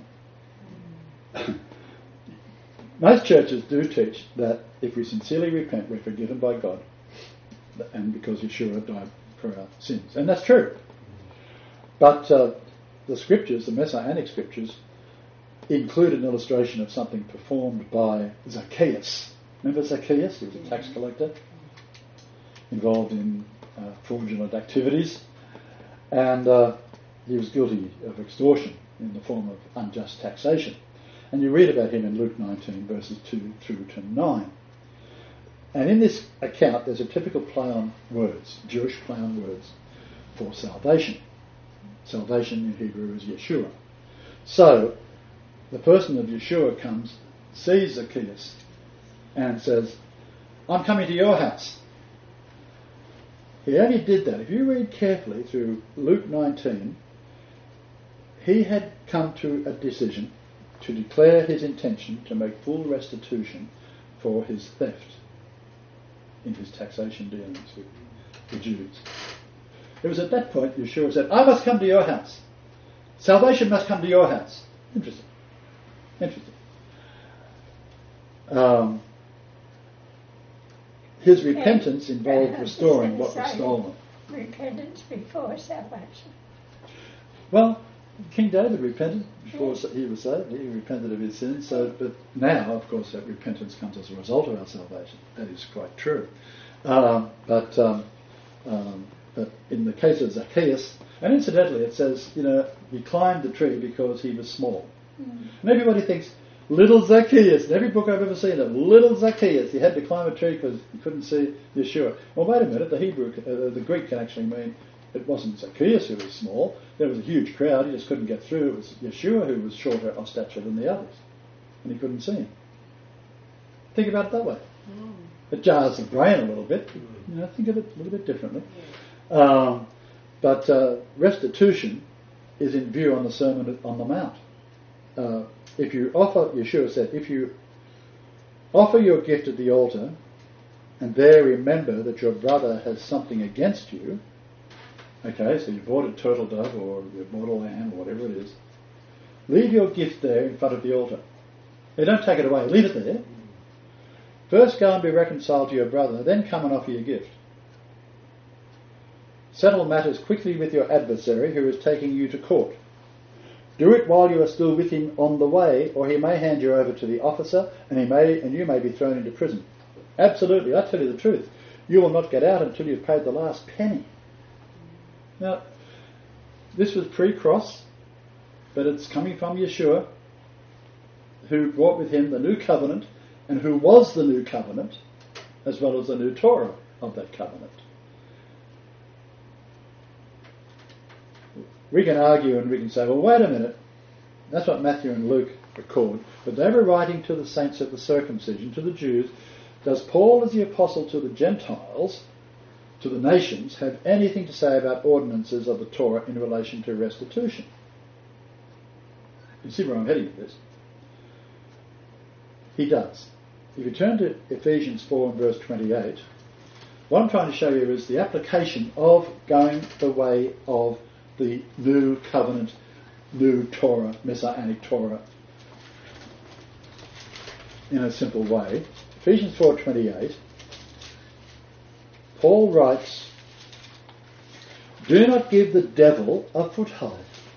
most churches do teach that if we sincerely repent, we're forgiven by God, and because Yeshua died for our sins. And that's true. But uh, the scriptures, the Messianic scriptures, include an illustration of something performed by Zacchaeus. Remember Zacchaeus? He was a tax collector involved in uh, fraudulent activities, and uh, he was guilty of extortion in the form of unjust taxation. And you read about him in Luke nineteen, verses two through to nine. And in this account, there's a typical play on words, Jewish play on words, for salvation. Salvation in Hebrew is Yeshua. So, the person of Yeshua comes, sees Zacchaeus, and says, I'm coming to your house. He only did that. If you read carefully through Luke nineteen, he had come to a decision to declare his intention to make full restitution for his theft in his taxation dealings with the Jews. It was at that point Yeshua said, I must come to your house. Salvation must come to your house. Interesting. Interesting. Um, his repentance involved restoring what was stolen. Repentance before salvation. Well, King David repented before he was saved. He repented of his sins. So, but now, of course, that repentance comes as a result of our salvation. That is quite true. Um, but, um, um, but in the case of Zacchaeus, and incidentally, it says, you know, he climbed the tree because he was small. Mm. And everybody thinks, little Zacchaeus. In every book I've ever seen of little Zacchaeus, he had to climb a tree because he couldn't see Yeshua. Well, wait a minute. The Hebrew, uh, the Greek can actually mean it wasn't Zacchaeus who was small. There was a huge crowd. He just couldn't get through. It was Yeshua who was shorter of stature than the others, and he couldn't see him. Think about it that way. Mm. It jars the brain a little bit. You know, think of it a little bit differently. Yeah. Um, but uh, restitution is in view on the Sermon on the Mount. Uh, if you offer, Yeshua said, if you offer your gift at the altar and there remember that your brother has something against you, okay, so you bought a turtle dove or you bought a lamb or whatever it is, leave your gift there in front of the altar. Now, don't take it away, leave it there. First go and be reconciled to your brother, then come and offer your gift. Settle matters quickly with your adversary who is taking you to court. Do it while you are still with him on the way, or he may hand you over to the officer and he may and you may be thrown into prison. Absolutely, I tell you the truth. You will not get out until you've paid the last penny. Now, this was pre-cross, but it's coming from Yeshua, who brought with him the new covenant, and who was the new covenant, as well as the new Torah of that covenant. We can argue and we can say, well, wait a minute, that's what Matthew and Luke record, but they were writing to the saints of the circumcision, to the Jews. Does Paul, as the apostle to the Gentiles, to the nations, have anything to say about ordinances of the Torah in relation to restitution? You see where I'm heading with this? He does. If you turn to Ephesians four and verse twenty-eight, what I'm trying to show you is the application of going the way of the new covenant, new Torah, Messianic Torah, in a simple way. Ephesians four twenty-eight, Paul writes, do not give the devil a foothold.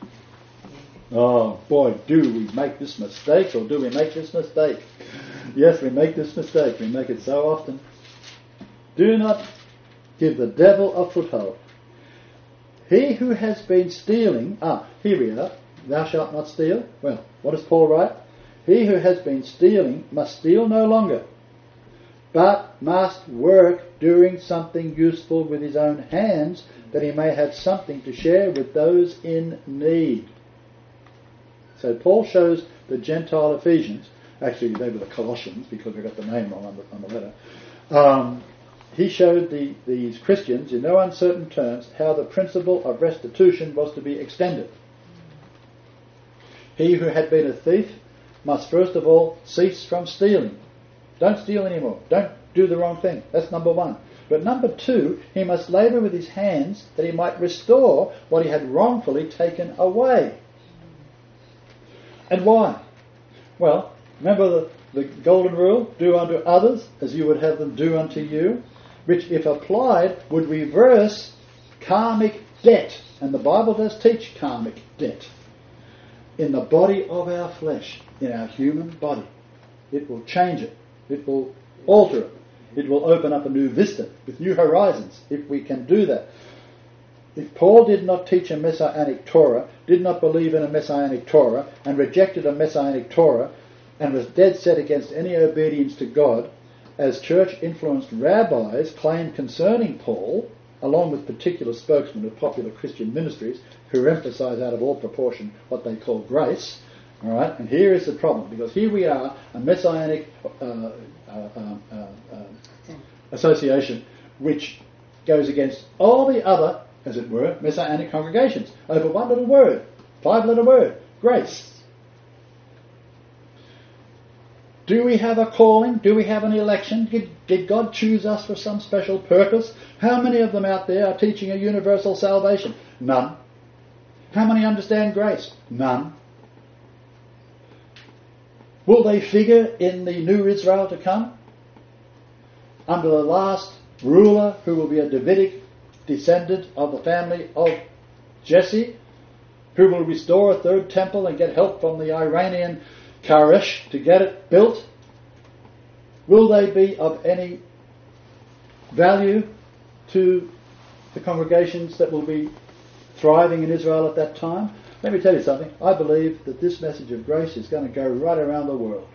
Oh boy, do we make this mistake, or do we make this mistake? Yes, we make this mistake. We make it so often. Do not give the devil a foothold. He who has been stealing, ah, here we are, thou shalt not steal. Well, what does Paul write? He who has been stealing must steal no longer, but must work doing something useful with his own hands, that he may have something to share with those in need. So Paul shows the Gentile Ephesians, actually they were the Colossians because we got the name wrong on the, on the letter, um, he showed the, these Christians in no uncertain terms how the principle of restitution was to be extended. He who had been a thief must first of all cease from stealing. Don't steal anymore. Don't do the wrong thing. That's number one. But number two, he must labour with his hands that he might restore what he had wrongfully taken away. And why? Well, remember the, the golden rule, do unto others as you would have them do unto you, which if applied would reverse karmic debt. And the Bible does teach karmic debt in the body of our flesh, in our human body. It will change it. It will alter it. It will open up a new vista with new horizons if we can do that. If Paul did not teach a Messianic Torah, did not believe in a Messianic Torah, and rejected a Messianic Torah, and was dead set against any obedience to God, as church-influenced rabbis claim concerning Paul, along with particular spokesmen of popular Christian ministries, who emphasise out of all proportion what they call grace. All right, and here is the problem, because here we are, a messianic uh, uh, uh, uh, uh, association which goes against all the other, as it were, messianic congregations over one little word, five-letter word, grace. Do we have a calling? Do we have an election? Did, did God choose us for some special purpose? How many of them out there are teaching a universal salvation? None. How many understand grace? None. Will they figure in the new Israel to come? Under the last ruler, who will be a Davidic descendant of the family of Jesse, who will restore a third temple and get help from the Iranian Koresh to get it built? Will they be of any value to the congregations that will be thriving in Israel at that time? Let me tell you something. I believe that this message of grace is going to go right around the world.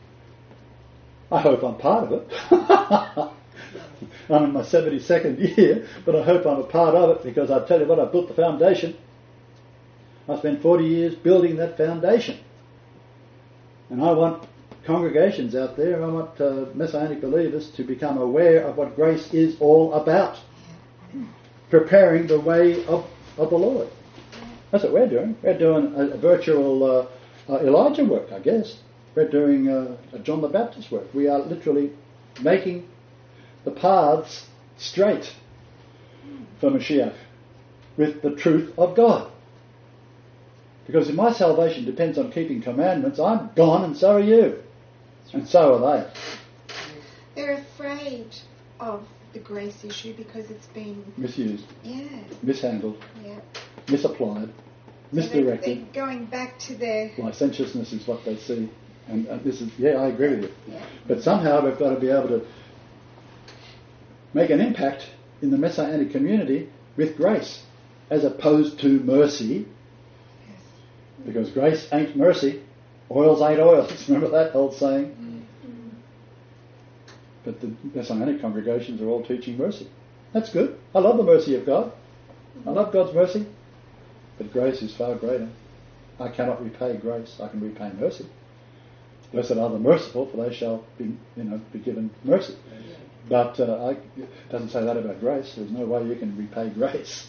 I hope I'm part of it. I'm in my seventy-second year, but I hope I'm a part of it, because I tell you what, I built the foundation. I spent forty years building that foundation. And I want congregations out there, I want uh, Messianic believers to become aware of what grace is all about. Preparing the way of, of the Lord. That's what we're doing. We're doing a, a virtual uh, uh, Elijah work, I guess. We're doing uh, a John the Baptist work. We are literally making the paths straight for Mashiach with the truth of God. Because if my salvation depends on keeping commandments, I'm gone and so are you. And so are they. They're afraid of the grace issue because it's been misused, yeah, mishandled, yeah, misapplied, so misdirected. They're, they're going back to their licentiousness is what they see. And, and this is, yeah, I agree with you. yeah. But somehow we've got to be able to make an impact in the Messianic community with grace, as opposed to mercy. Yes. Because grace ain't mercy, oils ain't oils. Remember that old saying? Mm-hmm. But the Messianic congregations are all teaching mercy. That's good. I love the mercy of God. I love God's mercy. But grace is far greater. I cannot repay grace. I can repay mercy. Blessed are the merciful, for they shall be, you know, be given mercy. But uh, I, it doesn't say that about grace. There's no way you can repay grace.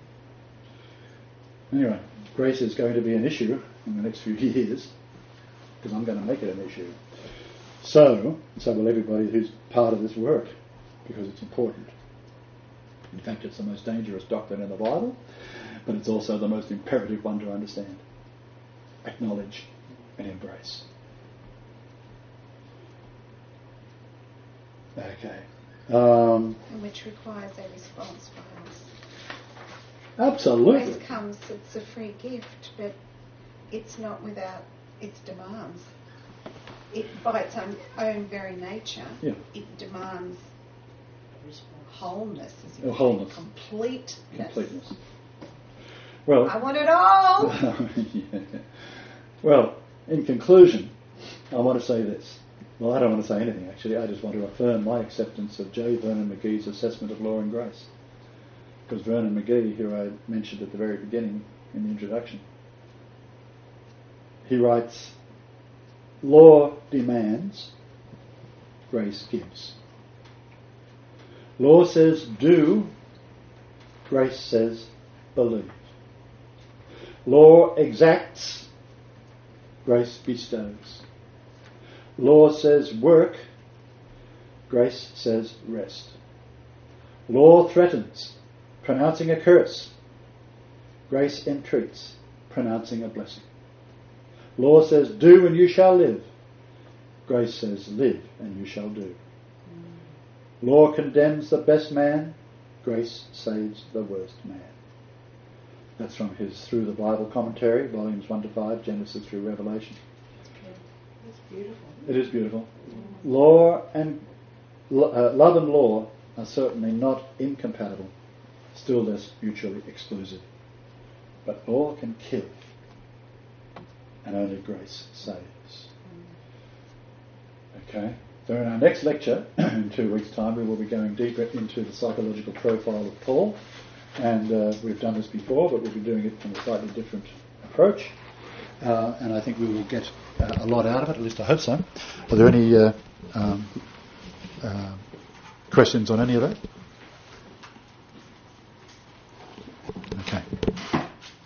Anyway, grace is going to be an issue in the next few years, because I'm going to make it an issue. So, so will everybody who's part of this work, because it's important. In fact, it's the most dangerous doctrine in the Bible, but it's also the most imperative one to understand, acknowledge, and embrace. Okay. Um, And which requires a response from us. absolutely. Grace comes, it's a free gift, but it's not without its demands. It, by its own, own very nature, Yeah. it demands wholeness, as you Oh, say, wholeness. completeness. Completeness. Well, I want it all. yeah. Well, in conclusion, I want to say this. Well, I don't want to say anything, actually. I just want to affirm my acceptance of J. Vernon McGee's assessment of law and grace. Because Vernon McGee, who I mentioned at the very beginning in the introduction, he writes, law demands, grace gives. Law says do, grace says believe. Law exacts, grace bestows. Law says work, grace says rest. Law threatens, pronouncing a curse. Grace entreats, pronouncing a blessing. Law says do and you shall live. Grace says live and you shall do. Law condemns the best man, grace saves the worst man. That's from his Through the Bible commentary, volumes one to five, Genesis through Revelation. That's beautiful. It is beautiful. Law and uh, love and law are certainly not incompatible, still less mutually exclusive. But law can kill, and only grace saves. Okay. So in our next lecture, in two weeks' time, we will be going deeper into the psychological profile of Paul, and uh, we've done this before, but we'll be doing it from a slightly different approach. Uh, and I think we will get uh, a lot out of it, at least I hope so. Are there any uh, um, uh, questions on any of that?